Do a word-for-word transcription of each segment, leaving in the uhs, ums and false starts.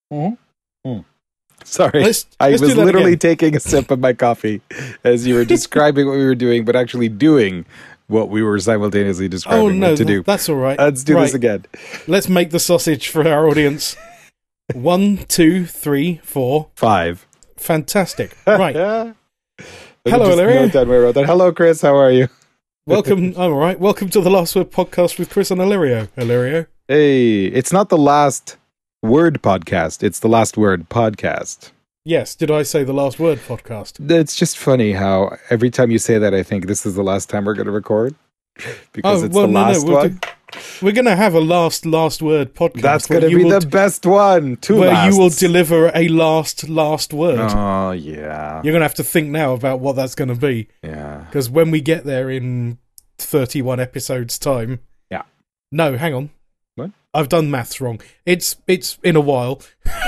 Mm-hmm. Mm. Sorry, let's, I let's was literally again. taking a sip of my coffee as you were describing what we were doing, but actually doing what we were simultaneously describing oh, no, what to do. That's all right. Let's do right. this again. Let's make the sausage for our audience. One, two, three, four. Five. Fantastic. Right. Hello, Illyrio. Down where I wrote that. Hello, Chris. How are you? Welcome. I'm all right. Welcome to the Last Word podcast with Chris and Illyrio. Illyrio. Hey, it's not the Last Word podcast. It's the Last Word podcast. Yes. Did I say the Last Word podcast? It's just funny how every time you say that, I think this is the last time we're going to record because oh, it's well, the no, last no, we'll one. Do, we're going to have a last Last Word podcast. That's going to be the d- best one. Two where lasts. you will deliver a last last word. Oh yeah. You're going to have to think now about what that's going to be. Yeah. Because when we get there in thirty-one episodes time. Yeah. No, hang on. What? I've done maths wrong. It's it's in a while.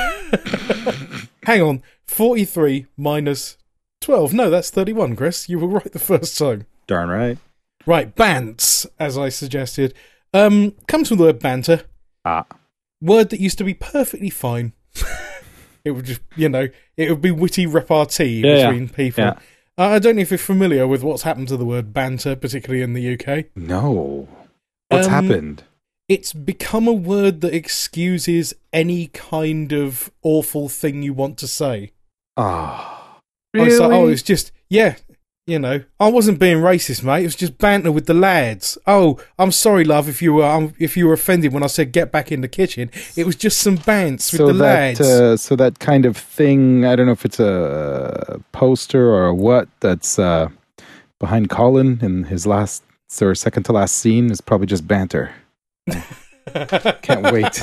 Hang on. forty-three minus twelve. No, that's thirty-one, Chris. You were right the first time. Darn right. Right, bants, as I suggested. Um, comes from the word banter. Ah. Word that used to be perfectly fine. It would just, you know, it would be witty repartee Yeah, between yeah. people. Yeah. Uh, I don't know if you're familiar with what's happened to the word banter, particularly in the U K. No. What's Um, happened? It's become a word that excuses any kind of awful thing you want to say. Oh. Oh, Really? it's like, oh, it's just, yeah, you know, I wasn't being racist, mate. It was just banter with the lads. Oh, I'm sorry, love, if you were um, if you were offended when I said get back in the kitchen. It was just some bants so with the that, lads. Uh, so that kind of thing, I don't know if it's a poster or a what, that's uh, behind Colin in his last or second to last scene is probably just banter. Can't wait.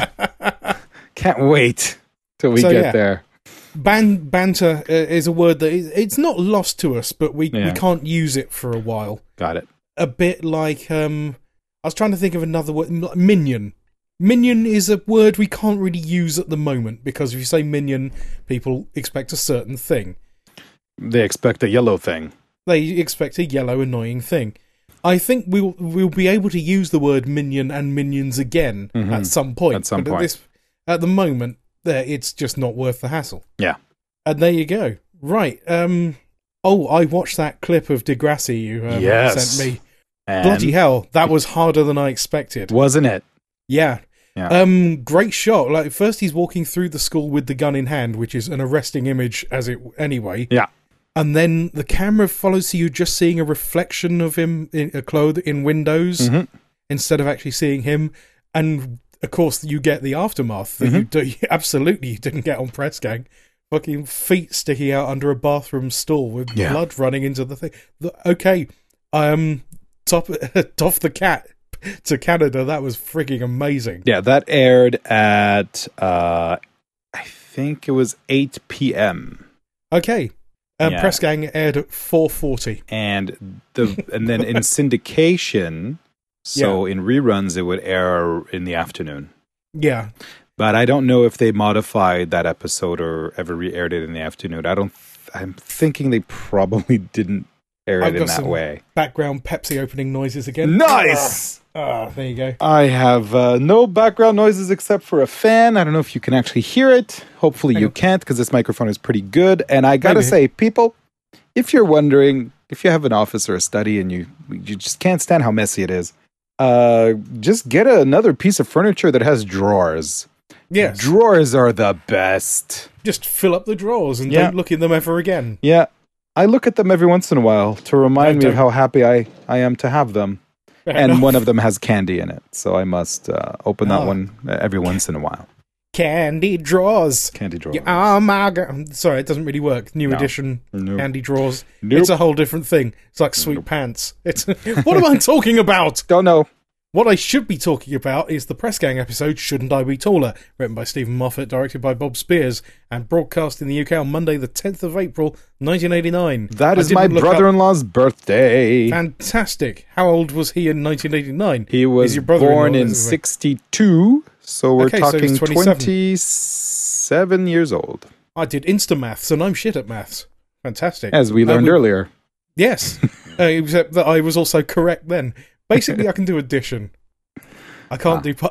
Can't wait till we So, get yeah. there. Ban- banter uh, is a word that is, it's not lost to us, but we, Yeah. we can't use it for a while. Got it. A bit like, um, I was trying to think of another word, m- minion. Minion is a word we can't really use at the moment, because if you say minion, people expect a certain thing. They expect a yellow thing. They expect a yellow, annoying thing. I think we'll we'll be able to use the word minion and minions again Mhm. at some point. At some but point. At, this, at the moment, there it's just not worth the hassle. Yeah. And there you go. Right. Um. Oh, I watched that clip of Degrassi you um, Yes. sent me. And Bloody hell, that was harder than I expected. wasn't it? Yeah. Yeah. Um. Great shot. Like first, he's walking through the school with the gun in hand, which is an arresting image, as it anyway. Yeah. And then the camera follows you, just seeing a reflection of him in a clothes in windows Mhm. instead of actually seeing him. And of course, you get the aftermath that you, do, you absolutely didn't get on Press Gang. Fucking feet sticking out under a bathroom stall with Yeah. blood running into the thing. The, okay, um, top off the cat to Canada. That was freaking amazing. Yeah, that aired at uh I think it was eight p.m. Okay, um, Yeah. Press Gang aired at four forty. and the and then in syndication, so in reruns it would air in the afternoon. Yeah. But I don't know if they modified that episode or ever re-aired it in the afternoon. I don't. I'm thinking they probably didn't air I've it in got that some way. Background Pepsi opening noises again. Nice. Ah, there you go. I have uh, no background noises except for a fan. I don't know if you can actually hear it. Hopefully Hang you on. can't, because this microphone is pretty good. And I gotta Maybe. say, people, if you're wondering, if you have an office or a study and you you just can't stand how messy it is, uh, just get another piece of furniture that has drawers. Yes. Drawers are the best. Just fill up the drawers and Yeah. don't look in them ever again. Yeah, I look at them every once in a while to remind Don't- me of how happy I, I am to have them. Fair And enough. one of them has candy in it, so I must uh, open that Ah. one uh, every once in a while. Candy drawers. Candy drawers. Yeah, oh my god. Sorry, it doesn't really work. New No. edition Nope. candy drawers. Nope. It's a whole different thing. It's like sweet pants. It's What am I talking about? Don't know. What I should be talking about is the Press Gang episode Shouldn't I Be Taller, written by Stephen Moffat, directed by Bob Spears, and broadcast in the U K on Monday the tenth of April nineteen eighty-nine. That I is my didn't look up- brother-in-law's birthday. Fantastic. How old was he in nineteen eighty-nine? He was Is your brother-in-law, born in isn't he? sixty-two, so we're Okay, so talking he's twenty-seven. twenty-seven years old, I did Instamaths, and I'm shit at maths. Fantastic. as we Uh, learned we- earlier. Yes. uh, except that I was also correct then. Basically, I can do addition. I can't do.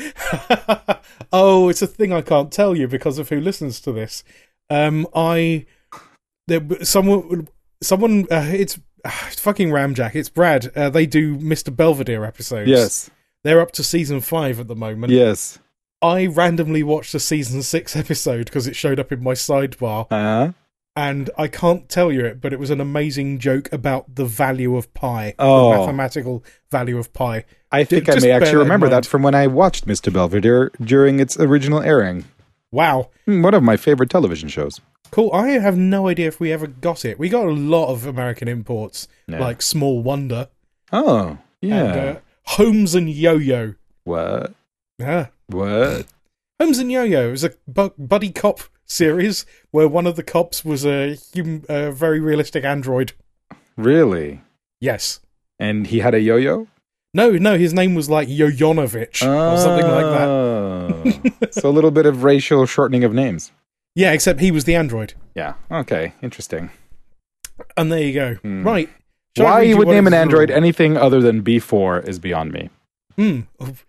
Po- oh, it's a thing I can't tell you because of who listens to this. Um, I there someone someone uh, it's, uh, it's fucking Ramjack. It's Brad. Uh, they do Mister Belvedere episodes. Yes. They're up to season five at the moment. Yes. I randomly watched a season six episode because it showed up in my sidebar. Uh-huh. And I can't tell you it, but it was an amazing joke about the value of pi. Oh. The mathematical value of pi. I think Just I may bear actually that in remember mind. that from when I watched Mister Belvedere during its original airing. Wow. Hmm, One of my favorite television shows. Cool. I have no idea if we ever got it. We got a lot of American imports, Yeah. like Small Wonder. Oh, yeah. And uh, Holmes and Yo-Yo. What? Yeah. What? Holmes and Yo-Yo is a bu- buddy cop series where one of the cops was a, hum- a very realistic android. Really? Yes. And he had a yo-yo? No, no, his name was like Yoyonovich or something like that. Oh. So a little bit of racial shortening of names. Yeah, except he was the android. Yeah. Okay. Interesting. And there you go. Hmm. Right. Shall I Why read you would what name is an the- android anything other than B four is beyond me. Hmm.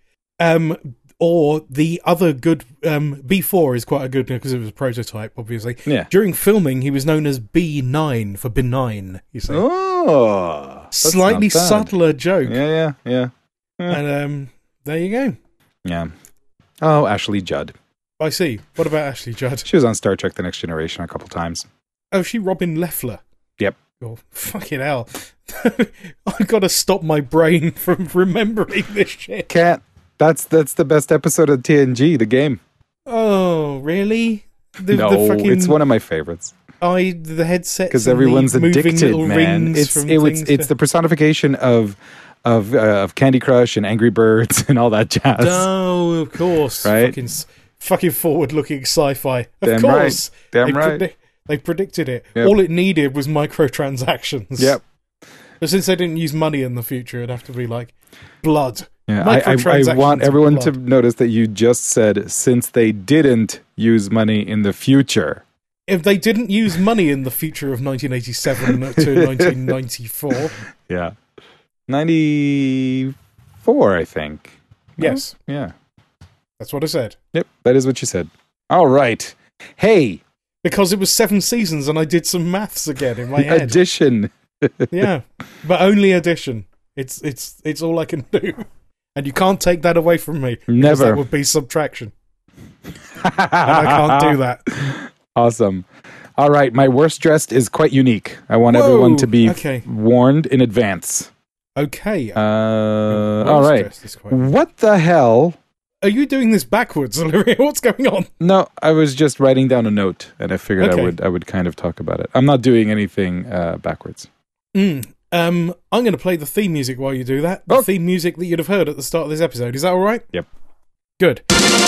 Um, or the other good um, B four is quite a good because it was a prototype, obviously. Yeah. During filming, he was known as B nine for benign. You see, Oh. that's slightly not bad. subtler joke. Yeah, yeah, yeah. And um, there you go. Yeah. Oh, Ashley Judd. I see. What about Ashley Judd? She was on Star Trek The Next Generation a couple times. Oh, she Robin Leffler. Yep. Oh, fucking hell. I've got to stop my brain from remembering this shit. Can't. That's that's the best episode of T N G, the game. Oh, really? The, no, the fucking it's one of my favorites. eye, the headsets, Because and everyone's the moving addicted, little man. rings It's from it, was, things it's to- the personification of of uh, of Candy Crush and Angry Birds and all that jazz. Oh, of course, Right? Fucking, s- fucking forward-looking sci-fi. Of Damn course, right. Damn they right. predi- they predicted it. Yep. All it needed was microtransactions. Yep. But since they didn't use money in the future, it'd have to be like blood. Yeah, I, I, I Microtransactions want of everyone to blood. notice that you just said since they didn't use money in the future. If they didn't use money in the future of nineteen eighty-seven to nineteen ninety-four, Yeah. ninety-four, I think. No? yes, Yeah. that's what I said. Yep, that is what you said. All right. Hey, Because it was seven seasons and I did some maths again in my head. addition. Yeah, but only addition. It's it's it's all I can do, and you can't take that away from me. because Never. That would be subtraction, and I can't do that. Awesome. All right, my worst dressed is quite unique. I want Whoa, everyone to be okay. warned in advance. Okay. Uh, Your all worst right. dressed is quite- What the hell? Are you doing this backwards, Olivia? What's going on? No, I was just writing down a note, and I figured Okay. I would I would kind of talk about it. I'm not doing anything uh, backwards. Mm. Um, I'm going to play the theme music while you do that. The Oh. theme music that you'd have heard at the start of this episode. Is that all right? Yep. Good.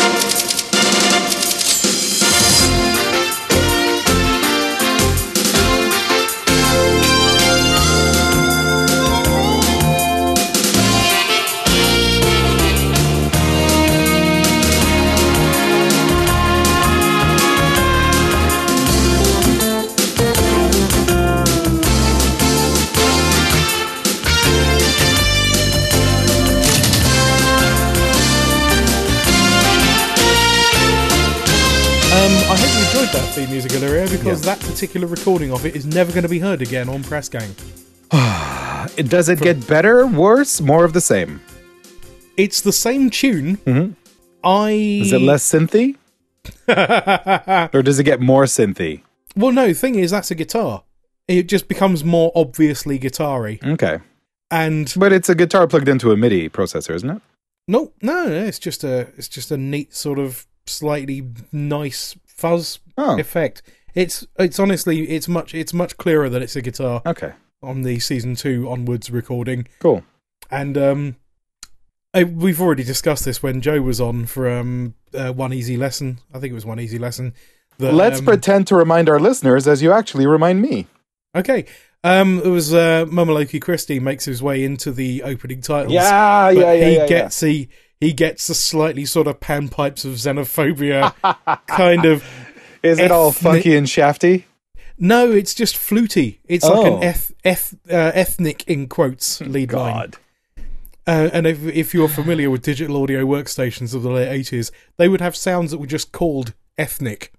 Um, I hope you enjoyed that theme music, Illyria, because Yeah. that particular recording of it is never going to be heard again on Press Gang. It, does it get better, worse, more of the same? It's the same tune. Mhm. I Is it less synthy, or does it get more synthy? Well, no. The thing is, that's a guitar. It just becomes more obviously guitar-y. Okay, And but it's a guitar plugged into a MIDI processor, isn't it? no, no, no, it's just a, it's just a neat sort of slightly nice fuzz Oh, effect. It's, it's honestly, it's much, it's much clearer that it's a guitar okay, on the season two onwards recording. cool. And um, I, we've already discussed this when Joe was on for um, uh, One Easy Lesson. I think it was One Easy Lesson. that, Let's um, pretend to remind our listeners as you actually remind me. Okay. Um, it was uh, Momoloki Christie makes his way into the opening titles. Yeah, but yeah, yeah, he yeah, gets he he gets the slightly sort of panpipes of xenophobia kind of. yeah. Is it all ethnic- funky and shafty? No, it's just fluty. It's like Oh. an eth, eth, uh, ethnic in quotes lead line. God. Uh, and if if you're familiar with digital audio workstations of the late eighties, they would have sounds that were just called ethnic.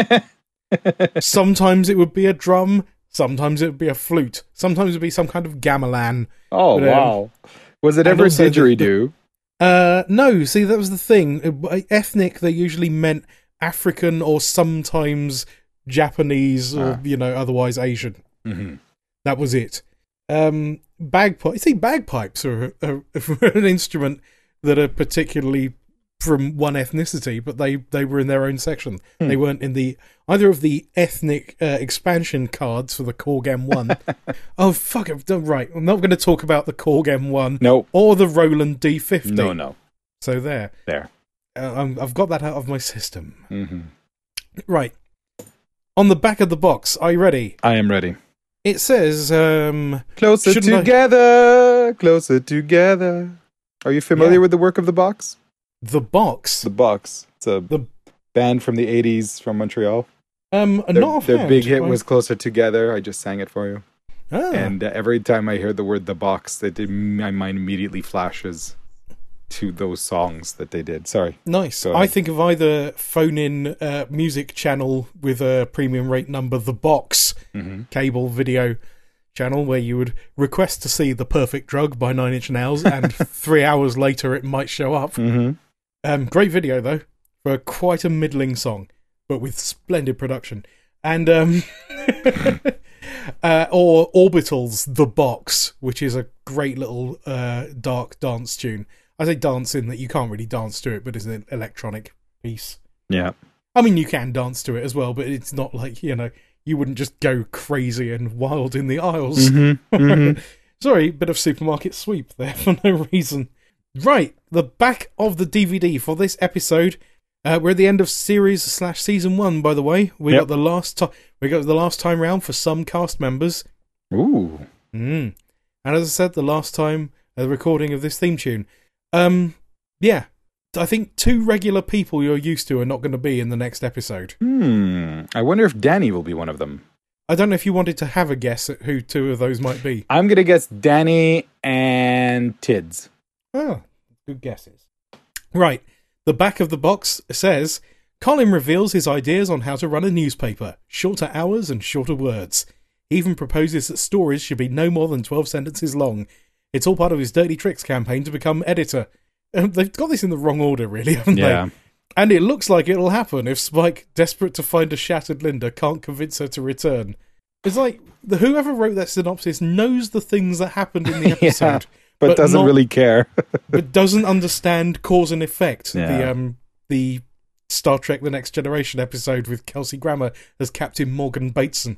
Sometimes it would be a drum, sometimes it would be a flute, sometimes it would be some kind of gamelan. Oh, but, um, wow. Was it ever a also the- didgeridoo? Uh, no, see, that was the thing. Uh, Ethnic, they usually meant African or sometimes Japanese or, Ah. you know, otherwise Asian. Mm-hmm. That was it. Um, bagpipes. See, bagpipes are, are, are an instrument that are particularly from one ethnicity, but they, they were in their own section. Hmm. They weren't in the either of the ethnic uh, expansion cards for the Korg M one. Oh, fuck, I've done right. I'm not going to talk about the Korg M one No. or the Roland D fifty. No, no. So there. There. Uh, I'm, I've got that out of my system. Mm-hmm. Right. On the back of the box, are you ready? I am ready. It says, um... Closer Shouldn't I- together, closer together. Are you familiar Yeah. with the work of The Box? The box. The Box. It's a The- band from the eighties from Montreal. Um, Their, not their offhand. big hit I- was Closer Together. I just sang it for you. Ah, And uh, every time I hear the word The Box, it, my mind immediately flashes to those songs that they did. Sorry. nice. Go I ahead. think of either phone-in uh, music channel with a premium rate number, The Box, Mm-hmm. cable video channel, where you would request to see The Perfect Drug by Nine Inch Nails, and three hours later it might show up. Mm-hmm. Um, great video, though, for quite a middling song, but with splendid production. And, um, uh, or Orbital's The Box, which is a great little uh, dark dance tune. I say dance in that you can't really dance to it, but it's an electronic piece. Yeah. I mean, you can dance to it as well, but it's not like, you know, you wouldn't just go crazy and wild in the aisles. Mm-hmm. Mm-hmm. Sorry, bit of supermarket sweep there for no reason. Right, the back of the D V D for this episode. Uh, we're at the end of series slash season one, by the way. We Yep. got the last time. We got the last time round for some cast members. Ooh. Mm. And as I said, the last time a recording of this theme tune. Um, yeah, I think two regular people you're used to are not going to be in the next episode. Hmm. I wonder if Danny will be one of them. I don't know if you wanted to have a guess at who two of those might be. I'm going to guess Danny and Tids. Oh, good guesses. Right. The back of the box says, Colin reveals his ideas on how to run a newspaper. Shorter hours and shorter words. He even proposes that stories should be no more than twelve sentences long. It's all part of his Dirty Tricks campaign to become editor. Um, they've got this in the wrong order, really, haven't Yeah. they? And it looks like it'll happen if Spike, desperate to find a shattered Linda, can't convince her to return. It's like, the whoever wrote that synopsis knows the things that happened in the episode. But, But doesn't not- really care. but doesn't understand cause and effect. Yeah. The um the Star Trek: The Next Generation episode with Kelsey Grammer as Captain Morgan Bateson.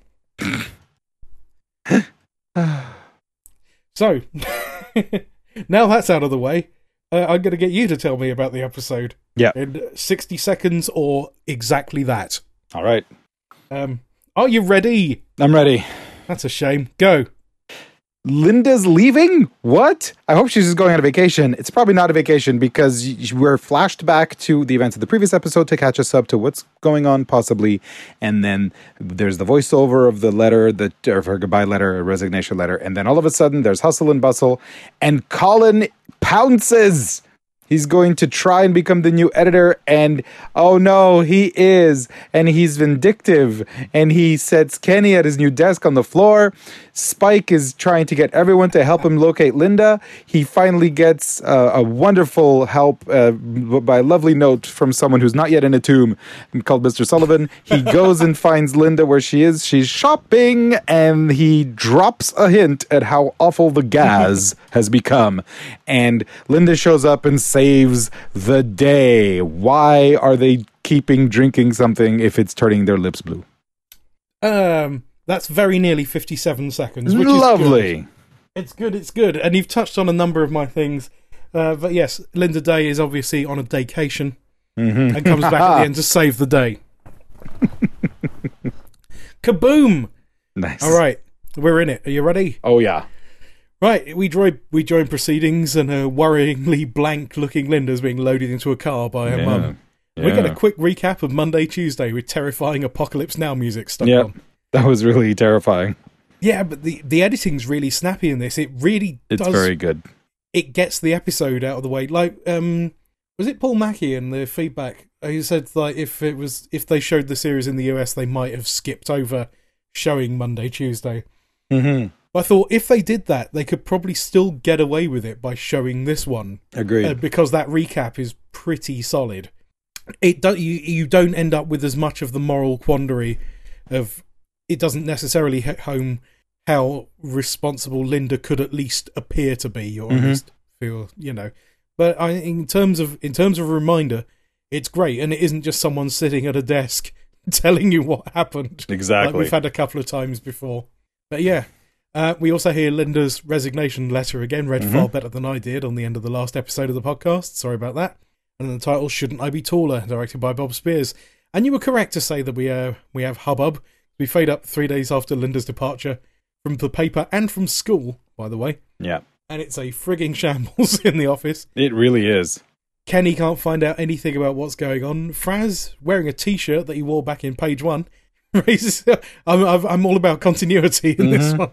So now that's out of the way, uh, I'm going to get you to tell me about the episode. Yeah. In sixty seconds or exactly that. All right. Um, are you ready? I'm ready. That's a shame. Go. Linda's leaving? What? I hope she's just going on a vacation. It's probably not a vacation because y- we're flashed back to the events of the previous episode to catch us up to what's going on, possibly. And then there's the voiceover of the letter, the of her goodbye letter, a resignation letter. And then all of a sudden there's hustle and bustle. And Colin pounces. He's going to try and become the new editor, and oh no, he is. And he's vindictive, and he sets Kenny at his new desk on the floor. Spike is trying to get everyone to help him locate Linda. He finally gets uh, a wonderful help uh, by a lovely note from someone who's not yet in a tomb called Mister Sullivan. He goes and finds Linda where she is. She's shopping, and he drops a hint at how awful the gas has become. And Linda shows up and saves the day. Why are they keeping drinking something if it's turning their lips blue? Um, that's very nearly fifty-seven seconds. Which Is Lovely. good. It's good, it's good. And you've touched on a number of my things. Uh, but yes, Linda Day is obviously on a daycation Mm-hmm. and comes back at the end to save the day. Kaboom! Nice. All right, we're in it. Are you ready? Oh, yeah. Right, we join, we join proceedings, and a worryingly blank-looking Linda's being loaded into a car by her Yeah. mum. Yeah. We get a quick recap of Monday, Tuesday with terrifying Apocalypse Now music stuck Yep. on. That was really terrifying. Yeah, but the, the editing's really snappy in this. It really It's does very good. it gets the episode out of the way. Like, um, was it Paul Mackey in the feedback? He said like if it was if they showed the series in the U S, they might have skipped over showing Monday, Tuesday. Mm-hmm. I thought if they did that, they could probably still get away with it by showing this one. Agreed. Uh, because that recap is pretty solid. It do, you you don't end up with as much of the moral quandary of it doesn't necessarily hit home how responsible Linda could at least appear to be, or Mm-hmm. at least feel, you know. But I, in terms of in terms of a reminder, it's great, and it isn't just someone sitting at a desk telling you what happened. Exactly. Like we've had a couple of times before. But yeah, uh, we also hear Linda's resignation letter again, read Mhm. far better than I did on the end of the last episode of the podcast. Sorry about that. And the title, Shouldn't I Be Taller?, directed by Bob Spears. And you were correct to say that we uh, we have hubbub. We fade up three days after Linda's departure from the paper and from school, by the way. Yeah. And it's a frigging shambles in the office. It really is. Kenny can't find out anything about what's going on. Fraz, wearing a T-shirt that he wore back in page one, raises... I'm, I'm all about continuity in mm-hmm. this one.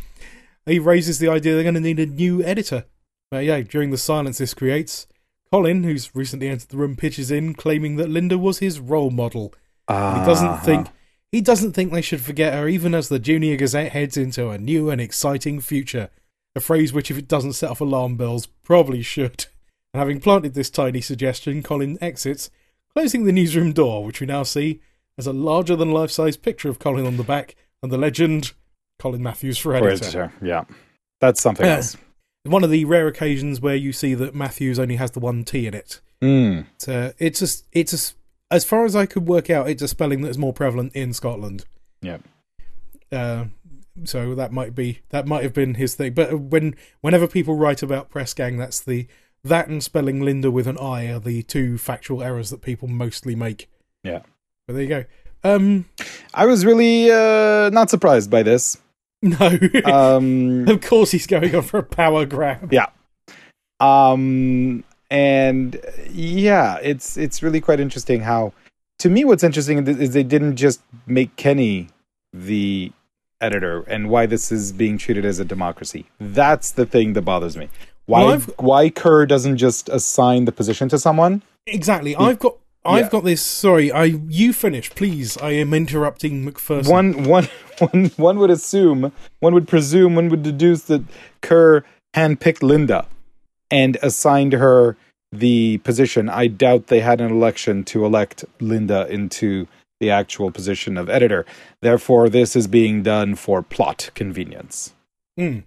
He raises the idea they're going to need a new editor. But yeah, during the silence this creates, Colin, who's recently entered the room, pitches in, claiming that Linda was his role model. Uh-huh. He doesn't think he doesn't think they should forget her, even as the Junior Gazette heads into a new and exciting future. A phrase which, if it doesn't set off alarm bells, probably should. And having planted this tiny suggestion, Colin exits, closing the newsroom door, which we now see as a larger-than-life-size picture of Colin on the back, and the legend, Colin Matthews for editor. For editor, yeah. That's something uh, else. One of the rare occasions where you see that Matthews only has the one T in it. Mm. It's, uh, it's, a, it's a, as far as I could work out, it's a spelling that's more prevalent in Scotland. Yeah. Uh, so that might be that might have been his thing. But when whenever people write about Press Gang, that's the that and spelling Linda with an I are the two factual errors that people mostly make. Yeah. But there you go. Um, I was really uh, not surprised by this. No. Um, of course he's going on for a power grab. Yeah. Um, and yeah, it's it's really quite interesting how, to me, what's interesting is they didn't just make Kenny the editor, and why this is being treated as a democracy. That's the thing that bothers me. Why well, why Kerr doesn't just assign the position to someone? Exactly. He, I've got I've yeah. got this. Sorry, I you finish, please. I am interrupting McPherson. One one one one would assume, one would presume, one would deduce that Kerr handpicked Linda and assigned her the position. I doubt they had an election to elect Linda into the actual position of editor. Therefore, this is being done for plot convenience. Mm.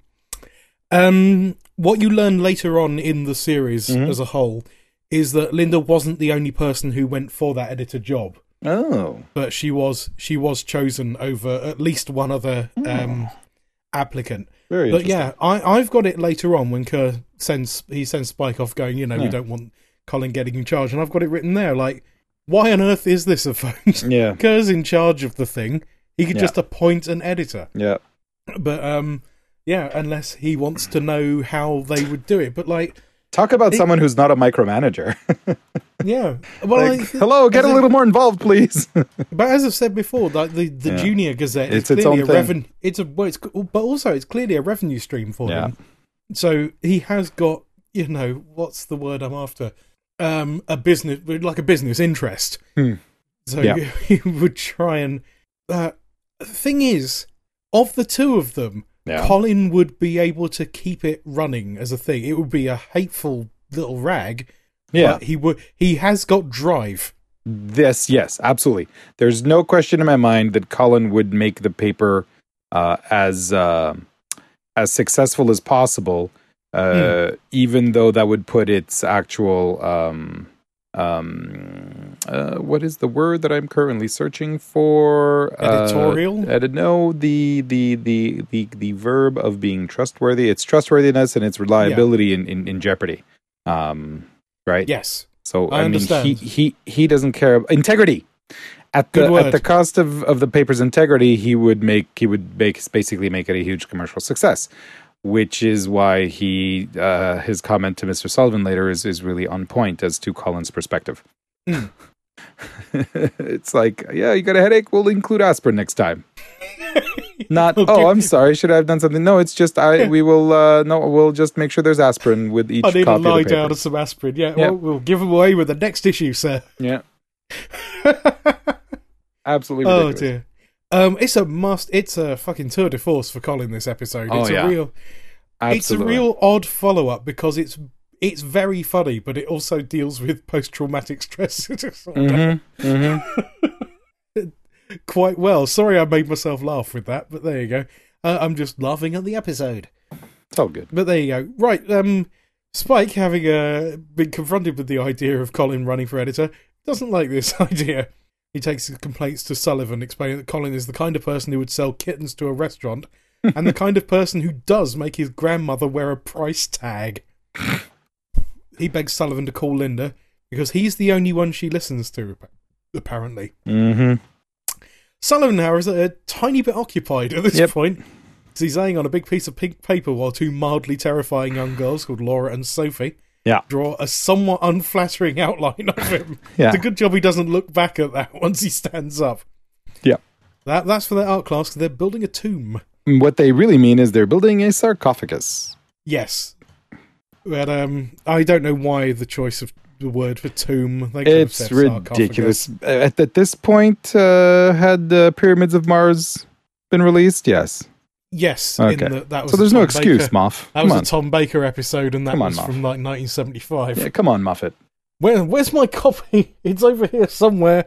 Um, what you learn later on in the series mm-hmm. as a whole is that Linda wasn't the only person who went for that editor job. Oh. But she was she was chosen over at least one other oh. um, applicant. Very but yeah, I, I've got it later on when Kerr sends he sends Spike off going, you know, yeah. we don't want Colin getting in charge, and I've got it written there like, why on earth is this a phone? Yeah. Kerr's in charge of the thing. He could yeah. just appoint an editor. Yeah. But um, yeah, unless he wants to know how they would do it. But like, talk about it, someone who's not a micromanager. Yeah. Well, like, I, hello, get a little more involved, please. But as I've said before, like the, the yeah. Junior Gazette, it's is clearly its a own revenue. It's a well, it's but also it's clearly a revenue stream for yeah. him. So he has got, you know, what's the word I'm after? Um, a business, like a business interest. Hmm. So yeah. he would try and. Uh, the thing is, of the two of them, yeah. Colin would be able to keep it running as a thing. It would be a hateful little rag. Yeah, but he would. He has got drive. This, yes, absolutely. There's no question in my mind that Colin would make the paper uh, as uh, as successful as possible. Uh, mm. Even though that would put its actual um, um, uh, what is the word that I'm currently searching for? Editorial. Uh, edit, no, the, the the the the verb of being trustworthy. It's trustworthiness and its reliability yeah. in, in in jeopardy. Um, right. Yes. So I, I understand. mean, he he he doesn't care integrity. At the at the cost of, of the paper's integrity, he would make he would make basically make it a huge commercial success. Which is why he uh, his comment to Mister Sullivan later is, is really on point as to Colin's perspective. Mm. It's like, yeah, you got a headache? We'll include aspirin next time. Not, I'll oh, give I'm you- sorry, should I have done something? No, it's just, I we will, uh, no, we'll just make sure there's aspirin with each I need copy to lie of the down paper. and some aspirin. Yeah, Yeah. Well, we'll give them away with the next issue, sir. Yeah, absolutely Oh ridiculous. dear. Um, it's a must. It's a fucking tour de force for Colin. This episode. Oh, It's yeah. a real. Absolutely. It's a real odd follow up because it's it's very funny, but it also deals with post traumatic stress disorder Mm-hmm, mm-hmm. quite well. Sorry, I made myself laugh with that, but there you go. Uh, I'm just laughing at the episode. It's all good. But there you go. Right, um, Spike, having uh, been confronted with the idea of Colin running for editor, doesn't like this idea. He takes his complaints to Sullivan, explaining that Colin is the kind of person who would sell kittens to a restaurant, and the kind of person who does make his grandmother wear a price tag. He begs Sullivan to call Linda, because he's the only one she listens to, apparently. Mm-hmm. Sullivan, however, is a tiny bit occupied at this Yep. point. He's laying on a big piece of pink paper while two mildly terrifying young girls called Laura and Sophie Yeah. draw a somewhat unflattering outline of him. Yeah. It's a good job he doesn't look back at that once he stands up. Yeah. That That's for their art class, because they're building a tomb. What they really mean is they're building a sarcophagus. Yes. But um, I don't know why the choice of the word for tomb. They could have It's said sarcophagus. ridiculous. At, at this point, uh, had the Pyramids of Mars been released? Yes. Yes. Okay. In the, that was So a there's no Tom excuse, Baker- Moff. That Come was on. a Tom Baker episode, and that Come on, was Moff. from like nineteen seventy-five. Yeah, come on, Muffet. Where, where's my copy? It's over here somewhere.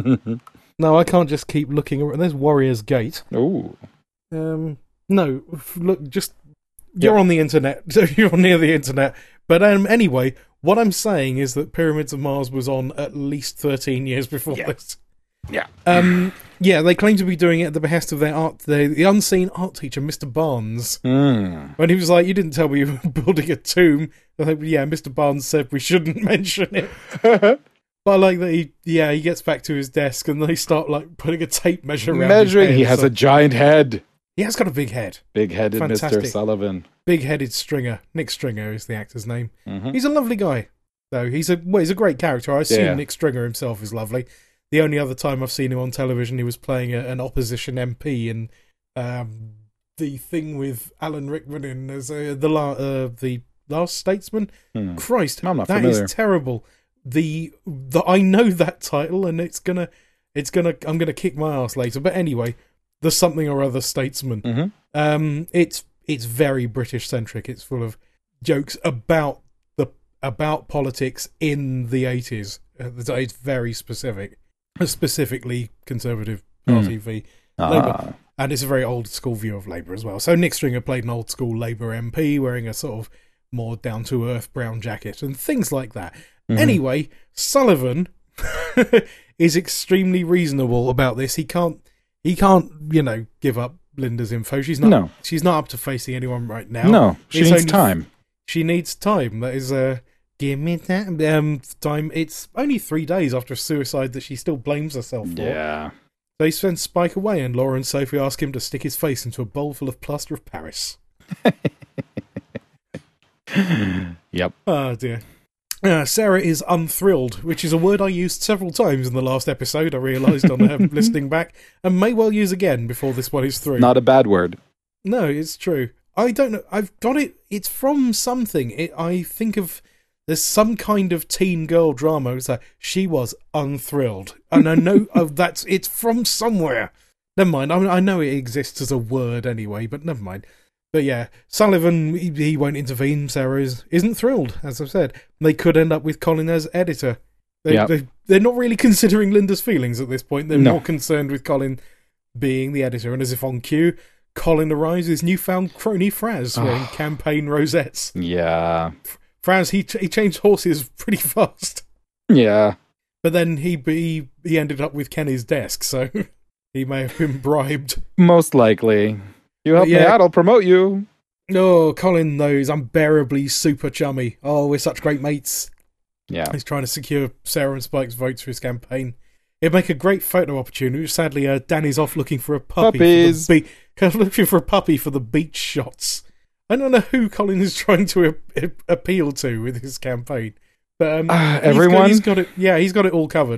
No, I can't just keep looking around. There's Warrior's Gate. Ooh. Um, no, f- look, just you're Yep. on the internet. So you're near the internet. But um, anyway, what I'm saying is that Pyramids of Mars was on at least thirteen years before Yeah. this. Yeah. Um, yeah, they claim to be doing it at the behest of their art, the, the unseen art teacher, Mister Barnes. Mm. When he was like, "You didn't tell me you were building a tomb." I think, yeah, Mister Barnes said we shouldn't mention it. But I like that he, yeah, he gets back to his desk and they start like putting a tape measure around Measuring, his head. he has So- a giant head. he has got a big head. Big-headed Mister Fantastic. Sullivan. Big-headed Stringer. Nick Stringer is the actor's name. Mhm. He's a lovely guy, though. He's a well, he's a great character. I assume Yeah. Nick Stringer himself is lovely. The only other time I've seen him on television, he was playing a, an opposition M P in um, the thing with Alan Rickman in as uh, the la- uh, the Last Statesman. Hmm. Christ, I'm not that is familiar. terrible. The the I know that title, and it's gonna it's gonna I'm gonna kick my ass later. But anyway, the something or other statesman. Mhm. Um, it's it's very British centric. It's full of jokes about the about politics in the eighties. Uh, It's very specific, specifically Conservative Party v Labour, Ah. and it's a very old school view of Labour as well. So Nick Stringer played an old school Labour M P wearing a sort of more down to earth brown jacket and things like that. Mhm. Anyway, Sullivan is extremely reasonable about this. He can't he can't you know give up Linda's info. She's not No. she's not up to facing anyone right now. No, she It's needs only- time. She needs time. That is uh give me that um time. It's only three days after a suicide that she still blames herself for. Yeah. They send Spike away, and Laura and Sophie ask him to stick his face into a bowl full of plaster of Paris. Yep. Oh dear. Uh, Sarah is unthrilled, which is a word I used several times in the last episode, I realised on um, listening back, and may well use again before this one is through. Not a bad word. No, it's true. I don't know. I've got it. It's from something. It, I think of. There's some kind of teen girl drama. It's like she was unthrilled, and I know oh, that's it's from somewhere. Never mind. I, mean, I know it exists as a word anyway, but never mind. But yeah, Sullivan he, he won't intervene. Sarah is, isn't thrilled, as I've said. They could end up with Colin as editor. They, Yep. they, they're not really considering Linda's feelings at this point. They're No. more concerned with Colin being the editor. And as if on cue, Colin arrives his newfound crony Fraz wearing campaign rosettes. Yeah. Fraz, he he changed horses pretty fast, Yeah. but then he he he ended up with Kenny's desk, so he may have been bribed. Most likely. You help me Yeah. out, I'll promote you. No, Colin though is unbearably super chummy. Oh, we're such great mates. Yeah. He's trying to secure Sarah and Spike's votes for his campaign. It'd make a great photo opportunity. Sadly, uh, Danny's off looking for a puppy. Puppies. For the be- looking for a puppy for the beach shots. I don't know who Colin is trying to a- a- appeal to with his campaign, but um, Uh, he's got- everyone? He's got, it. Yeah, he's got it all covered.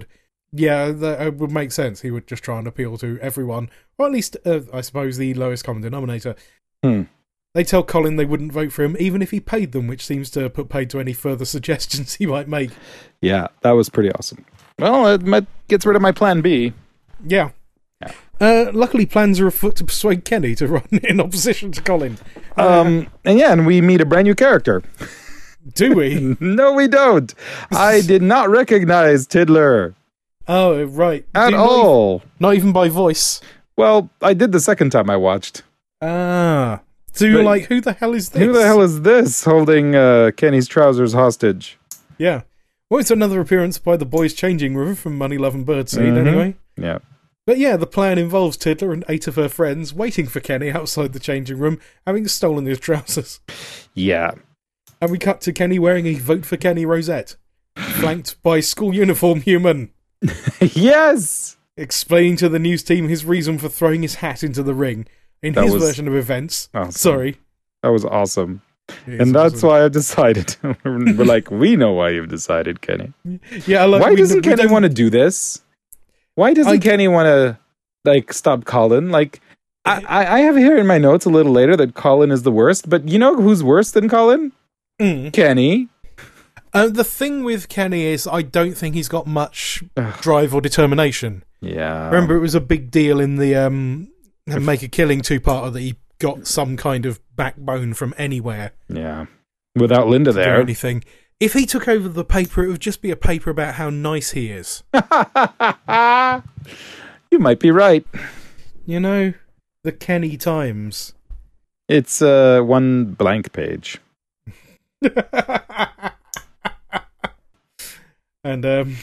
Yeah, that uh, would make sense. He would just try and appeal to everyone, or at least, uh, I suppose, the lowest common denominator. Hmm. They tell Colin they wouldn't vote for him, even if he paid them, which seems to put paid to any further suggestions he might make. Yeah, that was pretty awesome. Well, it might, gets rid of my plan B. Yeah. Yeah. Uh, luckily, plans are afoot to persuade Kenny to run in opposition to Colin. Uh, Um, and yeah, and we meet a brand new character. do we? No, we don't. I did not recognize Tiddler Oh, right. at Do- not all. Even, not even by voice. Well, I did the second time I watched. Ah. So you're But- like, who the hell is this? Who the hell is this holding uh, Kenny's trousers hostage? Yeah. Well, it's another appearance by the boys' changing room from Money, Love and Birdseed, Mhm. anyway. Yeah. But yeah, the plan involves Tiddler and eight of her friends waiting for Kenny outside the changing room, having stolen his trousers. Yeah. And we cut to Kenny wearing a Vote for Kenny rosette, flanked by school uniform human, Yes! explaining to the news team his reason for throwing his hat into the ring in That his was version of events. awesome. Sorry. That was awesome. It is And that's awesome. why I decided. We're like, we know why you've decided, Kenny. Yeah, I like, Why we- doesn't we Kenny don't- want to do this? Why doesn't I- Kenny want to, like, stop Colin? Like, I, I I have here in my notes a little later that Colin is the worst, but you know who's worse than Colin? Mm. Kenny. Uh, the thing with Kenny is I don't think he's got much Ugh. drive or determination. Yeah. Remember, it was a big deal in the um, Make a Killing two-parter that he got some kind of backbone from anywhere Yeah. Without Linda to do there. anything. If he took over the paper, it would just be a paper about how nice he is. You might be right. You know, the Kenny Times. It's uh, one blank page. And, um...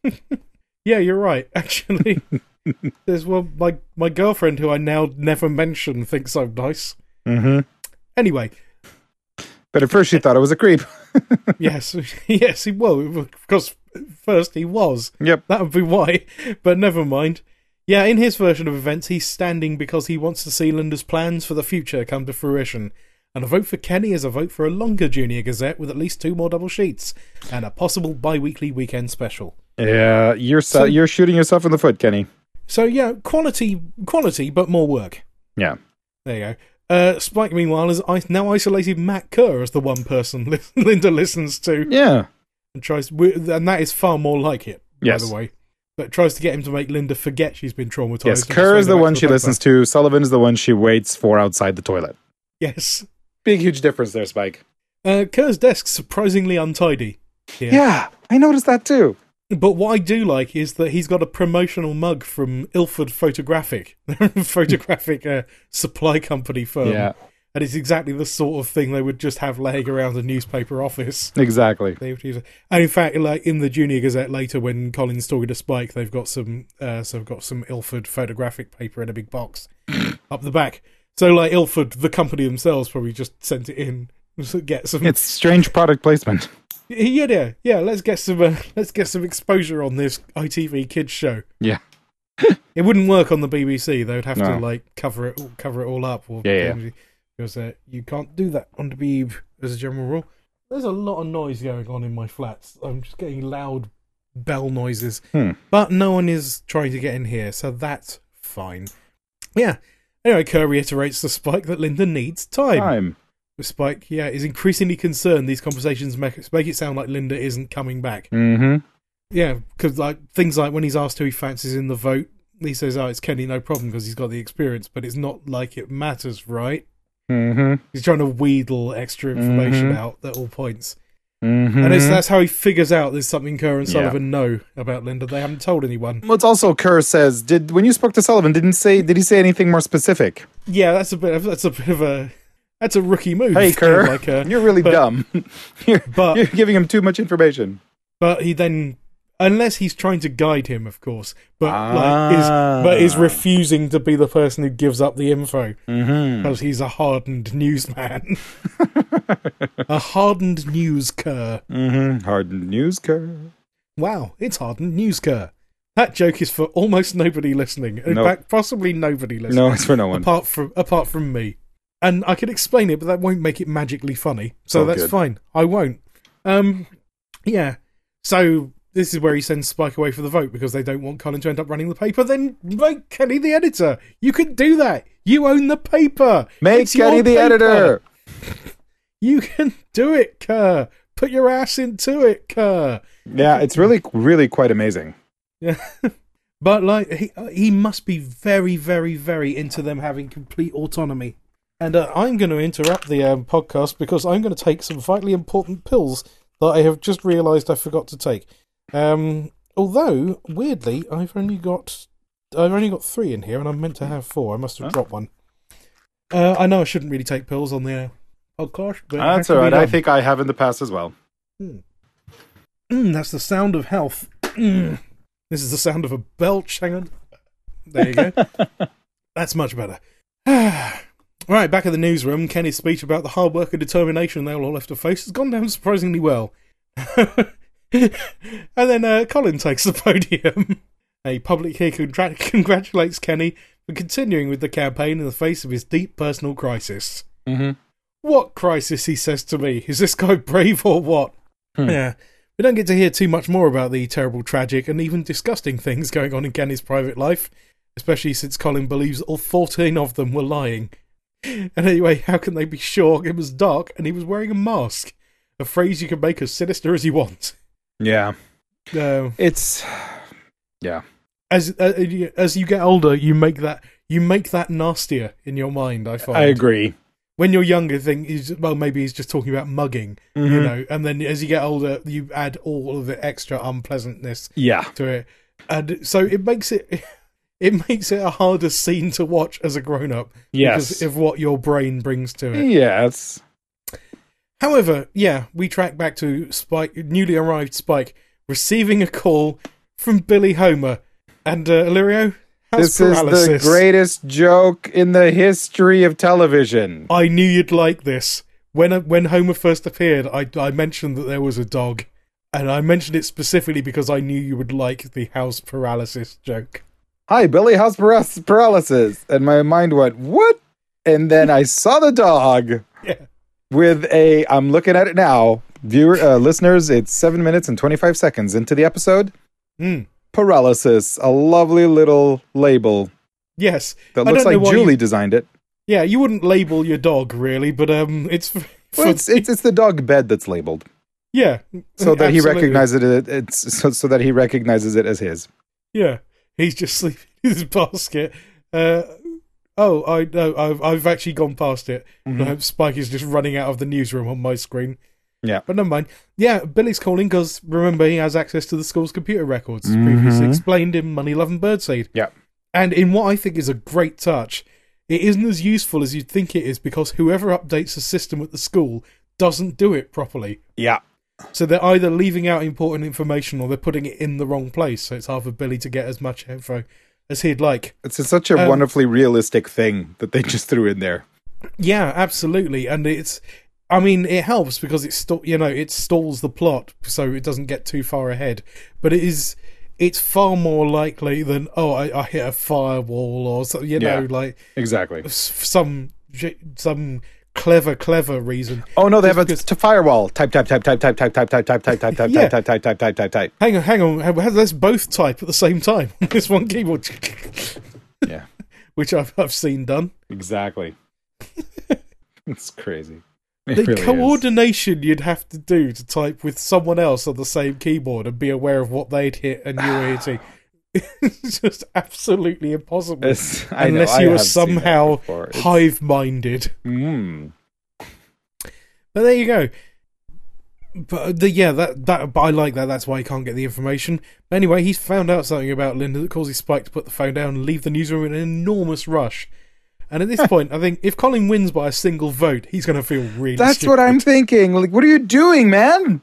yeah, you're right, actually. There's one, my, my girlfriend, who I now never mention, thinks I'm nice. Mm-hmm. Anyway, But at first she thought I was a creep. yes, yes, he well, because first he was. Yep. That would be why, but never mind. Yeah, in his version of events, he's standing because he wants to see Linda's plans for the future come to fruition. And a vote for Kenny is a vote for a longer Junior Gazette with at least two more double sheets and a possible bi-weekly weekend special. Yeah, you're So- so, you're shooting yourself in the foot, Kenny. So yeah, quality, quality, but more work. Yeah. There you go. Uh, Spike, meanwhile, has is- now isolated Matt Kerr as the one person li- Linda listens to Yeah. and tries, and that is far more like it, Yes. by the way. But tries to get him to make Linda forget she's been traumatized. Yes, and Kerr persuade is her the back one to she paper. listens to. Sullivan is the one she waits for outside the toilet. Yes. Big, huge difference there, Spike. Uh, Kerr's desk's surprisingly untidy. Here. Yeah, I noticed that too. But what I do like is that he's got a promotional mug from Ilford Photographic, photographic uh, supply company firm. Yeah, And it's exactly the sort of thing they would just have laying around a newspaper office. exactly. They would use it. And in fact, like in the Junior Gazette later, when Colin's talking to Spike, they've got some, uh, so they've got some Ilford photographic paper in a big box up the back. So, like Ilford, the company themselves, probably just sent it in to get some. It's strange product placement. Yeah, yeah, yeah. Let's get some, uh, let's get some exposure on this I T V kids show. Yeah. It wouldn't work on the B B C. They would have No. to like cover it, cover it all up. Or Yeah, yeah. Because uh, you can't do that on the B B as a general rule. There's a lot of noise going on in my flats. I'm just getting loud bell noises. Hmm. But no one is trying to get in here, so that's fine. Yeah. Anyway, Kerr reiterates to Spike that Linda needs time. Time. Spike, yeah, is increasingly concerned these conversations make, make it sound like Linda isn't coming back. Mm-hmm. Yeah, because like things like when he's asked who he fancies in the vote, he says, oh, it's Kenny, no problem, because he's got the experience, but it's not like it matters, right? Mm-hmm. He's trying to wheedle extra information Mhm. out at all points. Mm-hmm. And it's, that's how he figures out there's something Kerr and Yeah. Sullivan know about Linda. They haven't told anyone. Well, it's also Kerr says, did when you spoke to Sullivan, didn't say did he say anything more specific? Yeah, that's a bit of, that's a bit of a that's a rookie move. Hey Kerr, like a, you're really but- dumb. you're, but you're giving him too much information. but he then, unless he's trying to guide him, of course, but like is Ah. but is refusing to be the person who gives up the info Mm-hmm. because he's a hardened newsman, a hardened news Kerr. Mm-hmm. Hardened news, Kerr. Wow, it's hardened news Kerr. That joke is for almost nobody listening. In No. fact, possibly nobody listening. No, it's for no one. apart from apart from me. And I could explain it, but that won't make it magically funny. So Oh, that's good. fine. I won't. Um, yeah. So this is where he sends Spike away for the vote because they don't want Colin to end up running the paper. Then make Kenny the editor. You can do that. You own the paper. Make It's Kenny your the paper. editor. You can do it, Kerr. Put your ass into it, Kerr. Yeah, it's really, really quite amazing. Yeah. But like he he must be very, very, very into them having complete autonomy. And uh, I'm going to interrupt the um, podcast because I'm going to take some vitally important pills that I have just realised I forgot to take. Um, although weirdly, I've only got I've only got three in here, and I'm meant to have four. I must have huh? dropped one. Uh, I know I shouldn't really take pills on the uh, podcast, but That's it all can be right. I done. think I have in the past as well. Mm. Mm, that's the sound of health. Mm. This is the sound of a belch. Hang on. There you go. That's much better. Right, back at the newsroom, Kenny's speech about the hard work and determination they'll all have to face has gone down surprisingly well. And then uh, Colin takes the podium. He publicly congra- congratulates Kenny for continuing with the campaign in the face of his deep personal crisis. Mm-hmm. What crisis, he says to me? Is this guy brave or what? Hmm. Yeah. We don't get to hear too much more about the terrible, tragic, and even disgusting things going on in Kenny's private life, especially since Colin believes all fourteen of them were lying. And anyway, how can they be sure it was dark and he was wearing a mask? A phrase you can make as sinister as you want. Yeah. Uh, It's... Yeah. as uh, as you get older, you make that you make that nastier in your mind, I find. I agree. When you're younger, think he's, well, maybe he's just talking about mugging, Mm-hmm. you know, and then as you get older, you add all of the extra unpleasantness Yeah. to it, and so it makes it it makes it a harder scene to watch as a grown-up Yes. because of what your brain brings to it. Yes. However, yeah, we track back to Spike, newly arrived Spike, receiving a call from Billy Homer, and uh, Illyrio, house This is paralysis. the greatest joke in the history of television. I knew you'd like this. When when Homer first appeared, I, I mentioned that there was a dog, and I mentioned it specifically because I knew you would like the house paralysis joke. Hi, Billy, house paras- paralysis. And my mind went, what? And then I saw the dog Yeah. with a, I'm looking at it now. Viewer, uh, listeners, it's seven minutes and twenty-five seconds into the episode. Mm. Paralysis, a lovely little label Yes. that I looks don't know like why Julie you- designed it. Yeah, you wouldn't label your dog, really, but um, it's... For, Well, it's, it's it's the dog bed that's labeled, yeah. so that he absolutely. recognizes it. It's so, so that he recognizes it as his. Yeah. He's just sleeping in his basket. Uh, oh, I no, I've, I've actually gone past it. Mhm. Uh, Spike is just running out of the newsroom on my screen. Yeah. But never mind. Yeah, Billy's calling because, remember, he has access to the school's computer records, as Mhm. previously explained in Money, Love and Birdseed. Yeah. And in what I think is a great touch, it isn't as useful as you'd think it is because whoever updates the system at the school doesn't do it properly. Yeah. So they're either leaving out important information or they're putting it in the wrong place, so it's hard for Billy to get as much info as he'd like. It's a, such a Um, wonderfully realistic thing that they just threw in there. Yeah, absolutely, and it's, I mean, it helps because it's st- you know it stalls the plot so it doesn't get too far ahead. But it is, it's far more likely than oh I, I hit a firewall or so, you know Yeah. like Exactly. s- some some clever clever reason. Oh no, they have a Just t- firewall. Type type type type type type type type type type type type Yeah. type type type type type type. Hang on, hang on, ha- let's both type at the same time on this one keyboard, Yeah. which I've I've seen done. Exactly. It's crazy. It The really is. coordination you'd have to do to type with someone else on the same keyboard and be aware of what they'd hit and you were hitting. It's just absolutely impossible. It's- I know, unless I you were have seen that somehow before. It's- hive-minded. Mm. But there you go. But the, yeah, that that but I like that. That's why he can't get the information. But anyway, he's found out something about Linda that causes Spike to put the phone down and leave the newsroom in an enormous rush. And at this point, I think if Colin wins by a single vote, he's going to feel really. That's stupid. what I'm thinking. Like, what are you doing, man?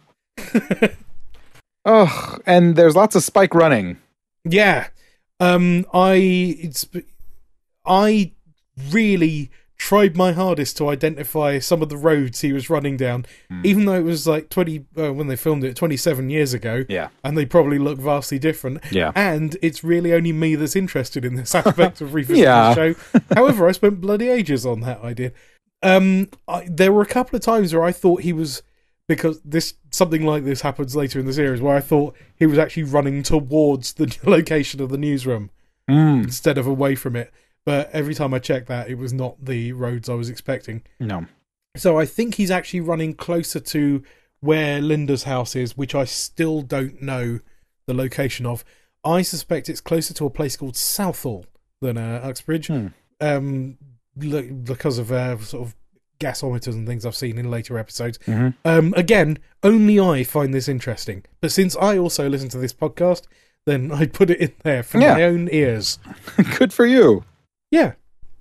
Oh, and there's lots of Spike running. Yeah, um, I it's I really tried my hardest to identify some of the roads he was running down, Hmm. even though it was like twenty uh, when they filmed it twenty-seven years ago. Yeah. And they probably look vastly different. Yeah. And it's really only me that's interested in this aspect of revisiting Yeah. the show. However, I spent bloody ages on that idea. Um, I, there were a couple of times where I thought he was because this something like this happens later in the series where I thought he was actually running towards the location of the newsroom Mm. instead of away from it. But every time I checked that, it was not the roads I was expecting. No. So I think he's actually running closer to where Linda's house is, which I still don't know the location of. I suspect it's closer to a place called Southall than uh, Uxbridge, Hmm. um, l- because of uh, sort of gasometers and things I've seen in later episodes. Mm-hmm. Um, again, only I find this interesting. But since I also listen to this podcast, then I put it in there for Yeah. my own ears. Good for you. Yeah.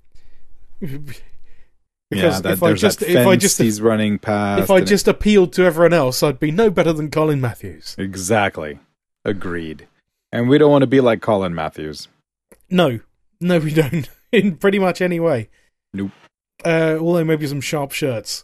Yeah, Because that, if I there's just that if I fence just he's running past. if I and it- just appealed to everyone else, I'd be no better than Colin Matthews. Exactly. Agreed. And we don't want to be like Colin Matthews. No, no, we don't. In pretty much any way. Nope. Uh, although maybe some sharp shirts.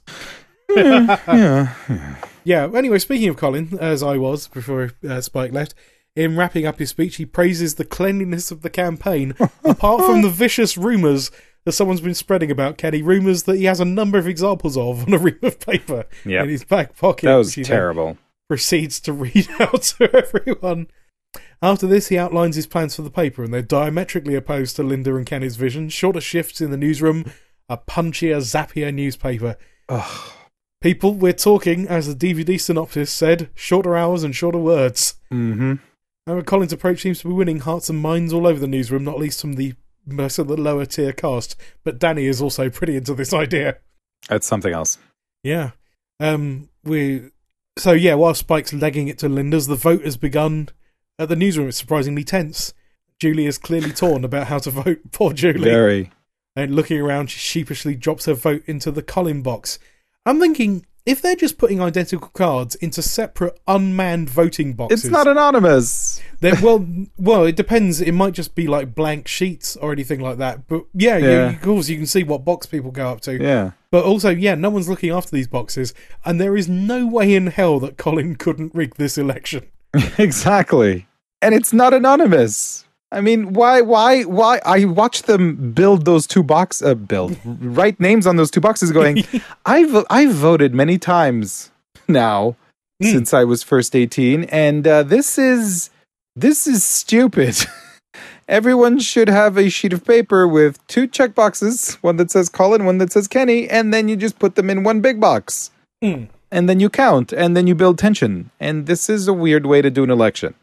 Yeah. Yeah. Anyway, speaking of Colin, as I was before uh, Spike left, in wrapping up his speech, he praises the cleanliness of the campaign, apart from the vicious rumours that someone's been spreading about Kenny. Rumours that he has a number of examples of on a ream of paper Yep. in his back pocket. That was which he then terrible. proceeds to read out to everyone. After this, he outlines his plans for the paper, and they're diametrically opposed to Linda and Kenny's vision. Shorter shifts in the newsroom, a punchier, zappier newspaper. Ugh. People, we're talking, as the D V D synopsis said, shorter hours and shorter words. Mm-hmm. However, Colin's approach seems to be winning hearts and minds all over the newsroom, not least from the most of the lower tier cast. But Danny is also pretty into this idea. That's something else. Yeah. Um. We. So yeah, while Spike's legging it to Linda's, the vote has begun. At the newsroom, it's surprisingly tense. Julie is clearly torn about how to vote. Poor Julie. Very. And looking around, she sheepishly drops her vote into the Colin box. I'm thinking, if they're just putting identical cards into separate unmanned voting boxes, It's not anonymous. then well, well, it depends. It might just be like blank sheets or anything like that. But yeah, Yeah. You, of course, you can see what box people go up to. Yeah. But also, yeah, no one's looking after these boxes, and there is no way in hell that Colin couldn't rig this election. Exactly. And it's not anonymous. I mean, why, why, why? I watched them build those two box, uh, build, write names on those two boxes going, I've, I've voted many times now Mm. since I was first eighteen. And uh, this is, this is stupid. Everyone should have a sheet of paper with two check boxes, one that says Colin, one that says Kenny, and then you just put them in one big box. Mm. And then you count, and then you build tension. And this is a weird way to do an election.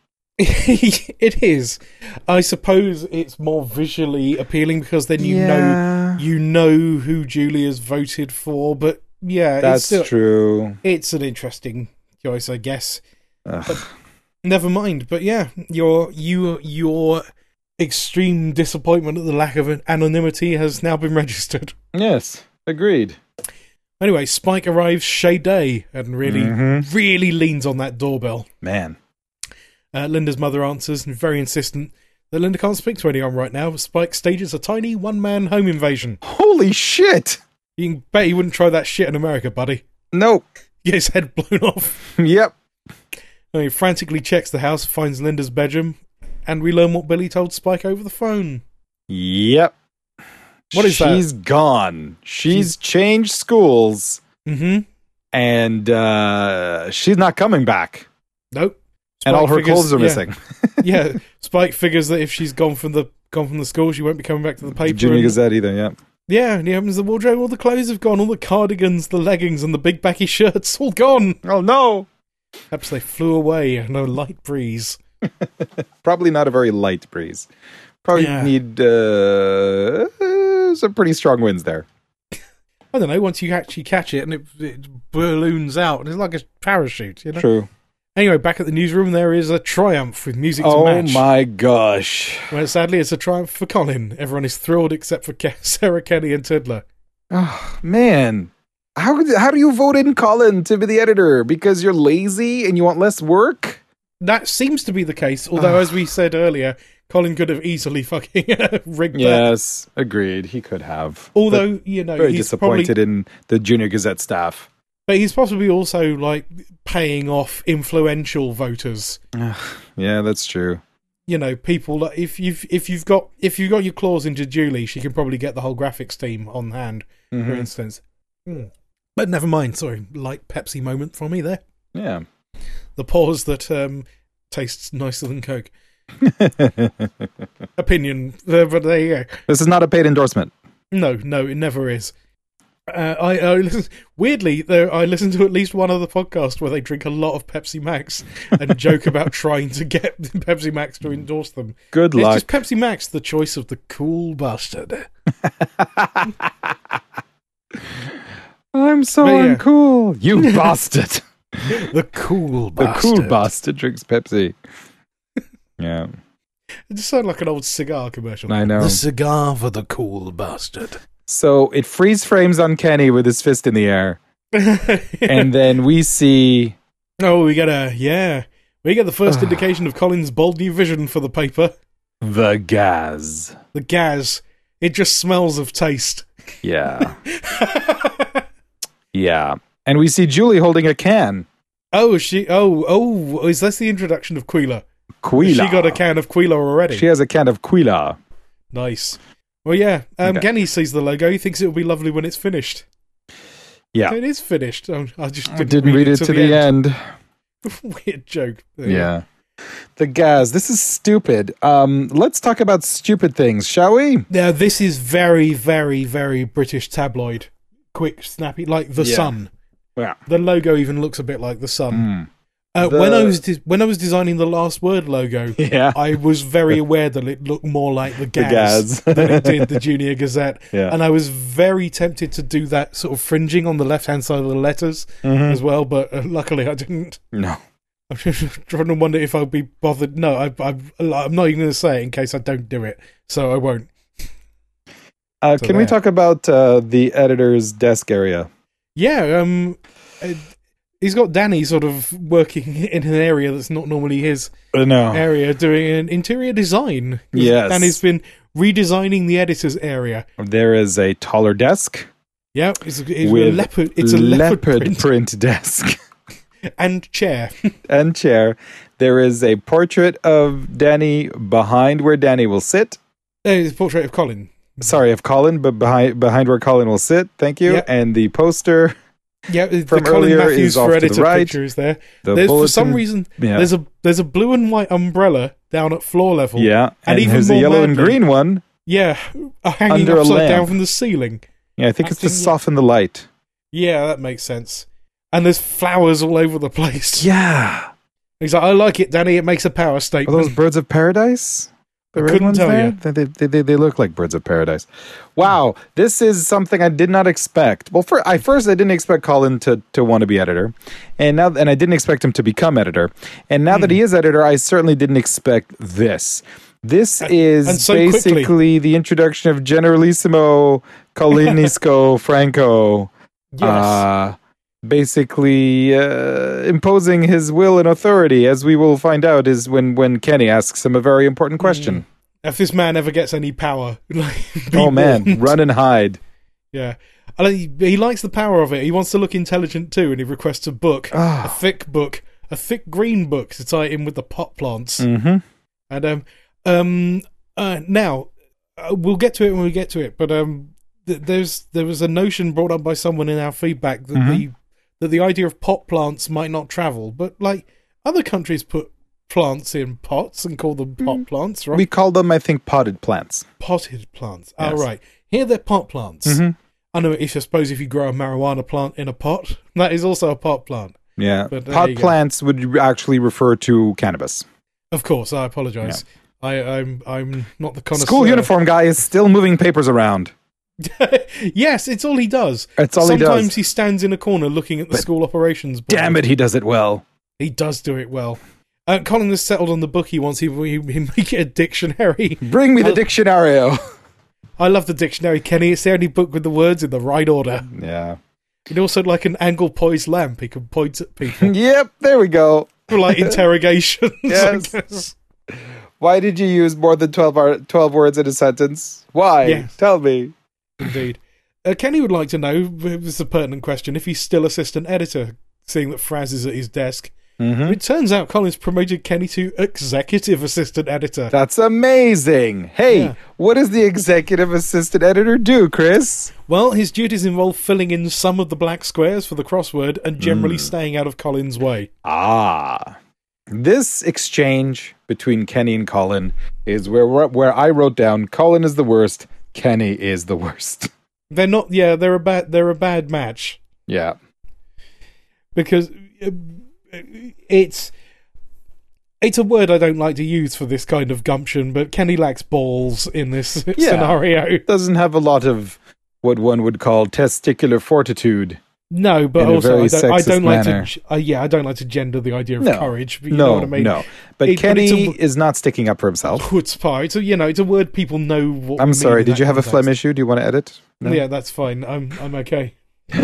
It is. I suppose it's more visually appealing because then you know Yeah. you know who Julia's voted for. But yeah, That's it's still, true. it's an interesting choice, I guess. Ugh. Never mind. But yeah, your you your extreme disappointment at the lack of an anonymity has now been registered. Yes, agreed. Anyway, Spike arrives Shay Day and really, Mhm. really leans on that doorbell. Man. Uh, Linda's mother answers, and very insistent that Linda can't speak to anyone right now. Spike stages a tiny one-man home invasion. Holy shit! You can bet he wouldn't try that shit in America, buddy. Nope. Get his head blown off. Yep. And he frantically checks the house, finds Linda's bedroom, and we learn what Billy told Spike over the phone. Yep. What is that? She's gone. She's changed schools, Mm-hmm. and uh, she's not coming back. Nope. And all her figures- clothes are yeah, missing. yeah, Spike figures that if she's gone from the gone from the school, she won't be coming back to the paper. Junior and- Gazette either, yeah. Yeah, and he opens the wardrobe, all the clothes have gone, all the cardigans, the leggings, and the big baggy shirts, all gone. Oh, no. Perhaps they flew away in a light breeze. Probably not a very light breeze. Probably Yeah. need uh, uh, some pretty strong winds there. I don't know, once you actually catch it and it, it balloons out, and it's like a parachute, you know? True. Anyway, back at the newsroom, there is a triumph with music to Oh, match. my gosh. Well, sadly, it's a triumph for Colin. Everyone is thrilled except for Ke- Sarah, Kenny, and Tiddler. Oh, man. How, how do you vote in Colin to be the editor? Because you're lazy and you want less work? That seems to be the case, although, as we said earlier, Colin could have easily fucking rigged that. Yes, agreed. He could have. Although, But you know, very he's disappointed probably, in the Junior Gazette staff. but he's possibly also, like, paying off influential voters. Yeah, that's true. You know, people like if you've if you've got if you've got your claws into Julie, she can probably get the whole graphics team on hand, for Mhm. instance. Hmm. But never mind. Sorry, light Pepsi moment for me there. Yeah. The pause that um, tastes nicer than Coke. Opinion, uh, but there you go. This is not a paid endorsement. No, no, it never is. Uh, I, I listen, weirdly, there, I listen to at least one other podcast where they drink a lot of Pepsi Max and joke about trying to get Pepsi Max to endorse them. Good it's luck. It's just Pepsi Max, the choice of the cool bastard. I'm so But yeah. uncool. You bastard. The cool The bastard. cool bastard drinks Pepsi. Yeah. It just sounded like an old cigar commercial. I know. The cigar for the cool bastard. So it freeze frames on Kenny with his fist in the air. And then we see... Oh, we get a... Yeah. We get the first indication of Colin's bold new vision for the paper. The gas. The gas. It just smells of taste. Yeah. Yeah. And we see Julie holding a can. Oh, she... Oh, oh, is this the introduction of Quila? Quila. She got a can of Quila already. She has a can of Quila. Nice. Well, yeah. Um, Okay. Genny sees the logo. He thinks it will be lovely when it's finished. Yeah. It is finished. Oh, I just I didn't, didn't read it to the end. Weird joke. Yeah. The gas. This is stupid. Um, let's talk about stupid things, shall we? Now, this is very, very, very British tabloid. Quick, snappy, like the Yeah. Sun. Yeah. The logo even looks a bit like the Sun. Mm. Uh, The- When I was de- when I was designing the Last Word logo, Yeah. I was very aware that it looked more like the Gaz, Gaz. than it did the Junior Gazette, Yeah. and I was very tempted to do that sort of fringing on the left hand side of the letters Mhm. as well, but uh, luckily I didn't. No. I'm trying to wonder if I'll be bothered. No, I, I, I'm not even going to say it in case I don't do it, so I won't. Uh, So can we there. talk about uh, the editor's desk area? Yeah, um, uh, he's got Danny sort of working in an area that's not normally his Uh, no. area, doing an interior design. Yes. Danny's been redesigning the editor's area. There is a taller desk Yeah, it's, it's a with leopard. It's a leopard, print, print desk and chair. and chair. There is a portrait of Danny behind where Danny will sit. There's a portrait of Colin. Sorry, of Colin, but behind behind where Colin will sit. Thank you. Yeah. And the poster, Yeah, the From Colin earlier Matthews is off for to the editor right. picture is there. the There's, for bulletin. some reason, yeah, there's a there's a blue and white umbrella down at floor level. yeah, and, and even there's a more yellow and madly- green one. Yeah, uh, hanging Under a upside down lamp. from the ceiling. Yeah, I think it's to Acting- soften the light. Yeah, that makes sense. And there's flowers all over the place. Yeah, He's like, I like it, Danny. It makes a power are statement. those birds of paradise? The I red couldn't ones tell there? you. They, they, they, they look like birds of paradise. Wow, this is something I did not expect. Well, for, I first I didn't expect Colin to, to want to be editor, and now and I didn't expect him to become editor. And now that he is editor, I certainly didn't expect this. This is and so basically quickly. the introduction of Generalissimo Colinisco Franco. Yes. Uh, basically uh, imposing his will and authority, as we will find out, is when, when Kenny asks him a very important question. If this man ever gets any power, like, be Oh man, warned. run and hide. Yeah. I like- He, he likes the power of it. He wants to look intelligent too, and he requests a book, a Ah. thick book, a thick green book to tie it in with the pot plants. Mm-hmm. And um, um, uh, now uh, we'll get to it when we get to it. But um, th- there's there was a notion brought up by someone in our feedback that Mhm. the that the idea of pot plants might not travel, but like other countries put plants in pots and call them pot plants, right? We call them, I think, potted plants. Potted plants. Yes. Oh, right. Here they're pot plants. Mhm. I know. If I suppose if you grow a marijuana plant in a pot, that is also a pot plant. Yeah, But there pot you go. plants would actually refer to cannabis. Of course, I apologise. I, I'm I'm not the connoisseur. School uniform guy is still moving papers around. Yes, it's all he does. That's all Sometimes he does. he stands in a corner looking at the But school operations board. Damn it, he does it well. He does do it well. Uh, Colin has settled on the book he wants. He, he, he make it a dictionary. Bring me the I'll- dictionario. I love the dictionary, Kenny. It's the only book with the words in the right order. Yeah. And also like an angle poised lamp. He can point at people Yep, there we go. for like interrogations. I Yes. guess. Why did you use more than twelve, ar- twelve words in a sentence? Why? Yes. Tell me. Indeed. Uh, Kenny would like to know, this is a pertinent question, if he's still assistant editor, seeing that Fraz is at his desk. Mm-hmm. It turns out Colin's promoted Kenny to executive assistant editor. That's amazing. Hey, Yeah. what does the executive assistant editor do, Chris? Well, his duties involve filling in some of the black squares for the crossword and generally Mm. staying out of Colin's way. Ah. This exchange between Kenny and Colin is where where I wrote down Colin is the worst, Kenny is the worst. They're not. Yeah, they're a bad. They're a bad match Yeah. because uh, it's it's a word I don't like to use for this kind of gumption. But Kenny lacks balls in this Yeah. scenario. Doesn't have a lot of what one would call testicular fortitude. No, but In a also very I don't, I sexist don't like manner. to. Uh, yeah, I don't like to gender the idea of No. courage. But you no, know what I mean? no. But It- but Kenny it's a- is not sticking up for himself. Chutzpah. It's a, you know, it's a word people know what. we I'm mean sorry, in did that you have a context. phlegm issue? Do you want to edit? No? Yeah, that's fine. I'm I'm okay.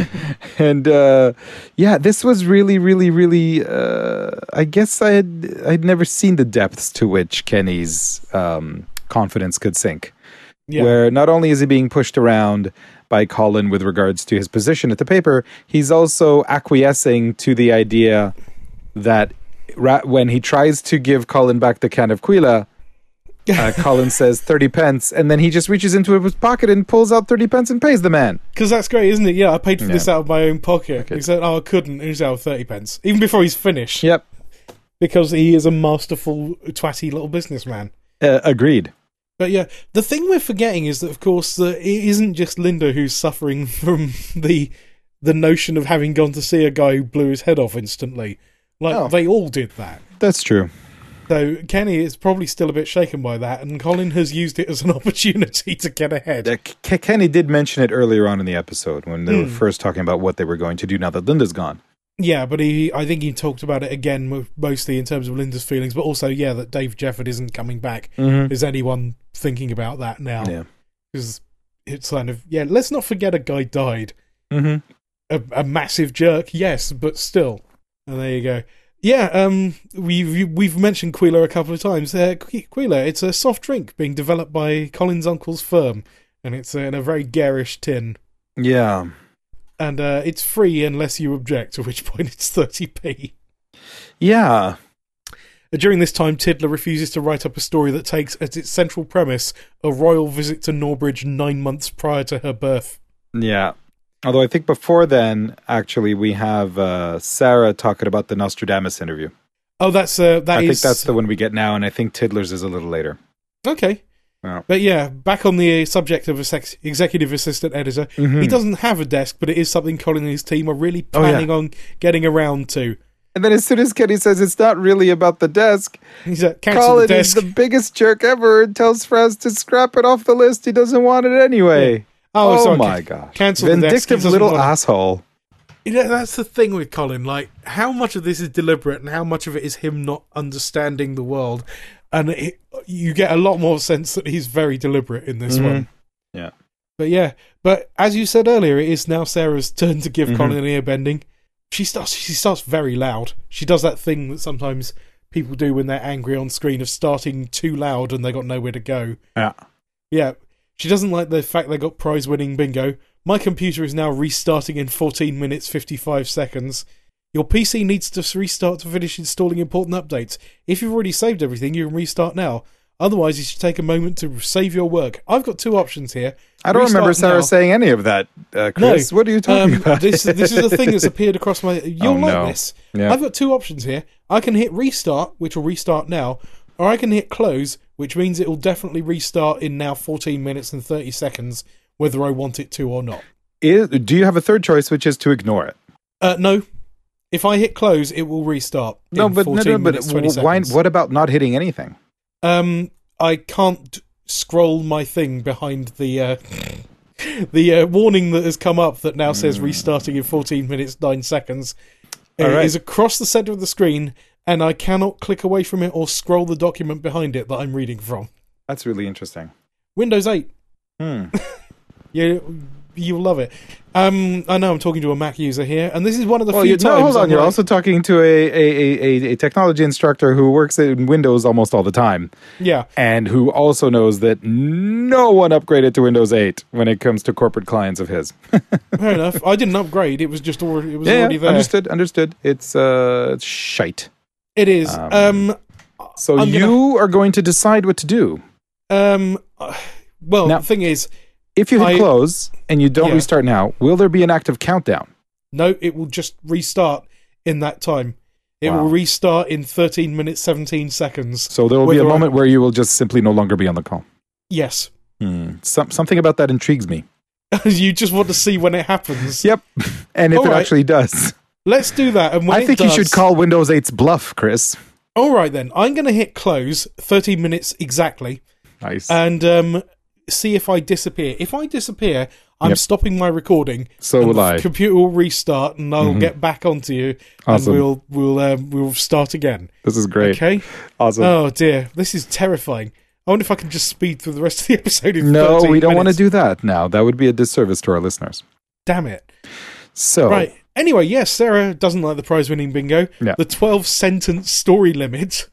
And uh, yeah, this was really, really, really. Uh, I guess I had I'd never seen the depths to which Kenny's um, confidence could sink. Yeah. Where not only is he being pushed around by Colin with regards to his position at the paper, he's also acquiescing to the idea that ra- when he tries to give Colin back the can of Quila, uh, Colin says thirty pence, and then he just reaches into his pocket and pulls out thirty pence and pays the man. Because that's great, isn't it? Yeah, I paid for Yeah. this out of my own pocket. Okay. He said, "Oh, I couldn't." And he's out of thirty pence, even before he's finished. Yep. Because he is a masterful, twatty little businessman. Uh, agreed. But yeah, the thing we're forgetting is that, of course, that it isn't just Linda who's suffering from the the notion of having gone to see a guy who blew his head off instantly. Like, Oh. they all did that. That's true. So Kenny is probably still a bit shaken by that, and Colin has used it as an opportunity to get ahead. Uh, K- Kenny did mention it earlier on in the episode when they were Hmm. first talking about what they were going to do now that Linda's gone. Yeah, but he, I think he talked about it again, mo- mostly in terms of Linda's feelings, but also, yeah, that Dave Jefford isn't coming back. Mm-hmm. Is anyone thinking about that now? Yeah. Because it's kind of, yeah, let's not forget a guy died. Mm-hmm. A, a massive jerk, yes, but still. And there you go. Yeah, um, we've we've mentioned Quila a couple of times. Uh, Quila, it's a soft drink being developed by Colin's uncle's firm, and it's in a very garish tin. Yeah. And uh, it's free unless you object, at which point it's thirty p. Yeah. During this time, Tiddler refuses to write up a story that takes as its central premise a royal visit to Norbridge nine months prior to her birth. Yeah. Although I think before then, actually, we have uh, Sarah talking about the Nostradamus interview. Oh, that's uh, that I is think that's the one we get now, and I think Tiddler's is a little later. okay. Yeah. But yeah, back on the subject of a sex- executive assistant editor, Mhm. he doesn't have a desk, but it is something Colin and his team are really Oh, yeah. planning on getting around to. And then as soon as Kenny says it's not really about the desk, He's like, cancel Colin the is desk. the biggest jerk ever and tells Fraz to scrap it off the list. He doesn't want it anyway. Oh, Oh, sorry, my ca- gosh. cancel the desk. He Vindictive doesn't little want it. asshole. You know, that's the thing with Colin. Like, how much of this is deliberate and how much of it is him not understanding the world? And it, you get a lot more sense that he's very deliberate in this Mhm. one. Yeah. But yeah, but as you said earlier, it is now Sarah's turn to give Mhm. Colin an ear bending. She starts. She starts very loud. She does that thing that sometimes people do when they're angry on screen of starting too loud and they got nowhere to go. Yeah. Yeah, she doesn't like the fact they got prize-winning bingo. My computer is now restarting in fourteen minutes fifty-five seconds. Your P C needs to restart to finish installing important updates. If you've already saved everything, you can restart now. Otherwise, you should take a moment to save your work. I've got two options here. I don't remember Restart Sarah now. saying any of that, uh, Chris. What are you talking Um, about? this this is a thing that's appeared across my. You'll Oh, like no. this. Yeah. I've got two options here. I can hit restart, which will restart now, or I can hit close, which means it will definitely restart in now fourteen minutes and thirty seconds, whether I want it to or not. Is, do you have a third choice, which is to ignore it? Uh, no. If I hit close, it will restart. No, in but no, fourteen no, but minutes, twenty why? seconds. What about not hitting anything? Um, I can't scroll my thing behind the uh, the uh, warning that has come up that now says restarting in fourteen minutes nine seconds. It All right. is across the center of the screen, and I cannot click away from it or scroll the document behind it that I'm reading from. That's really interesting. Windows eight. Hmm. You you'll love it. Um, I know I'm talking to a Mac user here, and this is one of the well, few you, times. No, hold on. I'm You're like, also talking to a, a, a, a technology instructor who works in Windows almost all the time. Yeah. And who also knows that no one upgraded to Windows eight when it comes to corporate clients of his. Fair enough. I didn't upgrade. It was just already, it was yeah, already there. Understood, understood. It's uh, it's shite. It is. Um, Um, so I'm you gonna, are going to decide what to do. Um, uh, well, Now, the thing is, if you hit I- close and you don't Yeah. restart now, will there be an active countdown? no, it will just restart in that time. It Wow. will restart in thirteen minutes, seventeen seconds. So there will be a Whether I- moment where you will just simply no longer be on the call. Yes. Hmm. Some, something about that intrigues me. You just want to see when it happens. Yep. And if All it right. actually does. Let's do that. And when I it think you does- should call Windows eight's bluff, Chris. All right, then. I'm going to hit close, thirteen minutes exactly, Nice. and um, see if I disappear. If I disappear, I'm Yep. stopping my recording. So and will the I. computer will restart, and I'll Mhm. get back onto you, Awesome. and we'll we'll um, we'll start again. This is great. Okay. Awesome. Oh dear, this is terrifying. I wonder if I can just speed through the rest of the episode in no, thirteen we don't want to minutes. do that now. That would be a disservice to our listeners. Damn it. So, Right. Anyway, yes, Sarah doesn't like the prize-winning bingo. Yeah. The twelve-sentence story limit.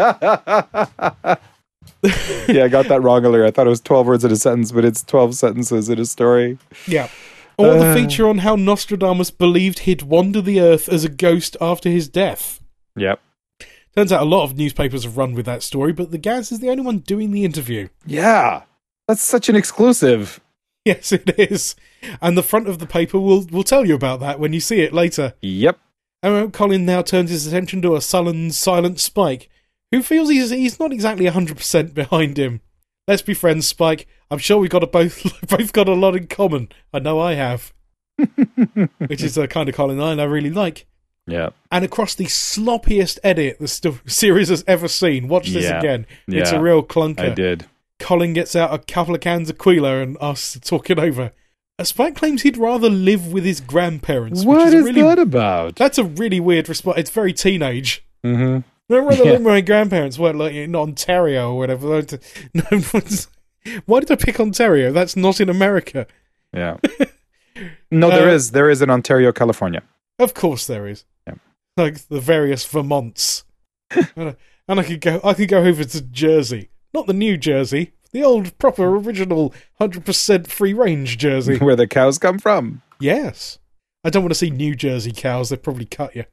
yeah, I got that wrong earlier. I thought it was twelve words in a sentence, but it's twelve sentences in a story. Yeah. Or the Uh. feature on how Nostradamus believed he'd wander the earth as a ghost after his death. Yep. Turns out a lot of newspapers have run with that story, but the Gaz is the only one doing the interview. Yeah. That's such an exclusive. Yes, it is. And the front of the paper will will tell you about that when you see it later. Yep. And Colin now turns his attention to a sullen, silent Spike, who feels he's he's not exactly one hundred percent behind him. Let's be friends, Spike. I'm sure we've got a both both got a lot in common. I know I have. Which is the kind of Colin line I really like. Yeah. And across the sloppiest edit the st- series has ever seen. Watch this Yeah. again. It's Yeah. a real clunker. I did. Colin gets out a couple of cans of Quila and us to talk it over. Uh, Spike claims he'd rather live with his grandparents. What which is, is really, that about? That's a really weird response. It's very teenage. Mm-hmm. I'd rather Yeah. live with my grandparents. What, like in Ontario or whatever? No, why did I pick Ontario? That's not in America. Yeah. No, there Uh, is. There is in Ontario, California. Of course there is. Yeah. Like the various Vermonts. and, I, and I could go. I could go over to Jersey, not the New Jersey, the old proper original one hundred percent free range Jersey. Where the cows come from. Yes. I don't want to see New Jersey cows. They'd probably cut you.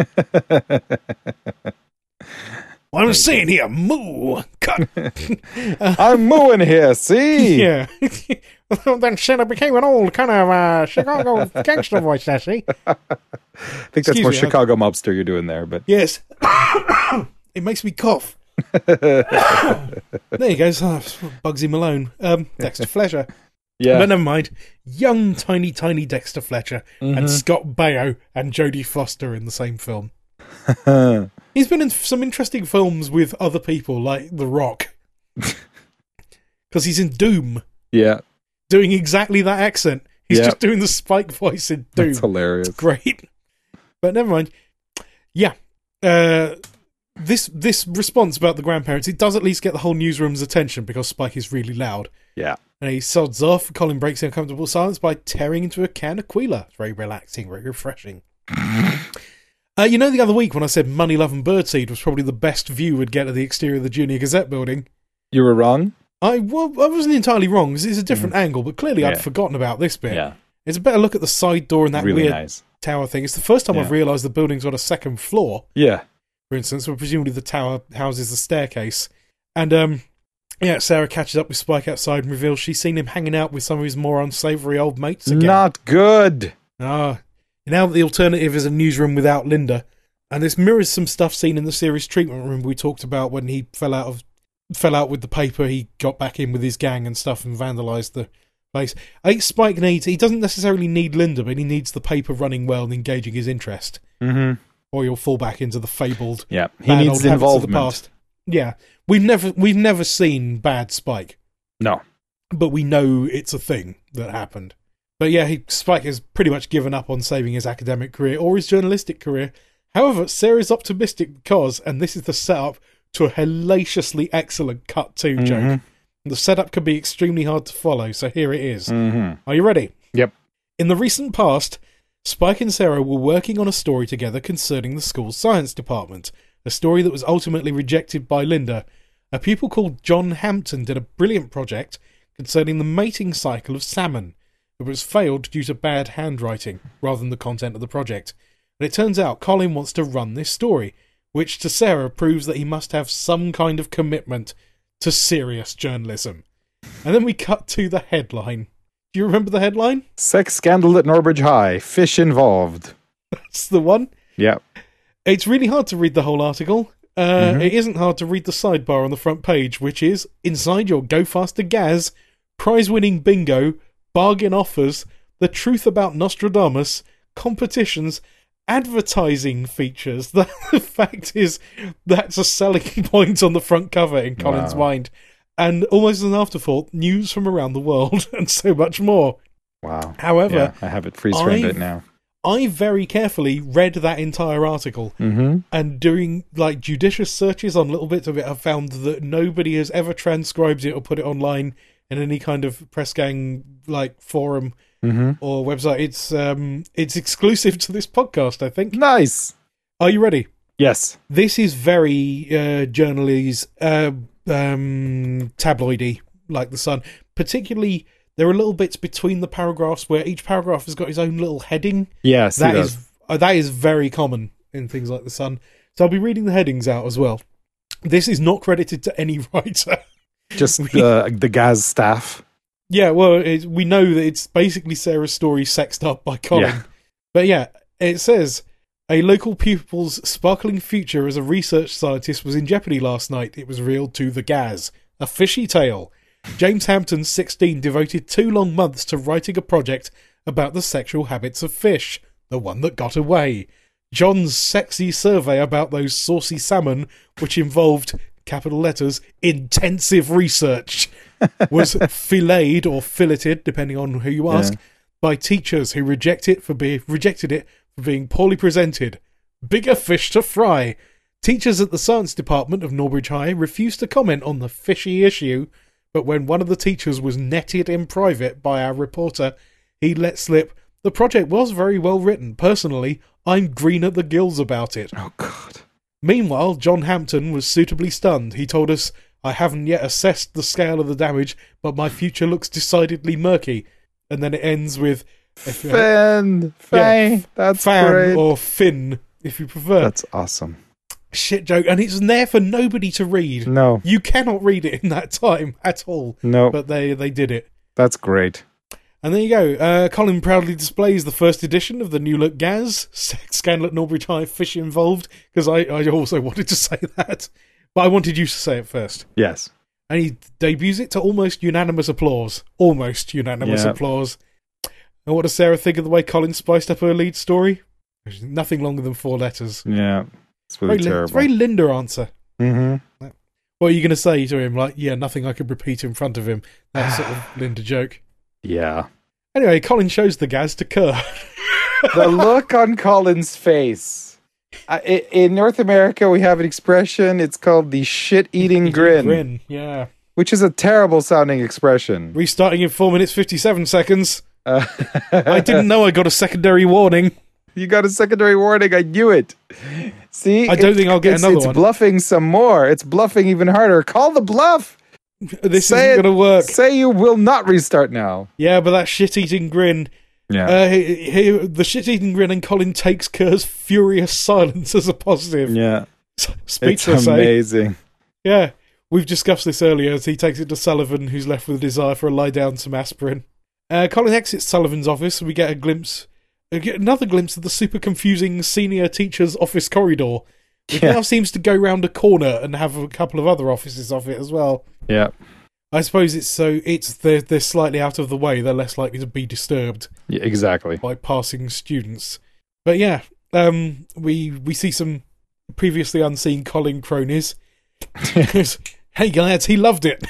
What I'm saying here, moo, cut. I'm mooing here, see? Yeah. Then said I became an old kind of uh, Chicago gangster voice, I see. I think that's Excuse more me, I- Chicago mobster you're doing there, but Yes. It makes me cough. There you go. Oh, Bugsy Malone. Um, Dexter Fletcher. yeah. But never mind. Young, tiny, tiny Dexter Fletcher Mm-hmm. and Scott Baio and Jodie Foster in the same film. He's been in some interesting films with other people, like The Rock. Because he's in Doom, yeah. doing exactly that accent. He's Yeah. just doing the Spike voice in Doom. That's hilarious. Great. But never mind. Yeah. Uh, this this response about the grandparents, it does at least get the whole newsroom's attention because Spike is really loud. Yeah. And he sods off. Colin breaks the uncomfortable silence by tearing into a can of Quila. It's very relaxing, very refreshing. uh, you know, the other week when I said Money, Love and Birdseed was probably the best view we'd get of the exterior of the Junior Gazette building, You were wrong? I, well, I wasn't entirely wrong. It's a different angle, but clearly I'd Yeah. forgotten about this bit. Yeah. It's a better look at the side door and that Really weird nice. tower thing. It's the first time Yeah. I've realised the building's got a second floor, Yeah. for instance, where presumably the tower houses the staircase. And, um, yeah, Sarah catches up with Spike outside and reveals she's seen him hanging out with some of his more unsavoury old mates again. Not good. Ah, now the alternative is a newsroom without Linda. And this mirrors some stuff seen in the series treatment room we talked about when he fell out of fell out with the paper. He got back in with his gang and stuff and vandalised the place. I think Spike needs, he doesn't necessarily need Linda, but he needs the paper running well and engaging his interest. Mm-hmm. Or you'll fall back into the fabled Yeah. He bad needs old habits of the involvement. past. Yeah. We've never we've never seen bad Spike, No. but we know it's a thing that happened. But yeah, he, Spike has pretty much given up on saving his academic career or his journalistic career. However, Sarah's optimistic because, and this is the setup to a hellaciously excellent cut two Mhm. joke. The setup can be extremely hard to follow, so here it is. Mm-hmm. Are you ready? Yep. In the recent past, Spike and Sarah were working on a story together concerning the school's science department, a story that was ultimately rejected by Linda. A pupil called John Hampton did a brilliant project concerning the mating cycle of salmon. It was failed due to bad handwriting, rather than the content of the project. And it turns out Colin wants to run this story, which to Sarah proves that he must have some kind of commitment to serious journalism. And then we cut to the headline. Do you remember the headline? Sex scandal at Norbridge High. Fish involved. That's the one. Yep. It's really hard to read the whole article. Uh, mm-hmm. It isn't hard to read the sidebar on the front page, which is, inside your Go Faster Gaz, prize-winning bingo, bargain offers, the truth about Nostradamus, competitions, advertising features. The fact is, that's a selling point on the front cover in Colin's wow. mind. And almost as an afterthought, news from around the world and so much more. Wow. However, yeah, I have it freeze-framed it now. I very carefully read that entire article, mm-hmm. and doing like judicious searches on little bits of it, I've found that nobody has ever transcribed it or put it online in any kind of press gang like forum mm-hmm. or website. It's um, it's exclusive to this podcast, I think. Nice. Are you ready? Yes. This is very uh, journalese, uh, um, tabloidy, like the Sun. Particularly, there are little bits between the paragraphs where each paragraph has got its own little heading. Yes, that is uh, that is very common in things like the Sun. So I'll be reading the headings out as well. This is not credited to any writer. Just uh, the Gaz staff. Yeah, well, it, we know that it's basically Sarah's story sexed up by Colin. Yeah. But yeah, it says, a local pupil's sparkling future as a research scientist was in jeopardy last night. It was revealed to the Gaz. A fishy tale. James Hampton, sixteen, devoted two long months to writing a project about the sexual habits of fish. The one that got away. John's sexy survey about those saucy salmon, which involved, capital letters, intensive research, was filleted or filleted, depending on who you ask, yeah. by teachers who reject it for be- rejected it for being poorly presented. Bigger fish to fry. Teachers at the science department of Norbridge High refused to comment on the fishy issue, but when one of the teachers was netted in private by our reporter, he let slip, the project was very well written. Personally, I'm green at the gills about it. Oh, God. Meanwhile, John Hampton was suitably stunned. He told us, I haven't yet assessed the scale of the damage, but my future looks decidedly murky. And then it ends with... Finn! Faye! Yeah, that's Fan great. Or Finn, if you prefer. That's awesome. Shit joke. And it's there for nobody to read. No. You cannot read it in that time at all. No. But they, they did it. That's great. And there you go. Uh, Colin proudly displays the first edition of the New Look Gaz. Sex scandal at Norbridge High, fish involved. Because I, I also wanted to say that. But I wanted you to say it first. Yes. And he debuts it to almost unanimous applause. Almost unanimous yeah. applause. And what does Sarah think of the way Colin spiced up her lead story? There's nothing longer than four letters. Yeah. It's really very terrible. It's a very Linda answer. Mm-hmm. What are you going to say to him? Like, yeah, nothing I could repeat in front of him. That sort of Linda joke. Yeah. Anyway, Colin shows the Gaz to Kerr. The look on Colin's face. Uh, in North America, we have an expression. It's called the shit-eating grin. Grin, yeah. Which is a terrible-sounding expression. Restarting in four minutes, fifty-seven seconds. Uh, I didn't know I got a secondary warning. You got a secondary warning. I knew it. See? I don't think I'll get it's, another it's one. It's bluffing some more. It's bluffing even harder. Call the bluff. This say isn't going to work. Say you will not restart now. Yeah, but that shit-eating grin. Yeah. Uh, he, he, the shit-eating grin, and Colin takes Kerr's furious silence as a positive. Yeah. Speechless, it's amazing. Eh? Yeah. We've discussed this earlier as he takes it to Sullivan, who's left with a desire for a lie down, some aspirin. Uh, Colin exits Sullivan's office, and we get a glimpse, we get another glimpse of the super confusing senior teacher's office corridor. It yeah. now seems to go round a corner and have a couple of other offices off it as well. Yeah. I suppose it's so it's they're, they're slightly out of the way. They're less likely to be disturbed. Yeah, exactly. By passing students. But yeah, um, we we see some previously unseen Colin cronies. Hey guys, he loved it.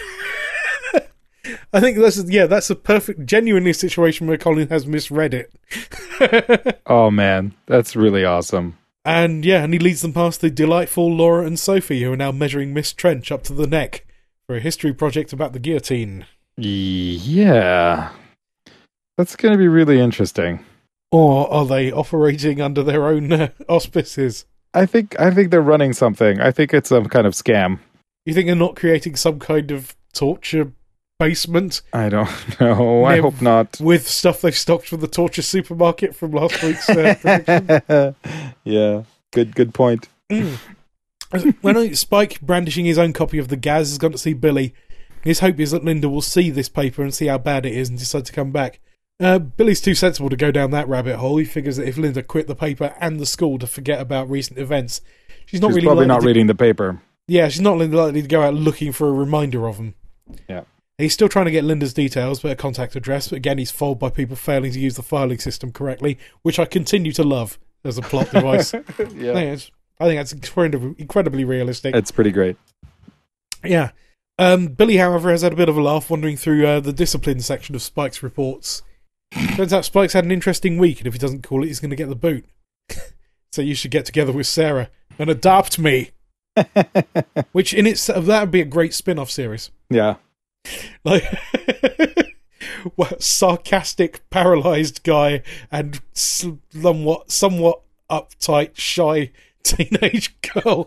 I think that's yeah, that's a perfect, genuinely situation where Colin has misread it. Oh man, that's really awesome. And yeah, and he leads them past the delightful Laura and Sophie, who are now measuring Miss Trench up to the neck for a history project about the guillotine. Yeah. That's going to be really interesting. Or are they operating under their own uh, auspices? I think I think they're running something. I think it's some kind of scam. You think they're not creating some kind of torture basement? I don't know. I Yeah, hope not. With stuff they've stocked from the torture supermarket from last week's uh, prediction? Yeah, good good point. Mm. When I, Spike, brandishing his own copy of The Gaz, has gone to see Billy. His hope is that Linda will see this paper and see how bad it is and decide to come back. Uh, Billy's too sensible to go down that rabbit hole. He figures that if Linda quit the paper and the school to forget about recent events, she's not She's really probably likely not to, reading the paper. Yeah, she's not really likely to go out looking for a reminder of them. Yeah. He's still trying to get Linda's details, but her contact address. But again, he's foiled by people failing to use the filing system correctly, which I continue to love as a plot device. Yeah. I think, it's, I think that's incredibly, incredibly realistic. It's pretty great. Yeah. Um, Billy, however, has had a bit of a laugh wandering through uh, the discipline section of Spike's reports. Turns out Spike's had an interesting week, and if he doesn't call it, he's going to get the boot. So you should get together with Sarah and adopt me. Which in its that would be a great spin-off series. Yeah. Like what, sarcastic, paralyzed guy and somewhat somewhat uptight, shy teenage girl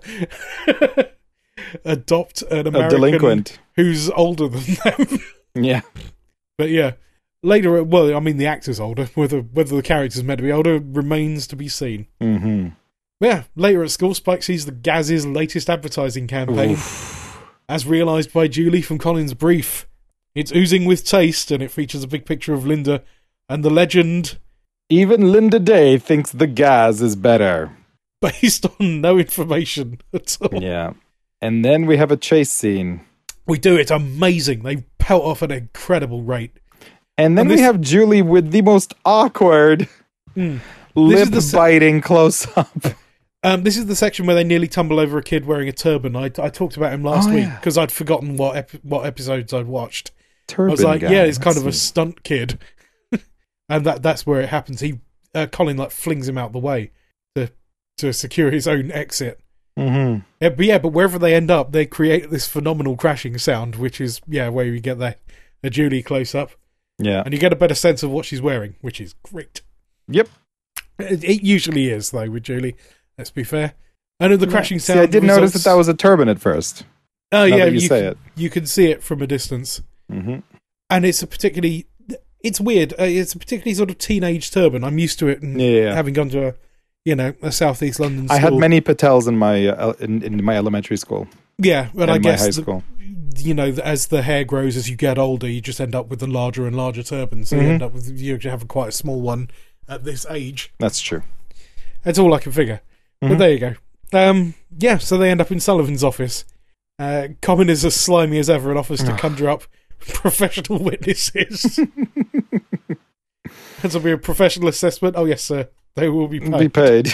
adopt an American A delinquent who's older than them. Yeah. But yeah, later, well, I mean, the actor's older. Whether whether the character's meant to be older remains to be seen. Mm-hmm. Yeah, later at school, Spike sees the Gaz's latest advertising campaign, Oof. as realised by Julie from Colin's brief. It's oozing with taste, and it features a big picture of Linda and the legend, Even Linda Day thinks the gas is better. based on no information at all. Yeah. And then we have a chase scene. We do, it's amazing. They pelt off at an incredible rate. And then And this- we have Julie with the most awkward Mm. This is the se- lip-biting close-up. Um, this is the section where they nearly tumble over a kid wearing a turban. I, I talked about him last Oh, week yeah. because I'd forgotten what ep- what episodes I'd watched. Turban I was like, guy. yeah, it's kind of a That's stunt kid, and that that's where it happens. He uh, Colin like flings him out the way to to secure his own exit. Mm-hmm. Yeah, but yeah, but wherever they end up, they create this phenomenal crashing sound, which is yeah, where you get the a Julie close up, Yeah. and you get a better sense of what she's wearing, which is great. Yep. It, it usually is though with Julie. Let's be fair. And the crashing See, sound. I did notice results- that that was a turban at first. Oh now yeah, that you, you say can, it. you can see it from a distance, Mm-hmm. and it's a particularly, it's weird. Uh, it's a particularly sort of teenage turban. I'm used to it, and Yeah, yeah, yeah. having gone to a, you know, a southeast London school. I had many Patels in my uh, in, in my elementary school yeah, and and I my guess high the- school. you know, as the hair grows as you get older, you just end up with a larger and larger turban. So you Mhm. end up with you have quite a small one at this age. That's true. That's all I can figure. But Mhm. there you go. Um, yeah, so they end up in Sullivan's office. Uh, Common is as slimy as ever and offers to Ugh. conjure up professional witnesses. This will be a professional assessment. Oh, yes, sir. They will be paid. Be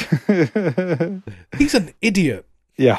paid. He's an idiot. Yeah.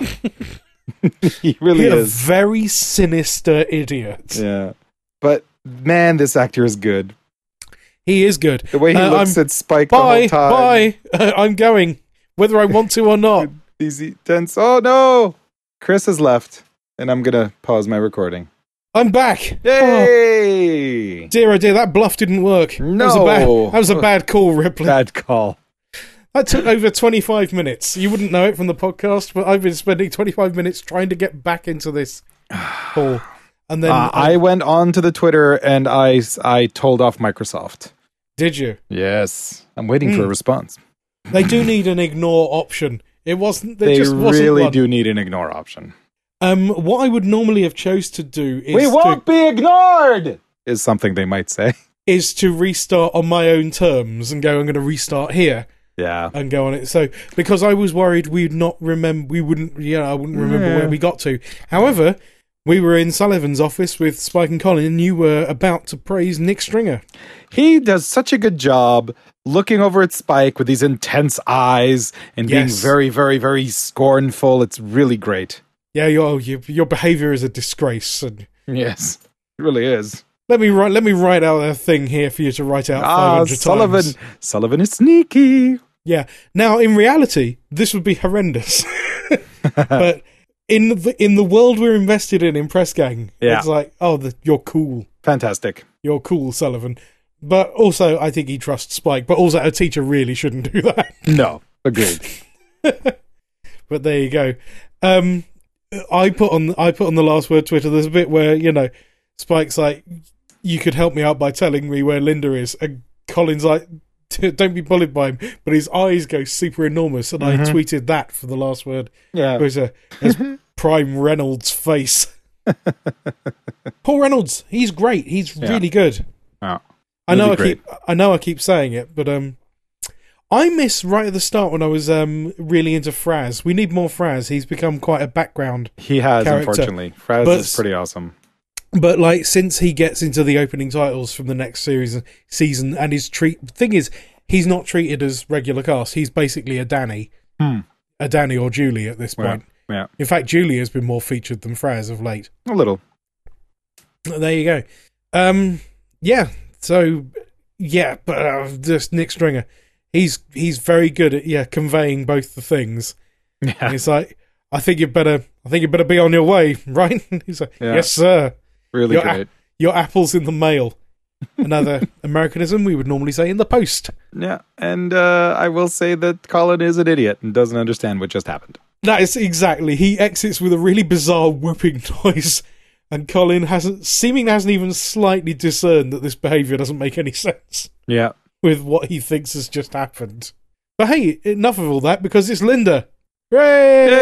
He really He's a is. very sinister idiot. Yeah. But man, this actor is good. He is good. The way he Uh, looks I'm- at Spike Bye, the whole time. bye. Uh, I'm going, whether I want to or not. Easy tense. Oh no! Chris has left, and I'm gonna pause my recording. I'm back. Oh, Yay! dear, oh dear, that bluff didn't work. That was a No. bad, that was a bad call, Ripley. Bad call. That took over twenty-five minutes. You wouldn't know it from the podcast, but I've been spending twenty-five minutes trying to get back into this call. And then, Uh, I went on to the Twitter and I, I told off Microsoft. did you? Yes. I'm waiting for a Hmm. response. They do need an ignore option. It wasn't. There They just wasn't really one. do need an ignore option. Um, what I would normally have chose to do is We to, won't be ignored! Is something they might say. is to restart on my own terms and go. I'm going to restart here Yeah. and go on it. So because I was worried we'd not remember, we wouldn't. Yeah, I wouldn't remember Yeah. where we got to. However, we were in Sullivan's office with Spike and Colin, and you were about to praise Nick Stringer. He does such a good job looking over at Spike with these intense eyes and being Yes. very, very, very scornful. It's really great. Yeah, your your, your behaviour is a disgrace. And Yes. It really is. let me write. Let me write out a thing here for you to write out five Ah, hundred Sullivan. times. Sullivan is sneaky. Yeah. Now, in reality, this would be horrendous. But in the in the world we're invested in in Press Gang, Yeah. it's like, oh, the, you're cool. Fantastic. You're cool, Sullivan. But also, I think he trusts Spike. But also, a teacher really shouldn't do that. No, agreed. But there you go. Um, I put on I put on the Last Word Twitter. There's a bit where, you know, Spike's like, "You could help me out by telling me where Linda is," and Colin's like, "Don't be bullied by him." But his eyes go super enormous, and mm-hmm. I tweeted that for the Last Word. Yeah, it was a his prime Reynolds face. Paul Reynolds, he's great. He's yeah. really good. Oh, I know I great. keep I know I keep saying it, but um. I miss right at the start when I was um, really into Fraz. We need more Fraz. He's become quite a background He has, character. Unfortunately. Fraz but, is pretty awesome. But like, since he gets into the opening titles from the next series season, and his treat thing is, he's not treated as regular cast. He's basically a Danny, hmm. a Danny or Julie at this point. Yeah. yeah. In fact, Julie has been more featured than Fraz of late. A little. There you go. Um, yeah. So yeah, but uh, just Nick Stringer. He's he's very good at yeah conveying both the things. Yeah. And it's like, I think you better I think you better be on your way, right? He's like, yeah. yes, sir. Really your great. A- your apple's in the mail. Another Americanism we would normally say in the post. Yeah, and uh, I will say that Colin is an idiot and doesn't understand what just happened. That is exactly. He exits with a really bizarre whooping noise, and Colin hasn't seemingly hasn't even slightly discerned that this behaviour doesn't make any sense. Yeah. With what he thinks has just happened. But hey, enough of all that, because it's Linda. Hooray!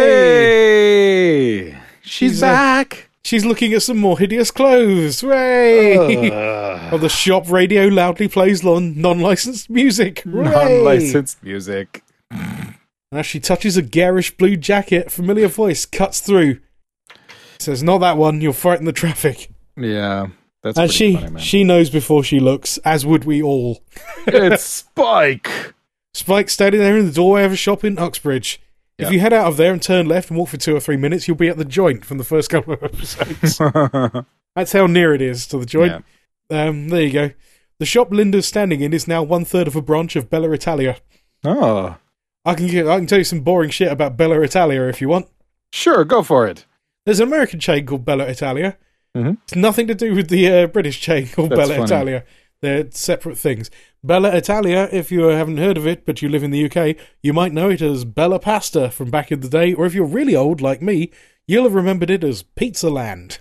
Hey! She's, she's back! Uh, she's looking at some more hideous clothes. Hooray! Uh, While the shop radio loudly plays non- non-licensed music. Hooray! Non-licensed music. As she touches a garish blue jacket, familiar voice cuts through. Says, "Not that one, you'll frighten the traffic." Yeah. That's and she funny, man. she knows before she looks, as would we all. It's Spike! Spike standing there in the doorway of a shop in Uxbridge. Yep. If you head out of there and turn left and walk for two or three minutes, you'll be at the joint from the first couple of episodes. That's how near it is to the joint. Yeah. Um, there you go. The shop Linda's standing in is now one third of a branch of Bella Italia. Oh. I can get, I can tell you some boring shit about Bella Italia if you want. Sure, go for it. There's an American chain called Bella Italia. Mm-hmm. It's nothing to do with the uh, British chain called That's Bella funny. Italia. They're separate things. Bella Italia, if you haven't heard of it, but you live in the U K, you might know it as Bella Pasta from back in the day, or if you're really old like me, you'll have remembered it as Pizza Land.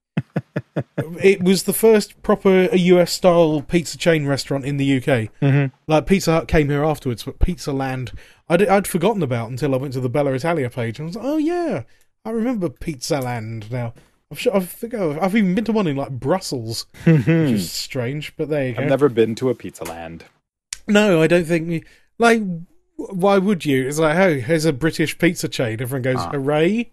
It was the first proper U S-style pizza chain restaurant in the U K. Mm-hmm. Like, Pizza Hut came here afterwards, but Pizza Land, I'd, I'd forgotten about until I went to the Bella Italia page, and I was like, oh yeah, I remember Pizza Land now. I've, sure, I've, I've even been to one in, like, Brussels, which is strange, but there you go. I've never been to a Pizza Land. No, I don't think... Like, why would you? It's like, oh, here's a British pizza chain. Everyone goes, ah. hooray.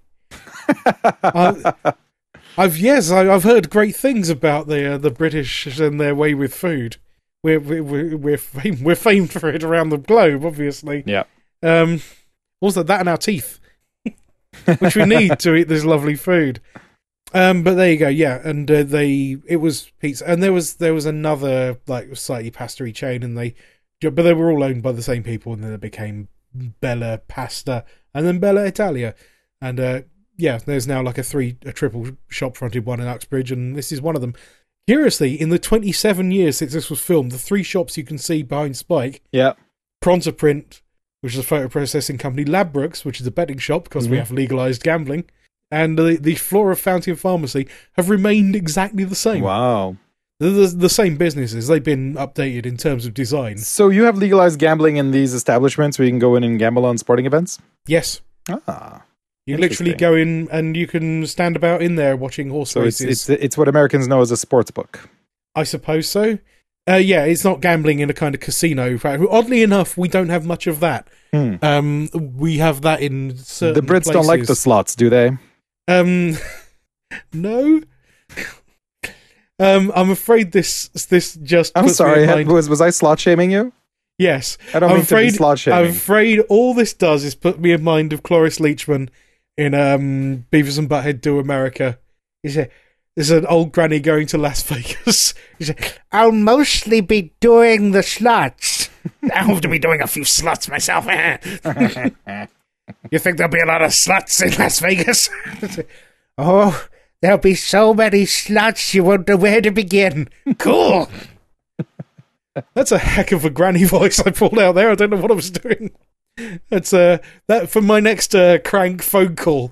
I, I've Yes, I, I've heard great things about the uh, the British and their way with food. We're, we're, we're, famed, we're famed for it around the globe, obviously. Yeah. Um, also, that and our teeth, which we need to eat this lovely food. Um, but there you go, yeah, and uh, they it was pizza, and there was there was another like slightly pasta-y chain, and they, but they were all owned by the same people, and then it became Bella Pasta, and then Bella Italia, and uh, yeah, there's now like a three a triple shop fronted one in Uxbridge, and this is one of them. Curiously, in the twenty-seven years since this was filmed, the three shops you can see behind Spike, yeah, Pronto Print, which is a photo processing company, Ladbrokes, which is a betting shop because mm-hmm. we have legalized gambling, and the, the Flora Fountain Pharmacy have remained exactly the same. Wow. They're the, the same businesses. They've been updated in terms of design. So you have legalized gambling in these establishments where you can go in and gamble on sporting events? Yes. Ah. You literally go in and you can stand about in there watching horse so races. It's, it's, it's what Americans know as a sports book. I suppose so. Uh, yeah, it's not gambling in a kind of casino. Oddly enough, we don't have much of that. Hmm. Um, we have that in certain The Brits places. don't like the slots, do they? Um, no. Um, I'm afraid this this just. I'm puts sorry. me in mind- Was was I slot shaming you? Yes. I don't I'm mean afraid, to be slot shaming. I'm afraid all this does is put me in mind of Cloris Leachman in um, Beavis and Butthead Do America. He's a, there's an old granny going to Las Vegas. He's a, I'll mostly be doing the slots. I hope to be doing a few slots myself. You think there'll be a lot of sluts in Las Vegas? Oh, there'll be so many sluts you won't know where to begin. Cool. That's a heck of a granny voice I pulled out there. I don't know what I was doing. That's uh, that for my next uh, crank phone call.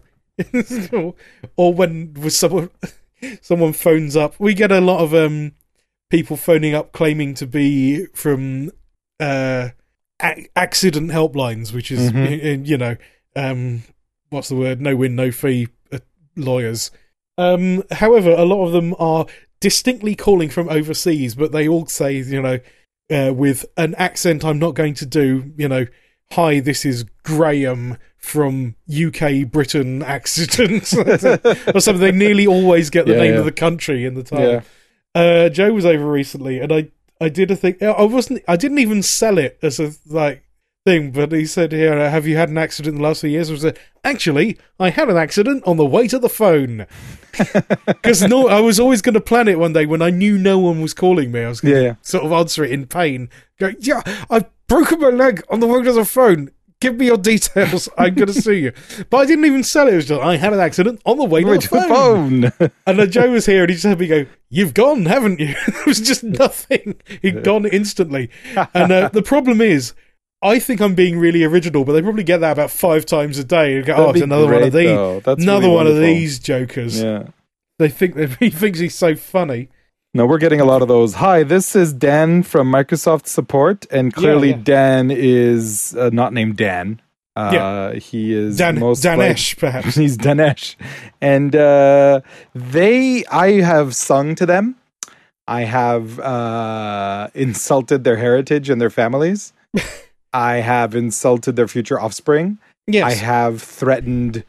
Or when with someone someone phones up. We get a lot of um people phoning up claiming to be from uh a- accident helplines, which is Mhm. you know um what's the word? No win, no fee uh, lawyers. Um, however, a lot of them are distinctly calling from overseas, but they all say, you know, uh, with an accent I'm not going to do, you know, hi, this is Graham from U K Britain accident or something. They nearly always get the Yeah, name yeah. of the country in the title. Yeah. Uh, Joe was over recently, and I, I did a thing. I wasn't. I didn't even sell it as a like thing, but he said here, uh, "Have you had an accident in the last few years?" I was like, actually, I had an accident on the way to the phone. Because no, I was always going to plan it one day when I knew no one was calling me. I was going to Yeah, yeah. sort of answer it in pain. Go, yeah, I've broken my leg on the way to the phone. Give me your details. I'm going to sue you. But I didn't even sell it. It was just, I had an accident on the way to Wait, the phone. the phone. And then Joe was here and he just had me go, you've gone, haven't you? There was just nothing. He'd gone instantly. And uh, the problem is, I think I'm being really original, but they probably get that about five times a day. And go, That'd oh, it's be another one of great, these. though. That's Another really one of wonderful. these jokers. Yeah. They think that he thinks he's so funny. No, we're getting a lot of those. Hi, this is Dan from Microsoft Support, and clearly Yeah, yeah. Dan is uh, not named Dan. Uh, Yeah. He is Dan- most Danesh, perhaps. He's Danesh, and uh, they. I have sung to them. I have uh, insulted their heritage and their families. I have insulted their future offspring. Yes. I have threatened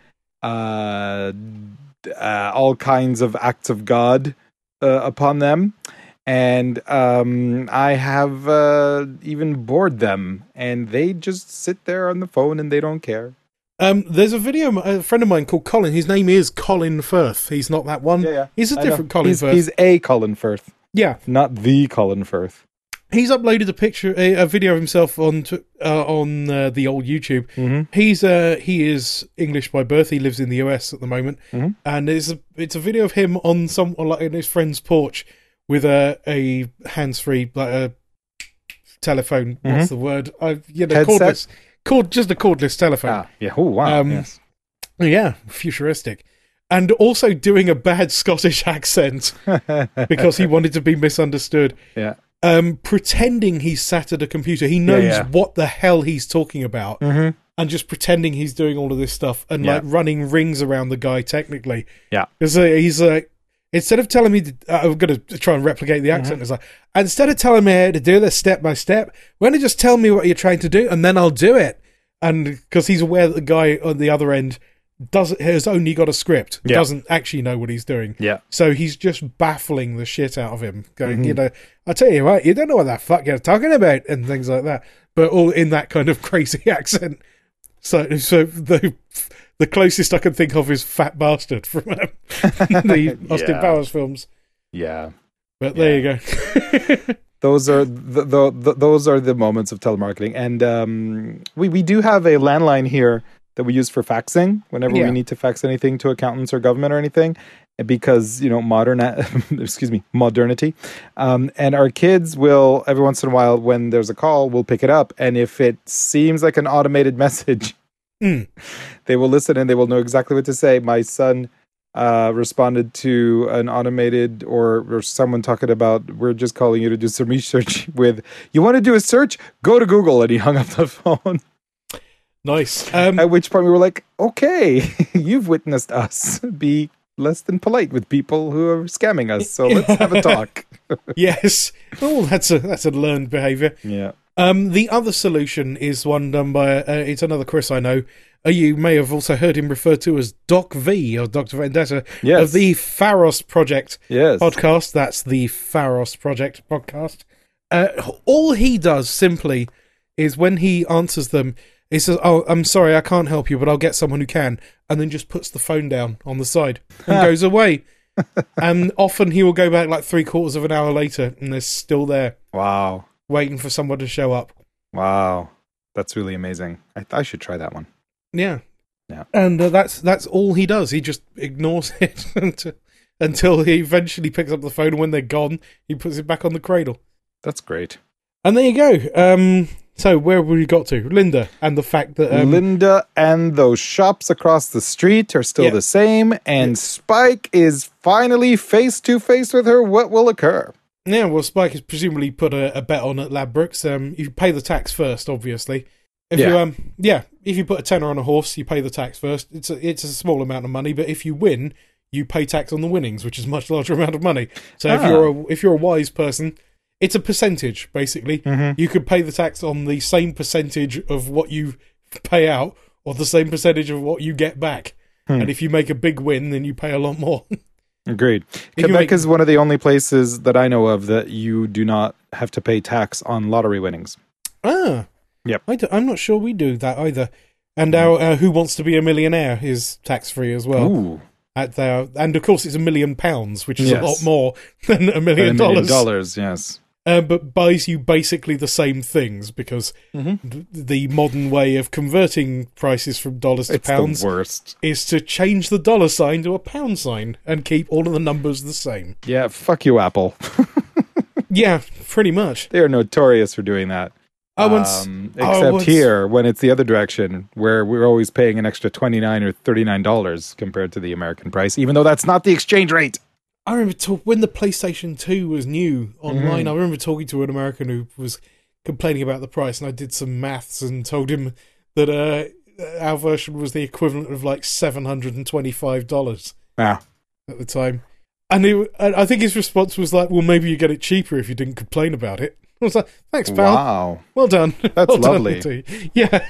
uh, uh, all kinds of acts of God uh, upon them. And um, I have uh, even bored them. And they just sit there on the phone and they don't care. Um, there's a video, a friend of mine called Colin. His name is Colin Firth. He's not that one. Yeah, yeah. He's a I know. different Colin he's, Firth. He's a Colin Firth, Yeah. not the Colin Firth. He's uploaded a picture, a, a video of himself on t- uh, on uh, the old YouTube. Mm-hmm. He's uh, he is English by birth. He lives in the U S at the moment, Mhm. and it's a it's a video of him on some on like in his friend's porch with a a hands free like a telephone. What's the word? I you know Headset? cordless, cord just a cordless telephone. Ah, yeah. Oh, wow. Um, yes. Yeah, futuristic. And also doing a bad Scottish accent because he wanted to be misunderstood. Yeah. Um, pretending he's sat at a computer. He knows yeah. what the hell he's talking about. Mm-hmm. And just pretending he's doing all of this stuff and Yeah. like running rings around the guy technically. Yeah. Because uh, he's like, instead of telling me, to, uh, I'm going to try and replicate the accent. It's like, instead of telling me how to do this step by step, why don't you just tell me what you're trying to do and then I'll do it? And because he's aware that the guy on the other end doesn't has only got a script, Yeah. doesn't actually know what he's doing. Yeah. So he's just baffling the shit out of him, going, Mhm. you know, I tell you what, you don't know what the fuck you're talking about, and things like that. But all in that kind of crazy accent. So, so the the closest I can think of is Fat Bastard from um, the Austin Yeah. Powers films. Yeah. But there you go. Those are the, the, the those are the moments of telemarketing, and um, we we do have a landline here that we use for faxing whenever Yeah. we need to fax anything to accountants or government or anything, because you know modern excuse me modernity, um, and our kids will every once in a while when there's a call will pick it up, and if it seems like an automated message, Mm. they will listen and they will know exactly what to say. My son uh, responded to an automated or, or someone talking about, we're just calling you to do some research with, you want to do a search? Go to Google. And he hung up the phone. Nice. Um, At which point we were like, okay, you've witnessed us be less than polite with people who are scamming us. So let's have a talk. yes. Oh, that's a that's a learned behaviour. Yeah. Um, the other solution is one done by, uh, it's another Chris I know. Uh, you may have also heard him referred to as Doc V, or Doctor Vendetta, Yes. of the Pharos Project Yes. podcast. That's the Pharos Project podcast. Uh, all he does simply is when he answers them, he says, oh, I'm sorry, I can't help you, but I'll get someone who can, and then just puts the phone down on the side and goes away. And often he will go back like three quarters of an hour later, and they're still there, Wow. waiting for someone to show up. Wow. That's really amazing. I, th- I should try that one. Yeah, Yeah. and uh, that's that's all he does. He just ignores it until, until he eventually picks up the phone. And when they're gone, he puts it back on the cradle. That's great. And there you go. Um, so where have we got to? Linda and the fact that... Um, Linda and those shops across the street are still Yeah. the same, and Yeah. Spike is finally face-to-face with her. What will occur? Yeah, well, Spike has presumably put a, a bet on at Ladbrokes. Um, you pay the tax first, obviously. If Yeah. you um, yeah, if you put a tenner on a horse, you pay the tax first. It's a, it's a small amount of money, but if you win, you pay tax on the winnings, which is a much larger amount of money. So if Ah. you're a, if you're a wise person, it's a percentage basically. Mhm. You could pay the tax on the same percentage of what you pay out, or the same percentage of what you get back. Hmm. And if you make a big win, then you pay a lot more. Agreed. you Quebec make- is one of the only places that I know of that you do not have to pay tax on lottery winnings. Ah, Yep. I do, I'm not sure we do that either. And our uh, Who Wants to Be a Millionaire is tax free as well. Ooh. At their, and of course, it's a million pounds, which is Yes. a lot more than a million A million dollars. dollars, yes. Uh, but buys you basically the same things because Mm-hmm. th- the modern way of converting prices from dollars to It's pounds the worst. is to change the dollar sign to a pound sign and keep all of the numbers the same. Yeah, fuck you, Apple. Yeah, pretty much. They are notorious for doing that. I once, Um, I except once- here, when it's the other direction, where we're always paying an extra twenty-nine or thirty-nine dollars compared to the American price, even though that's not the exchange rate. I remember talk- when the PlayStation two was new online, Mhm. I remember talking to an American who was complaining about the price, and I did some maths and told him that uh, our version was the equivalent of like seven hundred twenty-five dollars Ah, at the time. And he, and I think his response was like, well, maybe you get it cheaper if you didn't complain about it. I was like, thanks, pal. wow. Well done. That's Well done lovely. to you. Yeah.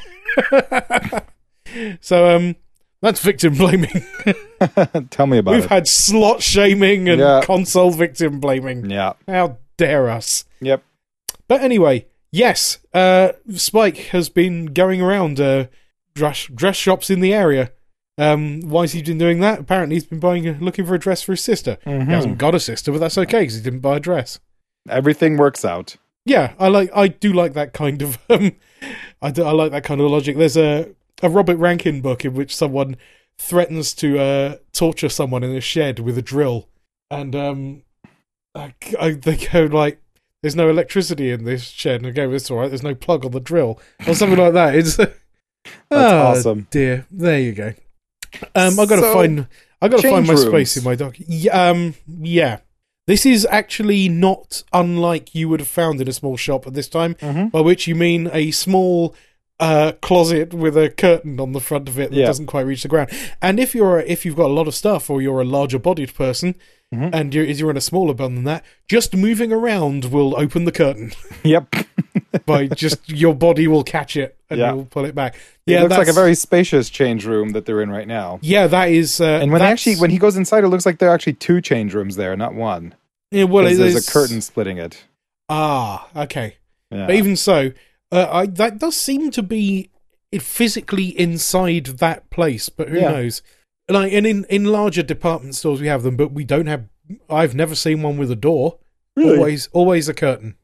So, um, that's victim blaming. Tell me about We've it. had slot shaming and Yeah. console victim blaming. Yeah. How dare us? Yep. But anyway, yes, uh, Spike has been going around uh, dress, dress shops in the area. Um, why has he been doing that? Apparently he's been buying, a, looking for a dress for his sister. Mhm. He hasn't got a sister, but that's okay because he didn't buy a dress. Everything works out. Yeah, I like. I do like that kind of. Um, I do, I like that kind of logic. There's a a Robert Rankin book in which someone threatens to uh, torture someone in a shed with a drill, and um, I, I, they go like, "There's no electricity in this shed," and I go, "It's all right. There's no plug on the drill," or something like that. It's that's awesome. Dear, there you go. Um, I got to So, find. I got to find change my rooms. space in my doc. Yeah, um, yeah. This is actually not unlike you would have found in a small shop at this time, Mhm. by which you mean a small uh, closet with a curtain on the front of it that Yeah. doesn't quite reach the ground. And if you're if you've got a lot of stuff, or you're a larger bodied person, Mhm. and you're, you're in a smaller building than that, just moving around will open the curtain. Yep. By just your body will catch it and Yeah. you'll pull it back. It Yeah, looks like a that's- very spacious change room that they're in right now. yeah. That is, uh, And when they that's- actually when he goes inside, it looks like there are actually two change rooms there, not one. yeah, well, 'Cause it there's is a curtain splitting it. Ah, okay. Yeah. But even so, uh, I, that does seem to be physically inside that place, but who Yeah. knows? Like, and in, in larger department stores we have them, but we don't have. I've never seen one with a door. Really? Always, always a curtain.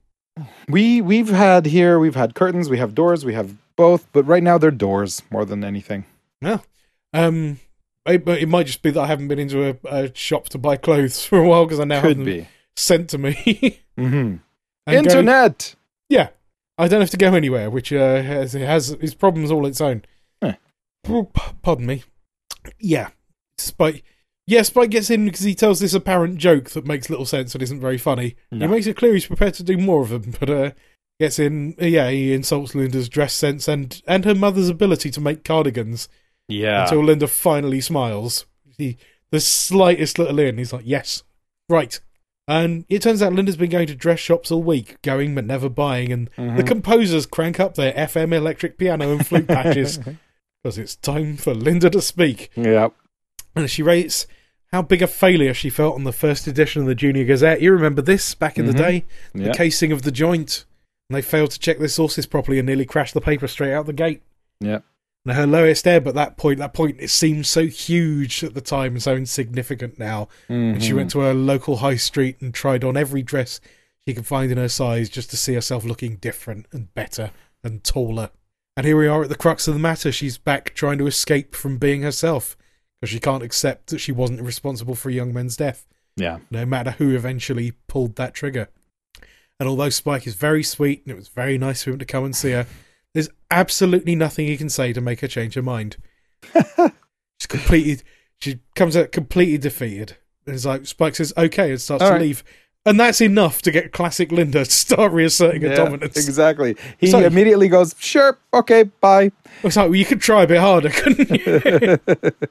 We we've had here we've had curtains, we have doors, we have both, but right now they're doors more than anything. Yeah. Um. It, but it might just be that I haven't been into a, a shop to buy clothes for a while because I now have Could them be. sent to me. Mm-hmm. And go- Internet. yeah, I don't have to go anywhere, which uh, has it has its problems all its own. Huh. Oh, p- Pardon me. Yeah, Spike. Yeah, Spike gets in because he tells this apparent joke that makes little sense and isn't very funny. No. He makes it clear he's prepared to do more of them, but uh, gets in. Yeah, he insults Linda's dress sense and and her mother's ability to make cardigans. Yeah. Until Linda finally smiles. He, the slightest little in, he's like, yes, right. And it turns out Linda's been going to dress shops all week, going but never buying, and Mhm. the composers crank up their F M electric piano and flute patches because it's time for Linda to speak. Yep. And she rates how big a failure she felt on the first edition of the Junior Gazette. You remember this back in Mhm. the day? The Yep. casing of the joint. And they failed to check their sources properly and nearly crashed the paper straight out the gate. Yep. And her lowest ebb at that point, that point, it seemed so huge at the time and so insignificant now. And she Mhm. went to her local high street and tried on every dress she could find in her size just to see herself looking different and better and taller. And here we are at the crux of the matter. She's back trying to escape from being herself because she can't accept that she wasn't responsible for a young man's death, Yeah. no matter who eventually pulled that trigger. And although Spike is very sweet and it was very nice for him to come and see her, there's absolutely nothing he can say to make her change her mind. She's completely, she comes out completely defeated. And it's like, Spike says, okay, and starts All to right. leave. And that's enough to get classic Linda to start reasserting her Yeah, dominance. exactly. He So- immediately goes, sure, okay, bye. It's like, well, you could try a bit harder, couldn't you?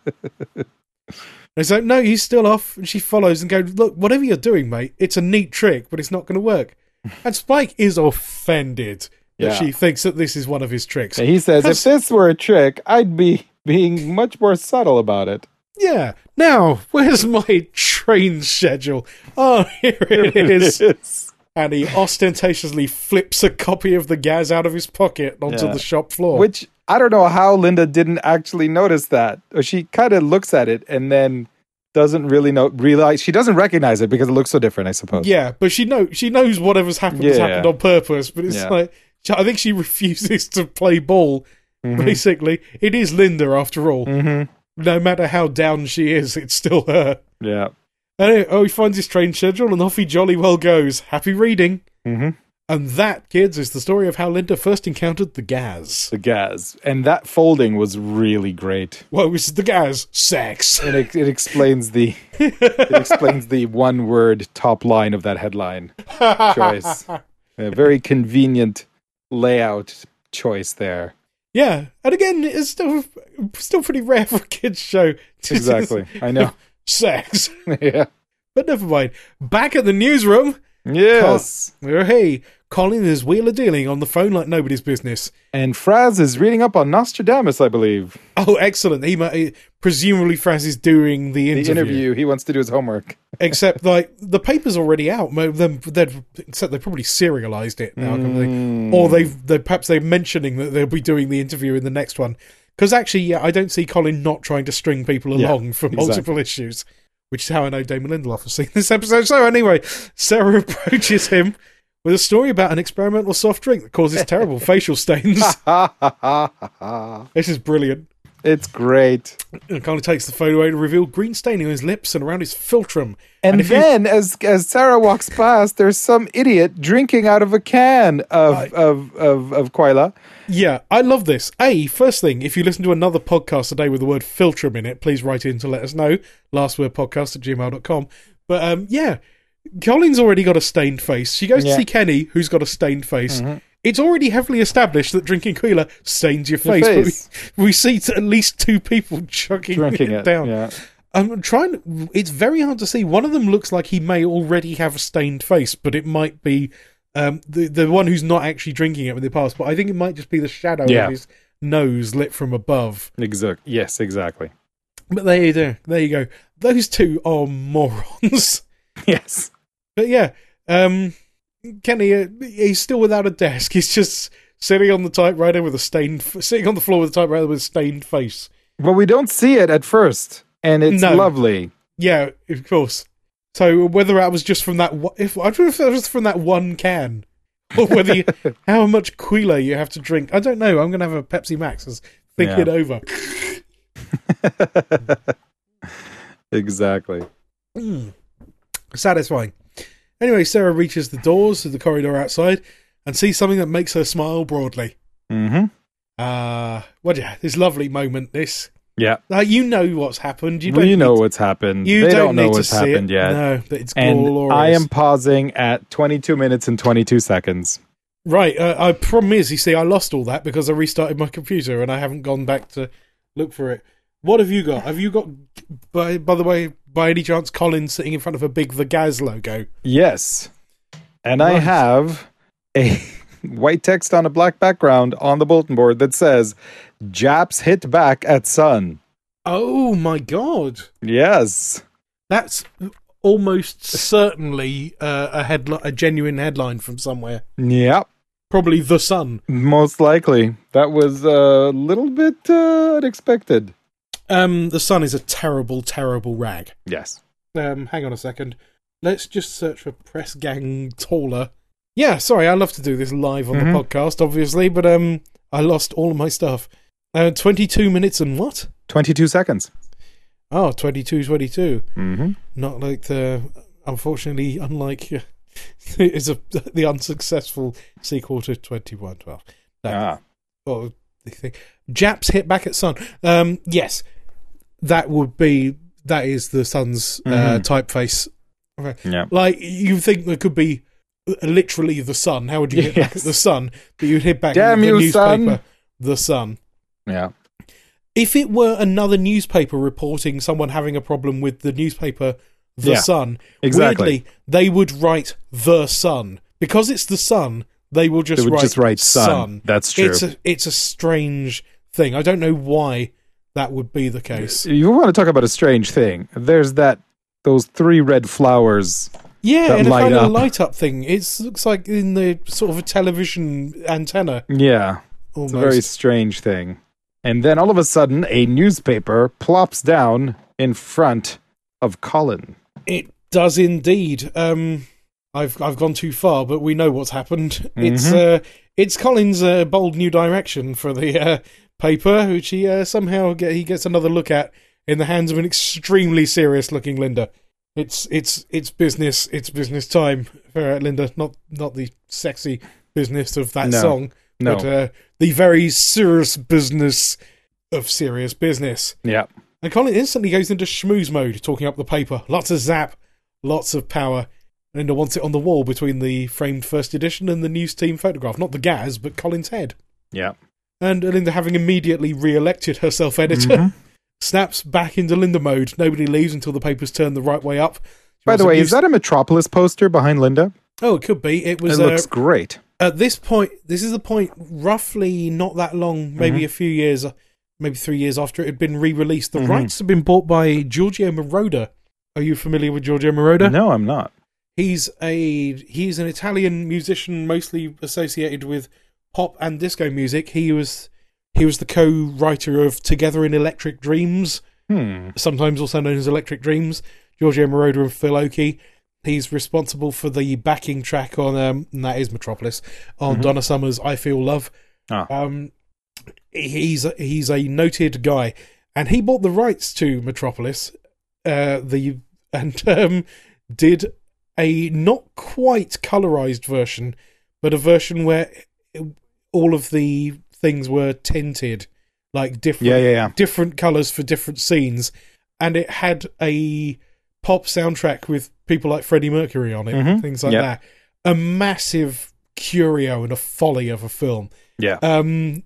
It's like, no, he's still off. And she follows and goes, look, whatever you're doing, mate, it's a neat trick, but it's not going to work. And Spike is offended that Yeah. she thinks that this is one of his tricks. And he says, Because- if this were a trick, I'd be being much more subtle about it. Yeah. Now, where's my train schedule? Oh, here it is. Yes. And he ostentatiously flips a copy of the Gaz out of his pocket onto Yeah. the shop floor. Which, I don't know how Linda didn't actually notice that. Or she kind of looks at it and then doesn't really know, realize, she doesn't recognize it because it looks so different, I suppose. Yeah, but she know she knows whatever's happened has Yeah. happened on purpose. But it's Yeah. like, I think she refuses to play ball. Mhm. Basically, it is Linda after all. Mm-hmm. No matter how down she is, it's still her. Yeah. Anyway, oh, he finds his train schedule and off he jolly well goes. Happy reading. Mm-hmm. And that, kids, is the story of how Linda first encountered the Gaz. The Gaz. And that folding was really great. Well, it was the Gaz. Sex. And it, it explains the it explains the one word top line of that headline choice. A very convenient layout choice there. Yeah, and again, it's still still pretty rare for a kids' show. to Exactly. I know. Sex. Yeah. But never mind. Back at the newsroom. Yes. Oh, hey, Colin is wheeler dealing on the phone like nobody's business. And Fraz is reading up on Nostradamus, I believe. Oh, excellent. He might, presumably Fraz is doing the interview. The interview. He wants to do his homework. Except, like, the paper's already out. Mo- them- They've, except they probably serialized it now, haven't they? Mm. Or they've, they perhaps they're mentioning that they'll be doing the interview in the next one. Because actually, yeah, I don't see Colin not trying to string people Yeah, along for multiple exactly. issues. Which is how I know Damon Lindelof has seen this episode. So anyway, Sarah approaches him with a story about an experimental soft drink that causes terrible facial stains. Ha ha ha ha ha. This is brilliant. It's great. And Colin takes the photo away to reveal green staining on his lips and around his philtrum. And, if you- then, as as Sarah walks past, there's some idiot drinking out of a can of I- of of of Quila. Yeah, I love this. A, first thing, if you listen to another podcast today with the word philtrum in it, please write in to let us know. Lastwordpodcast at gmail dot com. But um, yeah, Colin's already got a stained face. She goes Yeah. to see Kenny, who's got a stained face. Mhm. It's already heavily established that drinking Quila stains your Your face. face. But we, we see t- at least two people chugging Drinking it it down. Yeah. I'm trying. It's very hard to see. One of them looks like he may already have a stained face, but it might be um, the the one who's not actually drinking it in the past. But I think it might just be the shadow Yeah. of his nose lit from above. Exact. Yes, exactly. But there you go. There you go. Those two are morons. Yes. But yeah, um, Kenny, uh, he's still without a desk. He's just sitting on the typewriter with a stained, sitting on the floor with a typewriter with a stained face. Well, we don't see it at first, and it's No. lovely. Yeah, of course. So whether that was just from that, one- if I don't know if that was from that one can, or whether you, how much Quila you have to drink, I don't know. I'm going to have a Pepsi Max as think Yeah. it over. Exactly. Mm. Satisfying. Anyway, Sarah reaches the doors of the corridor outside and sees something that makes her smile broadly. Mm-hmm. Uh, what? Yeah, this lovely moment. This, Yeah. uh, you know what's happened. You don't We know need- what's happened. You they don't, don't know need to what's see happened it. yet. No, but it's And glorious. I am pausing at twenty-two minutes and twenty-two seconds. Right, uh, I problem is, you see, I lost all that because I restarted my computer and I haven't gone back to look for it. What have you got? Have you got, by by the way, by any chance, Colin sitting in front of a big The Gaz logo? Yes. And I Right. have a white text on a black background on the bulletin board that says, Japs hit back at Sun. Oh my god, Yes. that's almost certainly uh, a headli- a genuine headline from somewhere. Yep. Probably The Sun. Most likely. That was a little bit uh, unexpected. Um, The Sun is a terrible, terrible rag. Yes. Um, hang on a second. Let's just search for Press Gang Taller. Yeah, sorry, I love to do this live on Mhm. the podcast, obviously, but um, I lost all of my stuff. Uh, twenty-two minutes and what? twenty-two seconds. Oh, twenty-two, twenty-two. Mm-hmm. Not like the, unfortunately, unlike uh, It's a the unsuccessful sequel to twenty-one twelve. No. Ah. Or the thing. Japs hit back at Sun. Um, yes, that would be that is the Sun's uh, Mhm. typeface. Okay. Yeah. Like you think there could be literally the Sun. How would you hit back at Yes. the Sun? But you'd hit back Damn at the you, newspaper, Sun. the Sun. Yeah. If it were another newspaper reporting someone having a problem with the newspaper, The Yeah, Sun, exactly. weirdly, they would write The Sun. Because it's The Sun, they will just They would write just write Sun. Sun. That's true. It's a, it's a strange thing. I don't know why that would be the case. You want to talk about a strange thing? There's that those three red flowers. Yeah, that and a light kind of up. light up thing. It looks like in the sort of a television antenna. Yeah, Almost. it's a very strange thing. And then all of a sudden, a newspaper plops down in front of Colin. It does indeed. Um, I've I've gone too far, but we know what's happened. It's uh, it's Colin's uh, bold new direction for the uh, paper, which he uh, somehow get, he gets another look at in the hands of an extremely serious looking Linda. It's it's it's business. It's business time for uh, Linda. Not not the sexy business of that No. song, No. but uh, the very serious business of serious business. Yeah. And Colin instantly goes into schmooze mode, talking up the paper. Lots of zap, lots of power. Linda wants it on the wall between the framed first edition and the news team photograph. Not the Gaz, but Colin's head. Yeah. And Linda, having immediately re-elected herself editor, Mhm. snaps back into Linda mode. Nobody leaves until the paper's turned the right way up. She By wants the a way, news- is that a Metropolis poster behind Linda? Oh, it could be. It was It uh, looks great. at this point. This is the point, roughly not that long, maybe Mhm. a few years, maybe three years after it had been re-released. The Mhm. rights have been bought by Giorgio Moroder. Are you familiar with Giorgio Moroder? No, I'm not. He's a he's an Italian musician, mostly associated with pop and disco music. He was he was the co-writer of Together in Electric Dreams, Hmm. sometimes also known as Electric Dreams. Giorgio Moroder and Phil Oakey. He's responsible for the backing track on um, and that is Metropolis on Mhm. Donna Summer's "I Feel Love." Ah. Um, he's he's a noted guy, and he bought the rights to Metropolis. Uh, the and um, did a not quite colorized version, but a version where all of the things were tinted, like different Yeah, yeah, yeah. different colors for different scenes, and it had a pop soundtrack with people like Freddie Mercury on it, Mhm. things like Yep. that. A massive curio and a folly of a film. Yeah. Um,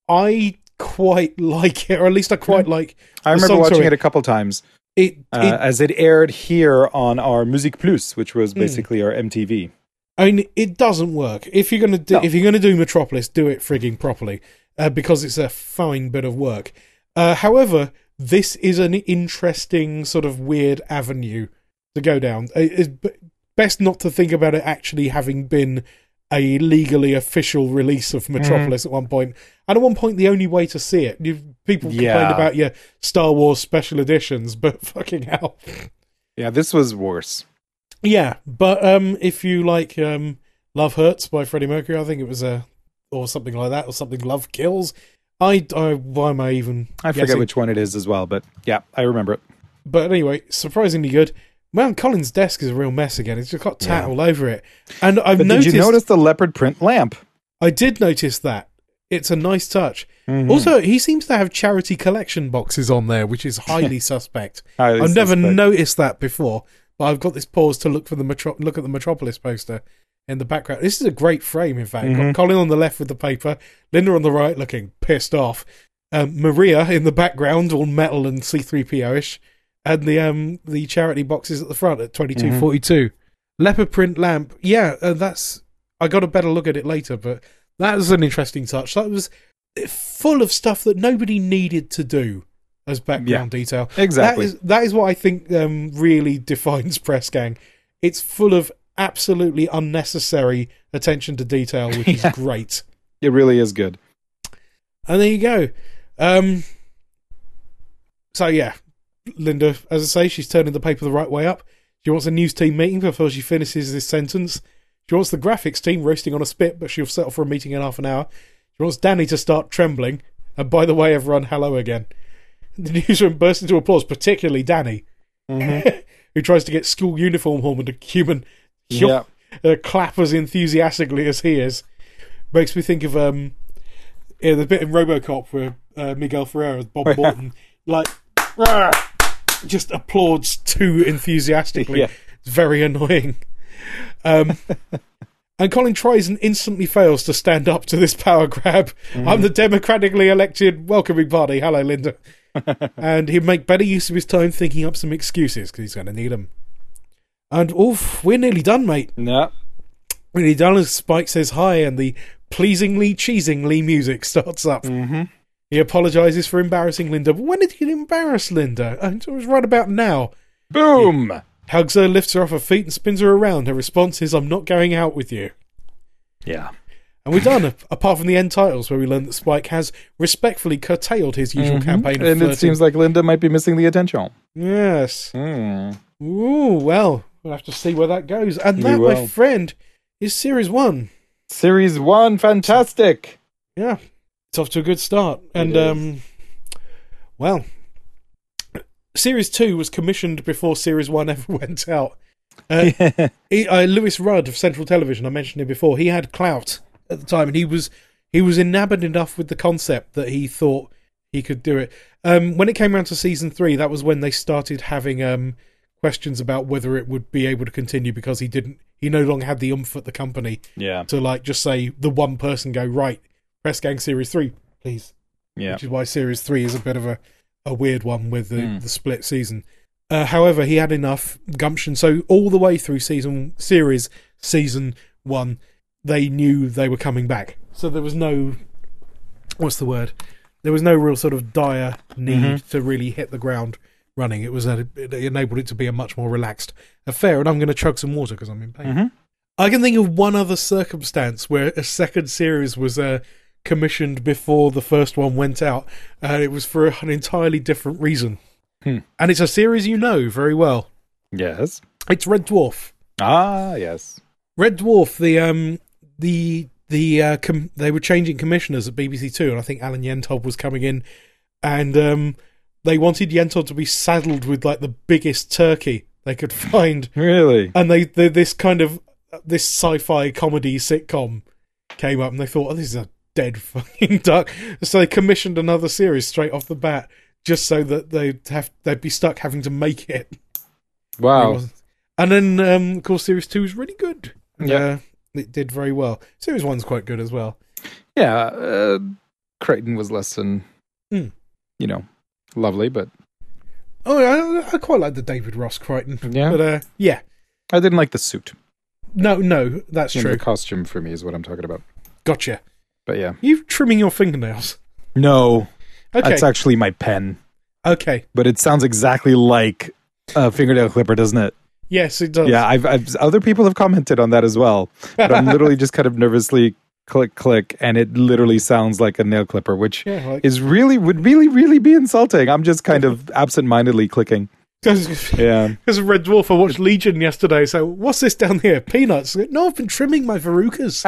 I quite like it, or at least I quite like I the remember song, watching sorry. it a couple times it. uh, it as it aired here on our Musique Plus, which was Hmm. basically our M T V. I mean, it doesn't work. If you're gonna do, No. if you're gonna do Metropolis, do it frigging properly, uh, because it's a fine bit of work. Uh, however, this is an interesting sort of weird avenue to go down. Uh, It's b- best not to think about it actually having been a legally official release of Metropolis Mm-hmm. at one point. And at one point, the only way to see it, you, people complained Yeah. about your Star Wars special editions, but fucking hell. Yeah, this was worse. Yeah, but um, if you like um, Love Hurts by Freddie Mercury, I think it was a or something like that, or something Love Kills. I, I why am I even? I forget guessing? which one it is as well, but yeah, I remember it. But anyway, surprisingly good. Man, Colin's desk is a real mess again. It's just got tat Yeah. all over it. And I've But noticed. did you notice the leopard print lamp? I did notice that. It's a nice touch. Mhm. Also, he seems to have charity collection boxes on there, which is highly suspect. Highly I've never suspect. noticed that before, but I've got this pause to look for the metro- look at the Metropolis poster in the background. This is a great frame, in fact. Mhm. Got Colin on the left with the paper, Linda on the right looking pissed off, um, Maria in the background, all metal and C three P O-ish, and the um the charity boxes at the front at twenty-two forty-two. Leopard print lamp, yeah, uh, that's. I got a better look at it later, but that was an interesting touch. That was full of stuff that nobody needed to do as background detail. Exactly. That is, that is what I think um, really defines Press Gang. It's full of absolutely unnecessary attention to detail, which Yeah. is great. It really is good. And there you go. Um, so, yeah, Linda, as I say, she's turning the paper the right way up. She wants a news team meeting before she finishes this sentence. She wants the graphics team roasting on a spit, but she'll settle for a meeting in half an hour. She wants Danny to start trembling. And by the way, everyone, hello again. The newsroom bursts into applause, particularly Danny, Mhm. who tries to get school uniform home and a human. Yeah. uh, clap as enthusiastically as he is. Makes me think of um, yeah, the bit in RoboCop where uh, Miguel Ferrer as Bob Morton, like, rah, just applauds too enthusiastically. Yeah. It's very annoying. Um, and Colin tries and instantly fails to stand up to this power grab. Mm-hmm. I'm the democratically elected welcoming party. Hello, Linda. And he'd make better use of his time thinking up some excuses because he's going to need them. And oof, we're nearly done, mate. No. We're nearly done as Spike says hi and the pleasingly, cheesingly music starts up. Mm-hmm. He apologises for embarrassing Linda. But when did he embarrass Linda? It was right about now. Boom! He hugs her, lifts her off her feet and spins her around. Her response is, I'm not going out with you. Yeah. And we're done, apart from the end titles, where we learn that Spike has respectfully curtailed his usual mm-hmm. campaign of And flirting. it seems like Linda might be missing the attention. Yes. Mm. Ooh, well, we'll have to see where that goes. And that, We my will. friend, is Series one. Series one, fantastic! Yeah, it's off to a good start. And, It is. um, well, Series two was commissioned before Series one ever went out. Uh, he, uh, Lewis Rudd of Central Television, I mentioned him before, he had clout at the time, and he was he was enamored enough with the concept that he thought he could do it. Um, when it came around to season three, that was when they started having um, questions about whether it would be able to continue because he didn't. He no longer had the oomph at the company Yeah. to like just say the one person go right. Press Gang Series three, please. Yeah. Which is why Series three is a bit of a, a weird one with the, Mm. the split season. Uh, however, he had enough gumption, so all the way through season series season one, they knew they were coming back. So there was no, what's the word? There was no real sort of dire need Mhm. to really hit the ground running. It was a, it enabled it to be a much more relaxed affair. And I'm going to chug some water because I'm in pain. Mm-hmm. I can think of one other circumstance where a second series was uh, commissioned before the first one went out, and it was for an entirely different reason. Hmm. And it's a series you know very well. Yes. It's Red Dwarf. Ah, yes. Red Dwarf. The um the the uh, com- they were changing commissioners at B B C Two, and I think Alan Yentov was coming in, and um they wanted Yentov to be saddled with like the biggest turkey they could find, Really? and they, they this kind of this sci-fi comedy sitcom came up, and they thought, oh, this is a dead fucking duck. So they commissioned another series straight off the bat, just so that they'd have they'd be stuck having to make it. It Wow. wasn't- And then, um, of course, Series two is really good. Yeah. Uh, it did very well. Series one's quite good as well. Yeah. Uh, Crichton was less than, Mm. you know, lovely, but Oh, I, I quite like the David Ross Crichton. yeah. But, uh, yeah. I didn't like the suit. No, no, that's You know, true. the costume for me is what I'm talking about. Gotcha. But yeah. You trimming your fingernails. No. Okay. That's actually my pen. Okay. But it sounds exactly like a fingernail clipper, doesn't it? Yes, it does. Yeah, I've, I've other people have commented on that as well. But I'm literally just kind of nervously click, click, and it literally sounds like a nail clipper, which Yeah, like, is really, would really, really be insulting. I'm just kind of absent-mindedly clicking. because Yeah. of Red Dwarf, I watched Legion yesterday. So, what's this down here? Peanuts? No, I've been trimming my verrucas.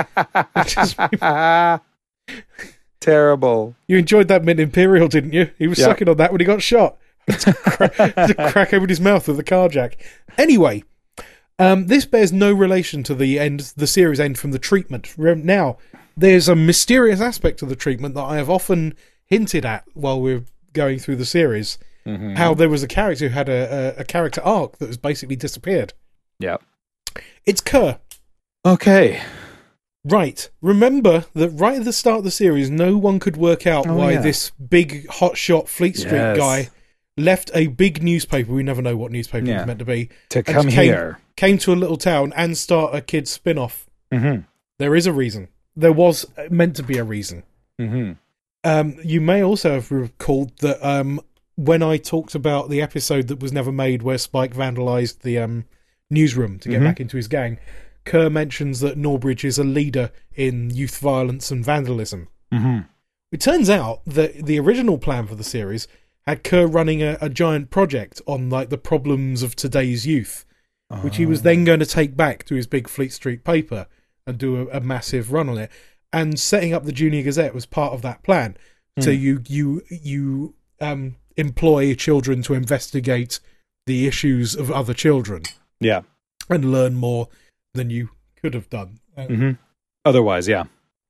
Just- Terrible. You enjoyed that Mint Imperial, didn't you? He was Yeah. sucking on that when he got shot. to, crack, to crack open his mouth with the car jack. Anyway, um, this bears no relation to the end, the series end from the treatment. Rem- Now, there's a mysterious aspect to the treatment that I have often hinted at while we're going through the series. Mhm. How there was a character who had a, a, a character arc that has basically disappeared. Yeah. It's Kerr. Okay. Right. Remember that right at the start of the series, no one could work out Oh, why yeah. this big hotshot Fleet Street Yes. guy left a big newspaper, we never know what newspaper Yeah. it's meant to be, To And come came- here. came to a little town and start a kid's spin-off. Mm-hmm. There is a reason. There was meant to be a reason. Mm-hmm. Um, you may also have recalled that um, when I talked about the episode that was never made where Spike vandalised the um, newsroom to get Mhm. back into his gang, Kerr mentions that Norbridge is a leader in youth violence and vandalism. Mm-hmm. It turns out that the original plan for the series had Kerr running a, a giant project on like the problems of today's youth, which he was then going to take back to his big Fleet Street paper and do a, a massive run on it. And setting up the Junior Gazette was part of that plan. So Hmm. you you you um, employ children to investigate the issues of other children Yeah. and learn more than you could have done. Um, Mm-hmm. Otherwise, yeah.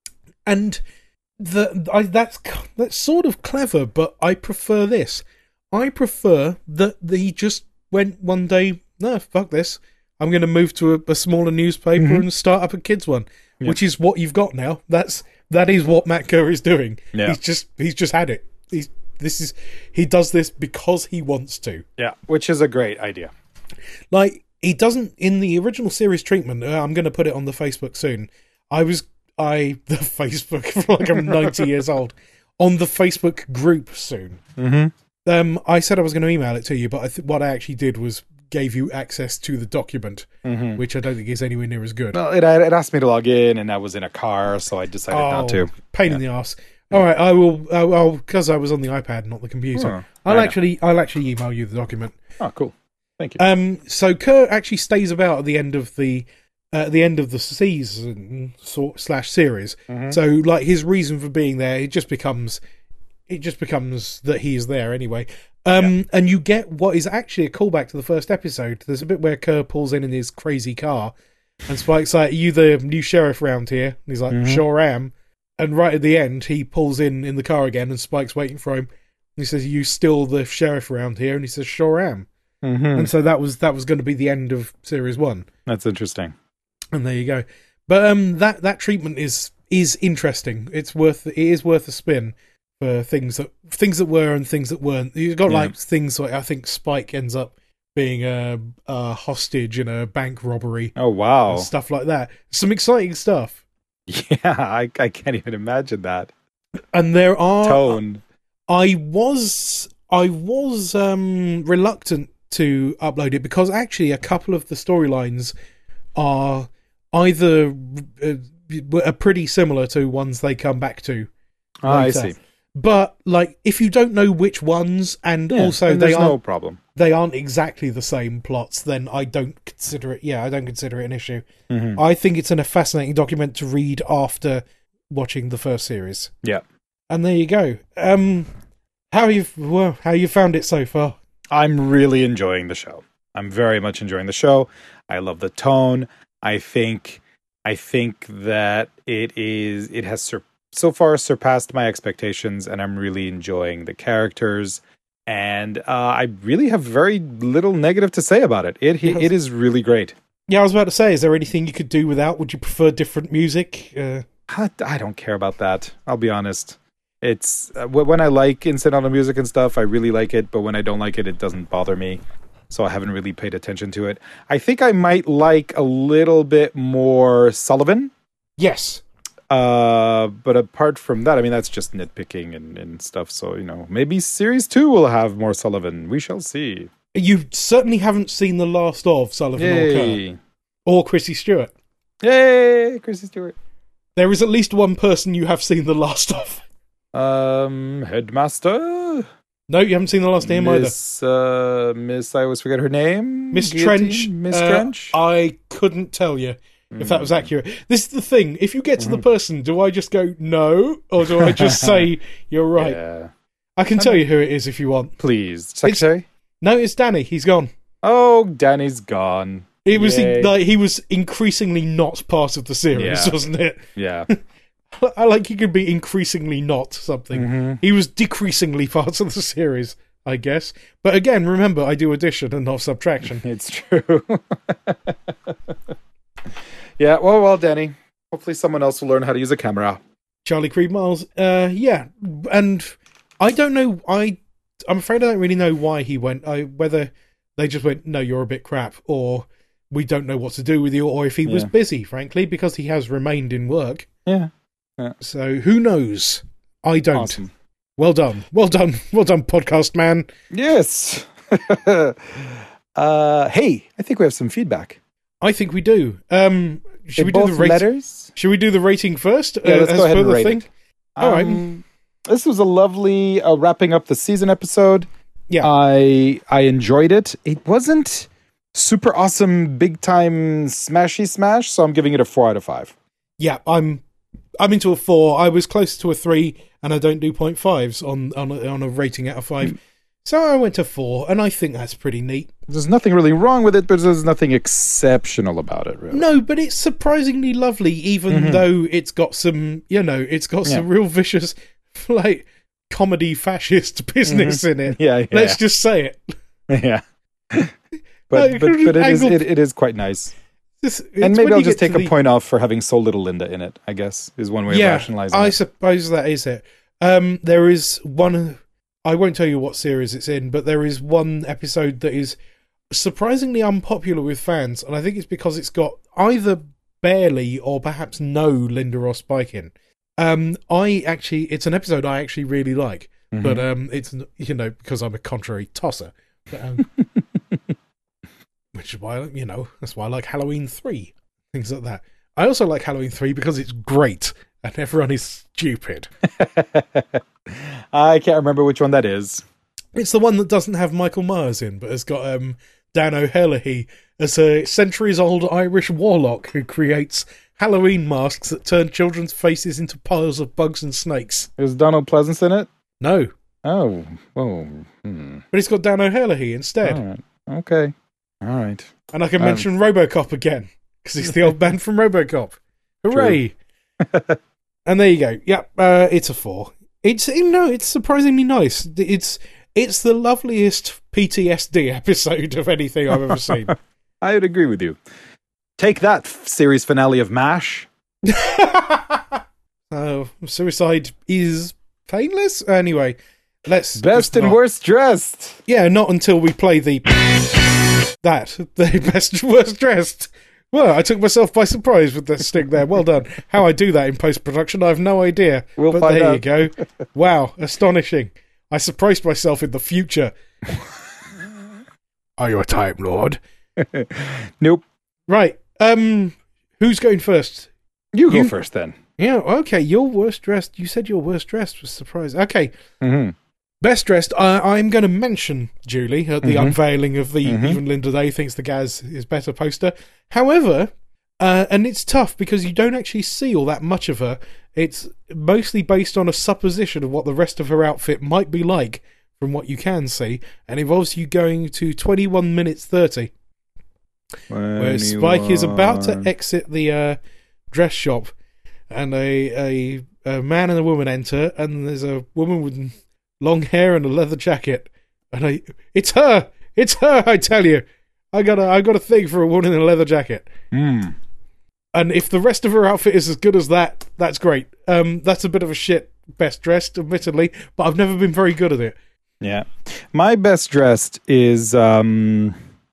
And the I, that's that's sort of clever, but I prefer this. I prefer that he just went one day, no, fuck this. I'm going to move to a, a smaller newspaper Mhm. and start up a kids one, Yeah. which is what you've got now. That's that is what Matt Kerr is doing. Yeah. He's just he's just had it. He's this is he does this because he wants to. Yeah, which is a great idea. Like he doesn't in the original series treatment. Uh, I'm going to put it on the Facebook soon. I was I the Facebook like I'm ninety years old on the Facebook group soon. Mm-hmm. Um, I said I was going to email it to you, but I th- what I actually did was gave you access to the document, Mm-hmm. which I don't think is anywhere near as good. Well, it, it asked me to log in, and I was in a car, so I decided oh, not to. pain in the ass. All right, I will. I'll because I was on the iPad, not the computer. Oh, I'll I actually, I'll actually email you the document. Oh, cool. Thank you. Um, so Kerr actually stays about at the end of the, uh, the end of the season sort slash series. Mhm. So like his reason for being there, it just becomes, it just becomes that he is there anyway. Um, and you get what is actually a callback to the first episode. There's a bit where Kerr pulls in in his crazy car, and Spike's like, "Are you the new sheriff round here?" And he's like, Mhm. "Sure am." And right at the end, he pulls in in the car again, and Spike's waiting for him. And he says, "Are you still the sheriff around here?" And he says, "Sure am." Mm-hmm. And so that was that was going to be the end of series one. That's interesting. And there you go. But um, that that treatment is is interesting. It's worth it is worth a spin for things that things that were and things that weren't. You've got Yeah. like things like I think Spike ends up being a, a hostage in a bank robbery Oh, wow. and stuff like that. Some exciting stuff. Yeah, I, I can't even imagine that. And there are Tone. I was I was um, reluctant to upload it because actually a couple of the storylines are either uh, are pretty similar to ones they come back to. Oh, I later. see. But like, if you don't know which ones, and Yeah, also and they there's aren't no problem. they aren't exactly the same plots, then I don't consider it. Yeah, I don't consider it an issue. Mhm. I think it's an, a fascinating document to read after watching the first series. Yeah. And there you go. Um, how you well, how you found it so far? I'm really enjoying the show. I'm very much enjoying the show. I love the tone. I think I think that it is it has sur- so far surpassed my expectations, and I'm really enjoying the characters. And uh, I really have very little negative to say about it. It Yes. it is really great. Yeah, I was about to say, is there anything you could do without? Would you prefer different music? Uh, I I don't care about that. I'll be honest. It's uh, wh- when I like incidental music and stuff, I really like it. But when I don't like it, it doesn't bother me. So I haven't really paid attention to it. I think I might like a little bit more Sullivan. yes. Uh, but apart from that, I mean, that's just nitpicking and, and stuff. So, you know, maybe series two will have more Sullivan. We shall see. You certainly haven't seen the last of Sullivan or Kerr Yay. or Chrissy Stewart. Yay, Chrissy Stewart. There is at least one person you have seen the last of. Um, Headmaster. No, you haven't seen the last of him either. Miss, uh, Miss, I always forget her name. Miss Guillotine? Trench. Miss uh, Trench. I couldn't tell you if that was accurate. This is the thing. If you get to the person, do I just go no, or do I just say you're right? Yeah. I can tell you who it is if you want. Please, Secretary. No, it's Danny. He's gone. Oh, Danny's gone. It was Yay. like he was increasingly not part of the series, Yeah. wasn't it? Yeah. I like he could be increasingly not something. Mhm. He was decreasingly part of the series, I guess. But again, remember, I do addition and not subtraction. It's true. Yeah, well, well, Danny. Hopefully someone else will learn how to use a camera. Charlie Creed Miles, uh, yeah, and I don't know. I I'm afraid I don't really know why he went. I whether they just went, no, you're a bit crap, or we don't know what to do with you, or if he was Yeah. busy, frankly, because he has remained in work. Yeah. So who knows? I don't. Awesome. Well done, well done, well done, podcast man. Yes. uh, hey, I think we have some feedback. I think we do. Um, should In we do both the rating? letters? Should we do the rating first? Yeah, let's uh, go as ahead per and the rate thing? it. All right. Um, This was a lovely uh, wrapping up the season episode. Yeah. I I enjoyed it. It wasn't super awesome, big time smashy smash, so I'm giving it a four out of five. Yeah, I'm I'm into a four. I was close to a three, and I don't do point fives on on a, on a rating out of five. So I went to four, and I think that's pretty neat. There's nothing really wrong with it, but there's nothing exceptional about it, really. No, but it's surprisingly lovely, even Mhm. though it's got some, you know, it's got some Yeah. real vicious, like, comedy fascist business in it. Yeah, yeah. Let's just say it. yeah. Like, But, but, but it is angled- it, it is quite nice. This, And it's when maybe I'll you just get take to a the- point off for having so little Linda in it, I guess, is one way Yeah, of rationalizing I it. suppose that is it. Um, there is one. I won't tell you what series it's in, but there is one episode that is surprisingly unpopular with fans, and I think it's because it's got either barely or perhaps no Linda Ross Spike in. Um, I actually, it's an episode I actually really like, Mhm. but um, it's you know because I'm a contrary tosser, but, um, which is why you know that's why I like Halloween three, things like that. I also like Halloween three because it's great and everyone is stupid. I can't remember which one that is. It's the one that doesn't have Michael Myers in, but has got um, Dan O'Herlihy as a centuries-old Irish warlock who creates Halloween masks that turn children's faces into piles of bugs and snakes. Is Donald Pleasance in it? No, Oh, oh, hmm. but it's got Dan O'Herlihy instead. All right. Okay. All right. And I can Um, mention RoboCop again, because he's the old man from RoboCop. Hooray! And there you go. Yep, uh, it's a four. It's you know, it's surprisingly nice. It's it's the loveliest P T S D episode of anything I've ever seen. I would agree with you. Take that, f- series finale of MASH. uh, suicide is painless. Anyway, let's Best just and not- worst dressed. Yeah, not until we play the that the best worst dressed. Well, I took myself by surprise with the stick there. Well done. How I do that in post production, I have no idea. We'll but find there out. you go. Wow, astonishing. I surprised myself in the future. Are you a Time Lord? Nope. Right. Um, who's going first? You go You- first then. Yeah. Okay. Your worst dressed. You said your worst dressed was surprised. Okay. Mm-hmm. Best dressed. I, I'm going to mention Julie at the Mhm. unveiling of the Mhm. Even Linda Day thinks the Gaz is better poster. However, uh, and it's tough because you don't actually see all that much of her. It's mostly based on a supposition of what the rest of her outfit might be like from what you can see, and involves you going to twenty-one minutes thirty, where Spike is about to exit the uh, dress shop, and a, a a man and a woman enter, and there's a woman with long hair and a leather jacket, and I, it's her, it's her, I tell you, I got a, I got a thing for a woman in a leather jacket, Mm. and if the rest of her outfit is as good as that, that's great. Um, that's a bit of a shit best dressed, admittedly, but I've never been very good at it. Yeah. My best dressed is um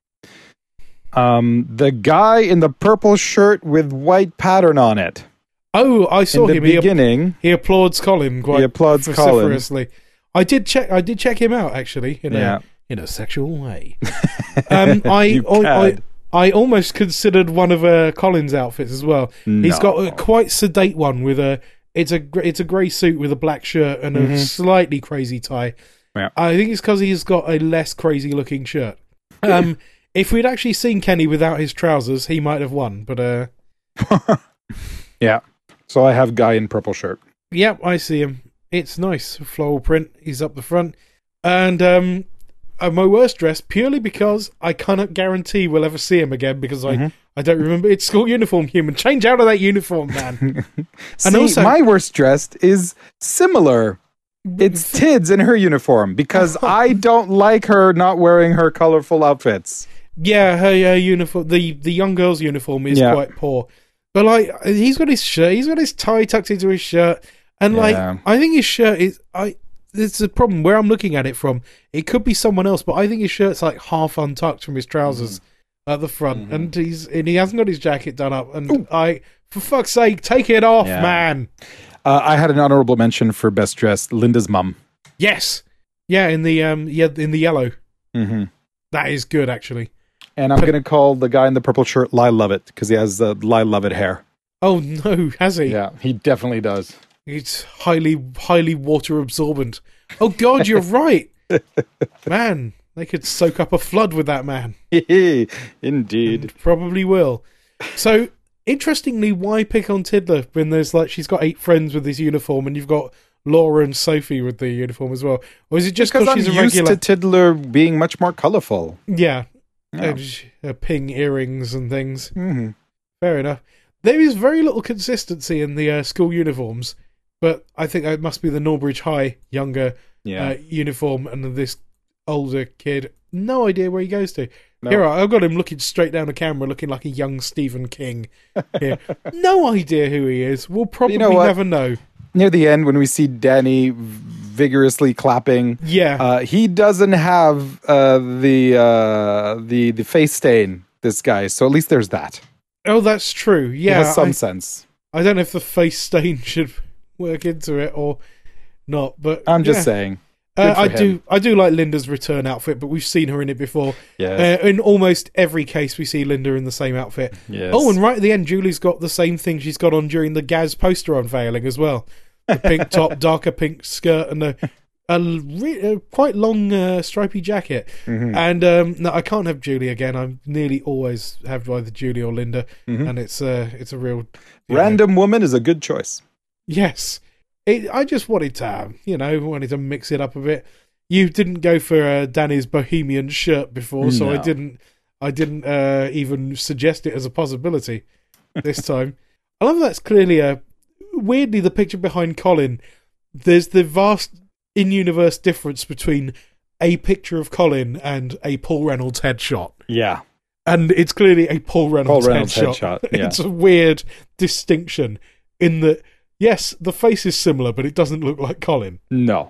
um the guy in the purple shirt with white pattern on it. Oh, I saw in the him. He, beginning, he applauds Colin quite he applauds Colin. vociferously. I did check. I did check him out actually in Yeah. a in a sexual way. um, I, You I, I cad. I almost considered one of uh, Colin's outfits as well. He's got a No. quite sedate one with a it's a gr- it's a grey suit with a black shirt and a Mhm. slightly crazy tie. Yeah. I think it's because he's got a less crazy looking shirt. Um, if we'd actually seen Kenny without his trousers, he might have won. But uh, Yeah. So I have guy in purple shirt. yep, I see him. It's nice floral print. He's up the front, and um, uh, my worst dress purely because I cannot guarantee we'll ever see him again because I Mhm. I don't remember. It's school uniform. Human, change out of that uniform, man. See, also- my worst dressed is similar. It's Tids in her uniform because I don't like her not wearing her colorful outfits. Yeah, her, her uniform, the the young girl's uniform is Yeah. quite poor. But like, he's got his shirt, he's got his tie tucked into his shirt, and like, Yeah. I think his shirt is. I there's a problem where I'm looking at it from. It could be someone else, but I think his shirt's like half untucked from his trousers at the front, Mhm. and he's and he hasn't got his jacket done up. And I, for fuck's sake, take it off, Yeah. man. Uh, I had an honorable mention for best dressed, Linda's mum. Yes, yeah, in the um, yeah, in the yellow, Mm-hmm. that is good actually. And I'm going to call the guy in the purple shirt Lyle Lovett because he has the Lyle Lovett hair. Oh no, has he? Yeah, he definitely does. It's highly, highly water absorbent. Oh God, you're right, man. They could soak up a flood with that man. Indeed. And probably will. So, interestingly, why pick on Tiddler when there's like she's got eight friends with this uniform, and you've got Laura and Sophie with the uniform as well? Or is it just because she's I'm a used regular? to Tiddler being much more colorful. Yeah, Yeah. and sh- uh, ping earrings and things. hmm Fair enough. There is very little consistency in the uh, school uniforms, but I think it must be the Norbridge High younger Yeah. uh, uniform and this older kid. No idea where he goes to. No. Here, I've got him looking straight down the camera, looking like a young Stephen King. Here, no idea who he is. We'll probably know what? never know. Near the end, when we see Danny vigorously clapping, Yeah, uh, he doesn't have uh, the uh, the the face stain. This guy, so at least there's that. oh, that's true. It Yeah, has some I, sense. I don't know if the face stain should work into it or not, but I'm just yeah. saying. Uh, Good for I him. do. I do like Linda's return outfit, but we've seen her in it before. Yes. Uh, in almost every case, we see Linda in the same outfit. yes. Oh, and right at the end, Julie's got the same thing she's got on during the Gaz poster unveiling as well: the pink top, darker pink skirt, and a, a, re- a quite long uh, stripy jacket. Mhm. And um, no, I can't have Julie again. I nearly always have either Julie or Linda, Mhm. and it's uh, it's a real you know, Random woman is a good choice. Yes, it, I just wanted to, you know, wanted to mix it up a bit. You didn't go for uh, Danny's bohemian shirt before, so I No. didn't. I didn't uh, even suggest it as a possibility this time. I love that's clearly a weirdly the picture behind Colin. There's the vast in-universe difference between a picture of Colin and a Paul Reynolds headshot, Yeah. and it's clearly a Paul Reynolds, Paul Reynolds headshot. headshot, yeah. It's a weird distinction in that. Yes, the face is similar, but it doesn't look like Colin. No.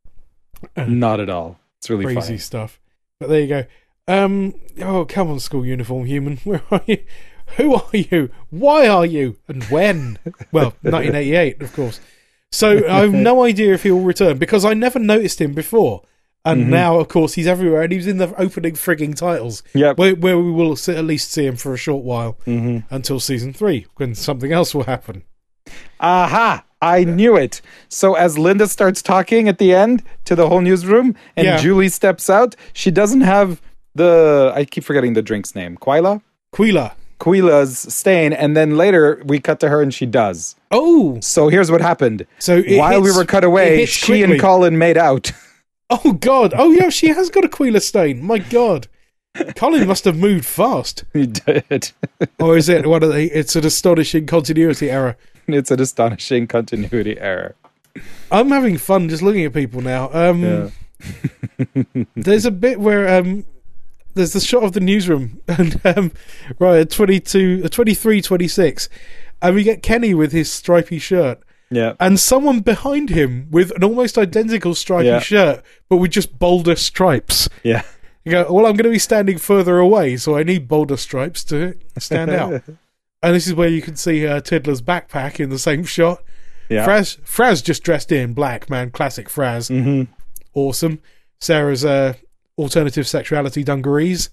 Not at all. It's really Crazy funny. stuff. But there you go. Um, oh, come on, school uniform human. Where are you? Who are you? Why are you? And when? Well, nineteen eighty-eight, of course. So I have no idea if he will return because I never noticed him before. And Mhm. now, of course, he's everywhere. And he was in the opening frigging titles, Yep. where, where we will see, at least see him for a short while hmm until season three, when something else will happen. Aha! I knew it. So as Linda starts talking at the end to the whole newsroom, and Yeah. Julie steps out, she doesn't have the I keep forgetting the drink's name. Quila? Quila. Quila's stain, and then later we cut to her and she does. Oh, So here's what happened. so it While hits- we were cut it away, hits she quickly. and Colin made out. Oh God! Oh yeah, she has got a Quila stain. My God, Colin must have moved fast, He did. or is it one of the? It's an astonishing continuity error. It's an astonishing continuity error. I'm having fun just looking at people now. Um, Yeah. There's a bit where um, there's the shot of the newsroom, and um, right at twenty-two, uh, twenty-three, twenty-six, and we get Kenny with his stripy shirt. Yeah. And someone behind him with an almost identical stripy Yeah. shirt, but with just bolder stripes. Yeah. You go, well, I'm going to be standing further away, so I need bolder stripes to stand out. And this is where you can see uh, Tiddler's backpack in the same shot. Yeah. Fraz, Fraz just dressed in black, man. Classic Fraz. hmm Awesome. Sarah's uh, alternative sexuality dungarees.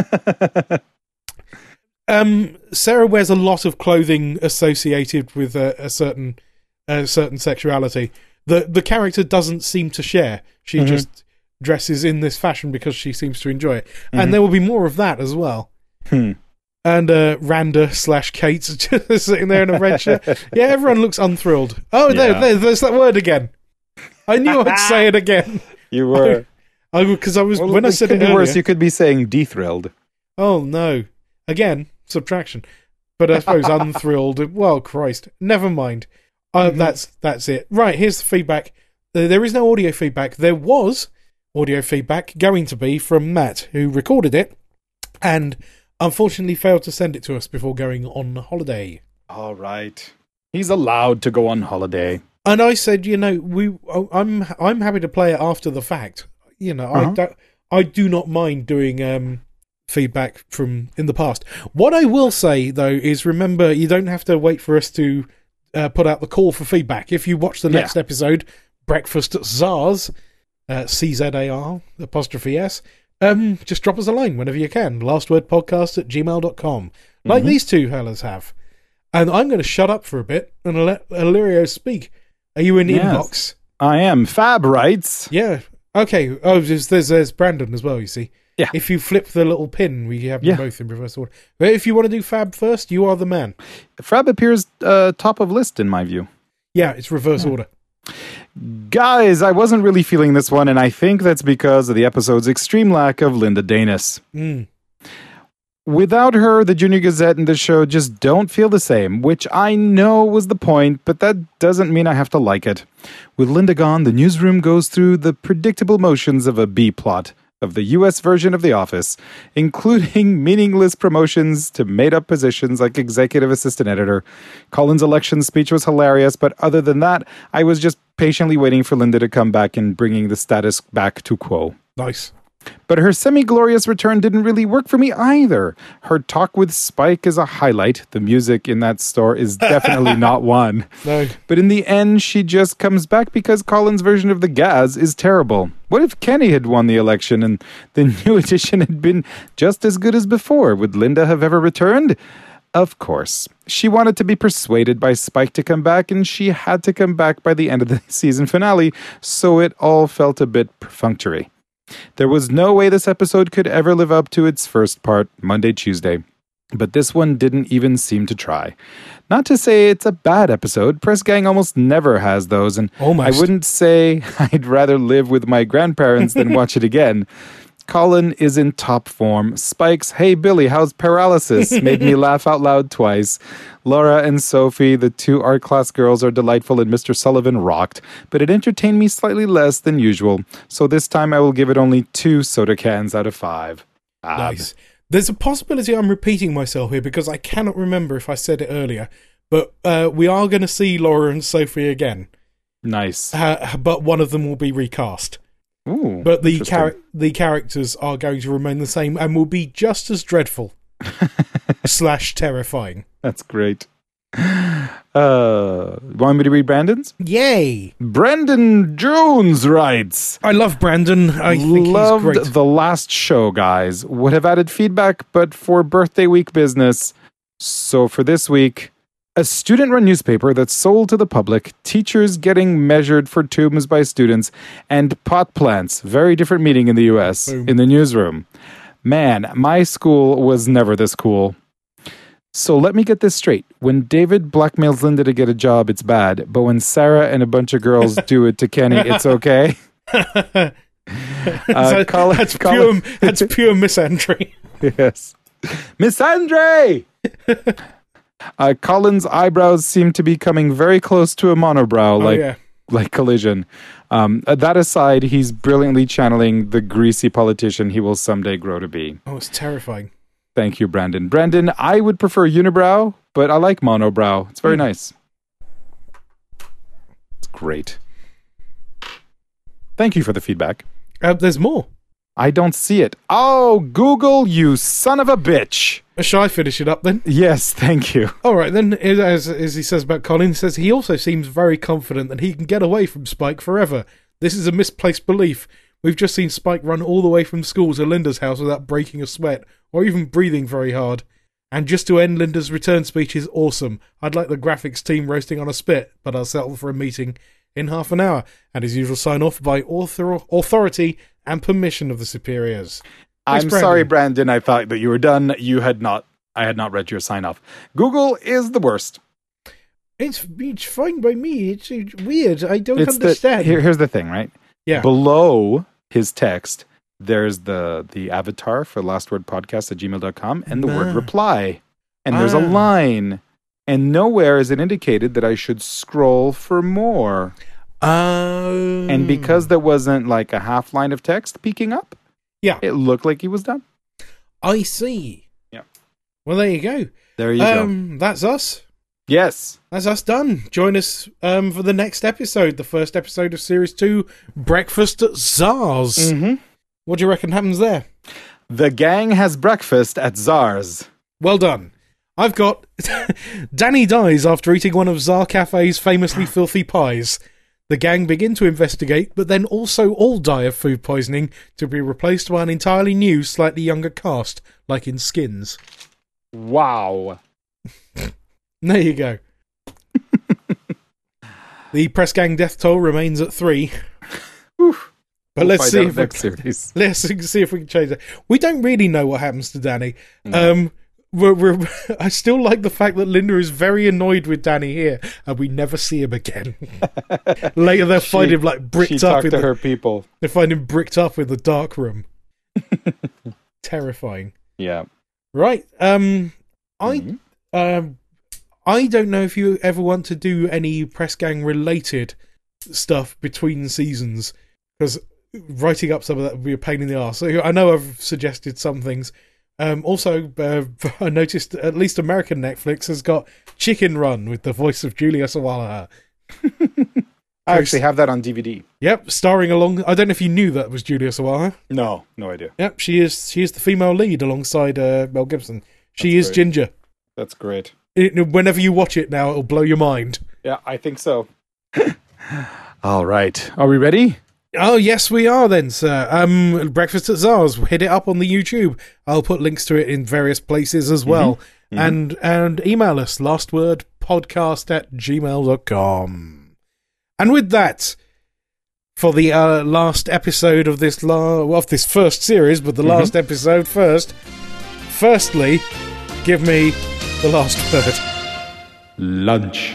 um, Sarah wears a lot of clothing associated with a, a certain a certain sexuality. The the character doesn't seem to share. She Mhm. just dresses in this fashion because she seems to enjoy it. Mhm. And there will be more of that as well. Hmm. And uh, Randa slash Kate just sitting there in a red shirt. Yeah, everyone looks unthrilled. Oh, there, Yeah. there, there's that word again. I knew I'd say it again. You were. Because I was Well, when I it said could it be worse. earlier. You could be saying de-thrilled. Oh no! Again, subtraction. But I suppose unthrilled. Well, Christ, never mind. Uh, Mhm. That's that's it. Right, here's the feedback. Uh, There is no audio feedback. There was audio feedback going to be from Matt, who recorded it, and unfortunately failed to send it to us before going on holiday. All right. He's allowed to go on holiday. And I said, you know, we, I'm, I'm happy to play it after the fact. You know, I Uh-huh. don't, I do not mind doing um, feedback from in the past. What I will say though is, remember, you don't have to wait for us to uh, put out the call for feedback. If you watch the Yeah. next episode, Breakfast at Czars, uh, C Z A R apostrophe S, um, just drop us a line whenever you can. Lastwordpodcast at gmail dot com, like Mhm. these two fellas have. And I'm going to shut up for a bit and let Illyrio speak. Are you in Yes. inbox? I am. Fab writes. Yeah. Okay. Oh, there's, there's there's Brandon as well. You see. Yeah. If you flip the little pin, we have them Yeah. both in reverse order. But if you want to do Fab first, you are the man. Fab appears uh, top of list in my view. Yeah, it's reverse order. Guys, I wasn't really feeling this one, and I think that's because of the episode's extreme lack of Linda Danis. Mm. Without her, the Junior Gazette and the show just don't feel the same, which I know was the point, but that doesn't mean I have to like it. With Linda gone, the newsroom goes through the predictable motions of a B-plot of the U S version of The Office, including meaningless promotions to made-up positions like executive assistant editor. Colin's election speech was hilarious, but other than that, I was just patiently waiting for Linda to come back and bringing the status back to quo. Nice. But her semi-glorious return didn't really work for me either. Her talk with Spike is a highlight. The music in that store is definitely not one. No. But in the end, she just comes back because Colin's version of the Gaz is terrible. What if Kenny had won the election and the new edition had been just as good as before? Would Linda have ever returned? Of course. She wanted to be persuaded by Spike to come back, and she had to come back by the end of the season finale, so it all felt a bit perfunctory. There was no way this episode could ever live up to its first part, Monday, Tuesday. But this one didn't even seem to try. Not to say it's a bad episode. Press Gang almost never has those, and Almost. I wouldn't say I'd rather live with my grandparents than watch it again. Colin is in top form. Spike's "Hey Billy, how's paralysis?" made me laugh out loud twice. Laura and Sophie, the two art class girls, are delightful, and Mister Sullivan rocked, but it entertained me slightly less than usual. So this time I will give it only two soda cans out of five. Ab. Nice. There's a possibility I'm repeating myself here because I cannot remember if I said it earlier, but uh, we are going to see Laura and Sophie again. Nice. Uh, but one of them will be recast. Ooh, But the interesting. char- the characters are going to remain the same and will be just as dreadful slash terrifying. That's great. Uh, want me to read Brandon's? Yay! Brendan Jones writes, I love Brandon. I think loved he's great. the last show, guys. Would have added feedback, but for birthday week business. So for this week, a student-run newspaper that's sold to the public, teachers getting measured for tombs by students, and pot plants. Very different meaning in the U S Boom. in the newsroom. Man, my school was never this cool. So let me get this straight. When David blackmails Linda to get a job, it's bad. But when Sarah and a bunch of girls do it to Kenny, it's okay. Uh, So Colin- that's Colin- pure. That's pure misandry. Yes. Miss Andre! uh, Colin's eyebrows seem to be coming very close to a monobrow, Oh like yeah. like Collision. Um, uh, that aside, he's brilliantly channeling the greasy politician he will someday grow to be. Oh, it's terrifying. Thank you, Brandon. Brandon, I would prefer unibrow, but I like monobrow. It's very Mm. nice. It's great. Thank you for the feedback. Uh, there's more. I don't see it. Oh, Google, you son of a bitch. Shall I finish it up then? Yes, thank you. All right, then, as, as he says about Colin, he says he also seems very confident that he can get away from Spike forever. This is a misplaced belief. We've just seen Spike run all the way from school to Linda's house without breaking a sweat, or even breathing very hard. And just to end, Linda's return speech is awesome. I'd like the graphics team roasting on a spit, but I'll settle for a meeting in half an hour. And his usual sign-off by author- authority and permission of the superiors. Thanks, I'm Brandon. sorry, Brandon. I thought that you were done. You had not. I had not read your sign off. Google is the worst. It's, it's fine by me. It's, it's weird. I don't It's the, understand. here, here's the thing, right? yeah. Below his text, there's the the avatar for lastwordpodcast at gmail dot com and the Ah. word reply. And there's a Ah. line. And nowhere is it indicated that I should scroll for more. Oh. And because there wasn't like a half line of text peeking up, Yeah. it looked like he was done. I see. Yeah. Well, there you go. There you go. Um, that's us. Yes. That's us done. Join us um, for the next episode, the first episode of Series two, Breakfast at Czars. Mm-hmm. What do you reckon happens there? The gang has breakfast at Czar's. Well done. I've got Danny dies after eating one of Czar Cafe's famously filthy pies. The gang begin to investigate, but then also all die of food poisoning to be replaced by an entirely new, slightly younger cast, like in Skins. Wow. There you go. The Press Gang death toll remains at three. Oof. But We'll let's find see out if we next series. let's see if we can change that. We don't really know what happens to Danny. No. Um, we're, we're, I still like the fact that Linda is very annoyed with Danny here, and we never see him again. Later, they'll find She- him like bricked She up talked in to the, her people. they find him bricked up in the dark room. Terrifying. Yeah. Right. Um, I Mhm. um, I don't know if you ever want to do any press gang related stuff between seasons, because writing up some of that would be a pain in the arse. So I know I've suggested some things. Um, also, uh, I noticed at least American Netflix has got Chicken Run with the voice of Julia Sawalha. I actually have that on D V D. Yep, starring along. I don't know if you knew that was Julia Sawalha. No, no idea. Yep, she is. She is the female lead alongside uh, Mel Gibson. She That's is great. Ginger. That's great. It, whenever you watch it now, it'll blow your mind. Yeah, I think so. All right. Are we ready? Oh, yes, we are then, sir. Um, Breakfast at Czars. Hit it up on the YouTube. I'll put links to it in various places as well. Mhm. And and email us, lastwordpodcast at gmail dot com. And with that, for the uh, last episode of this la- well, of this first series, but the last episode first, firstly, give me the last word. Lunch.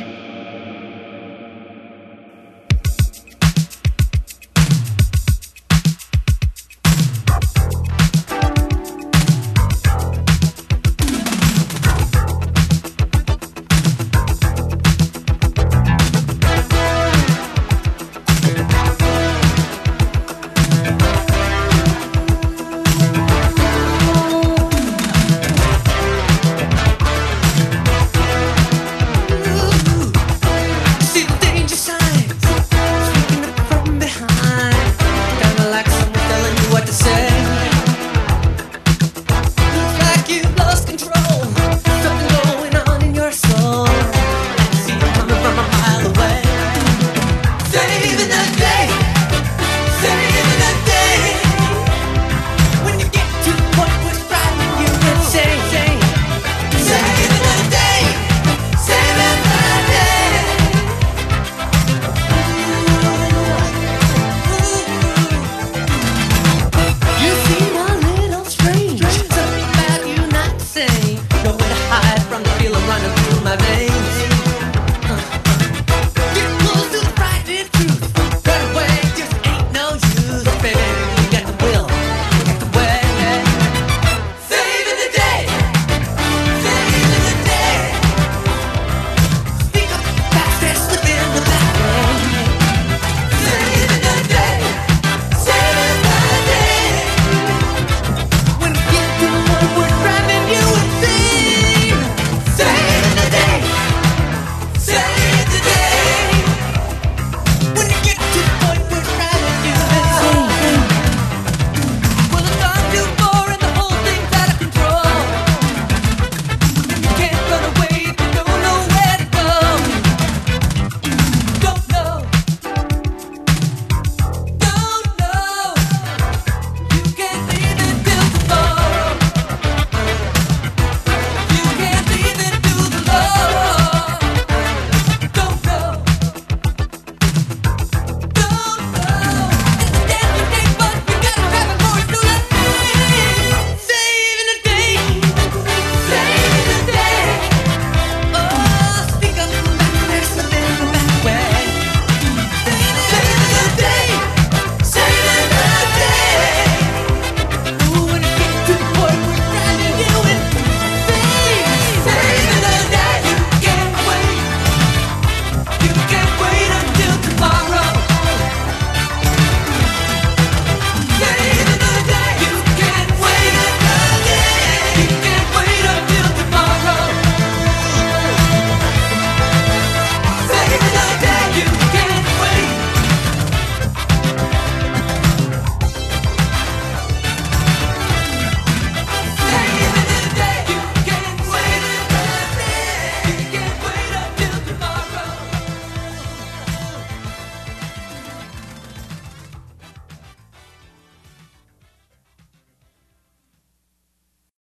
See the danger signs sneaking up from behind, kinda like someone telling you what to say. Looks like you've lost control, something going on in your soul. I can see it coming from a mile away. Saving the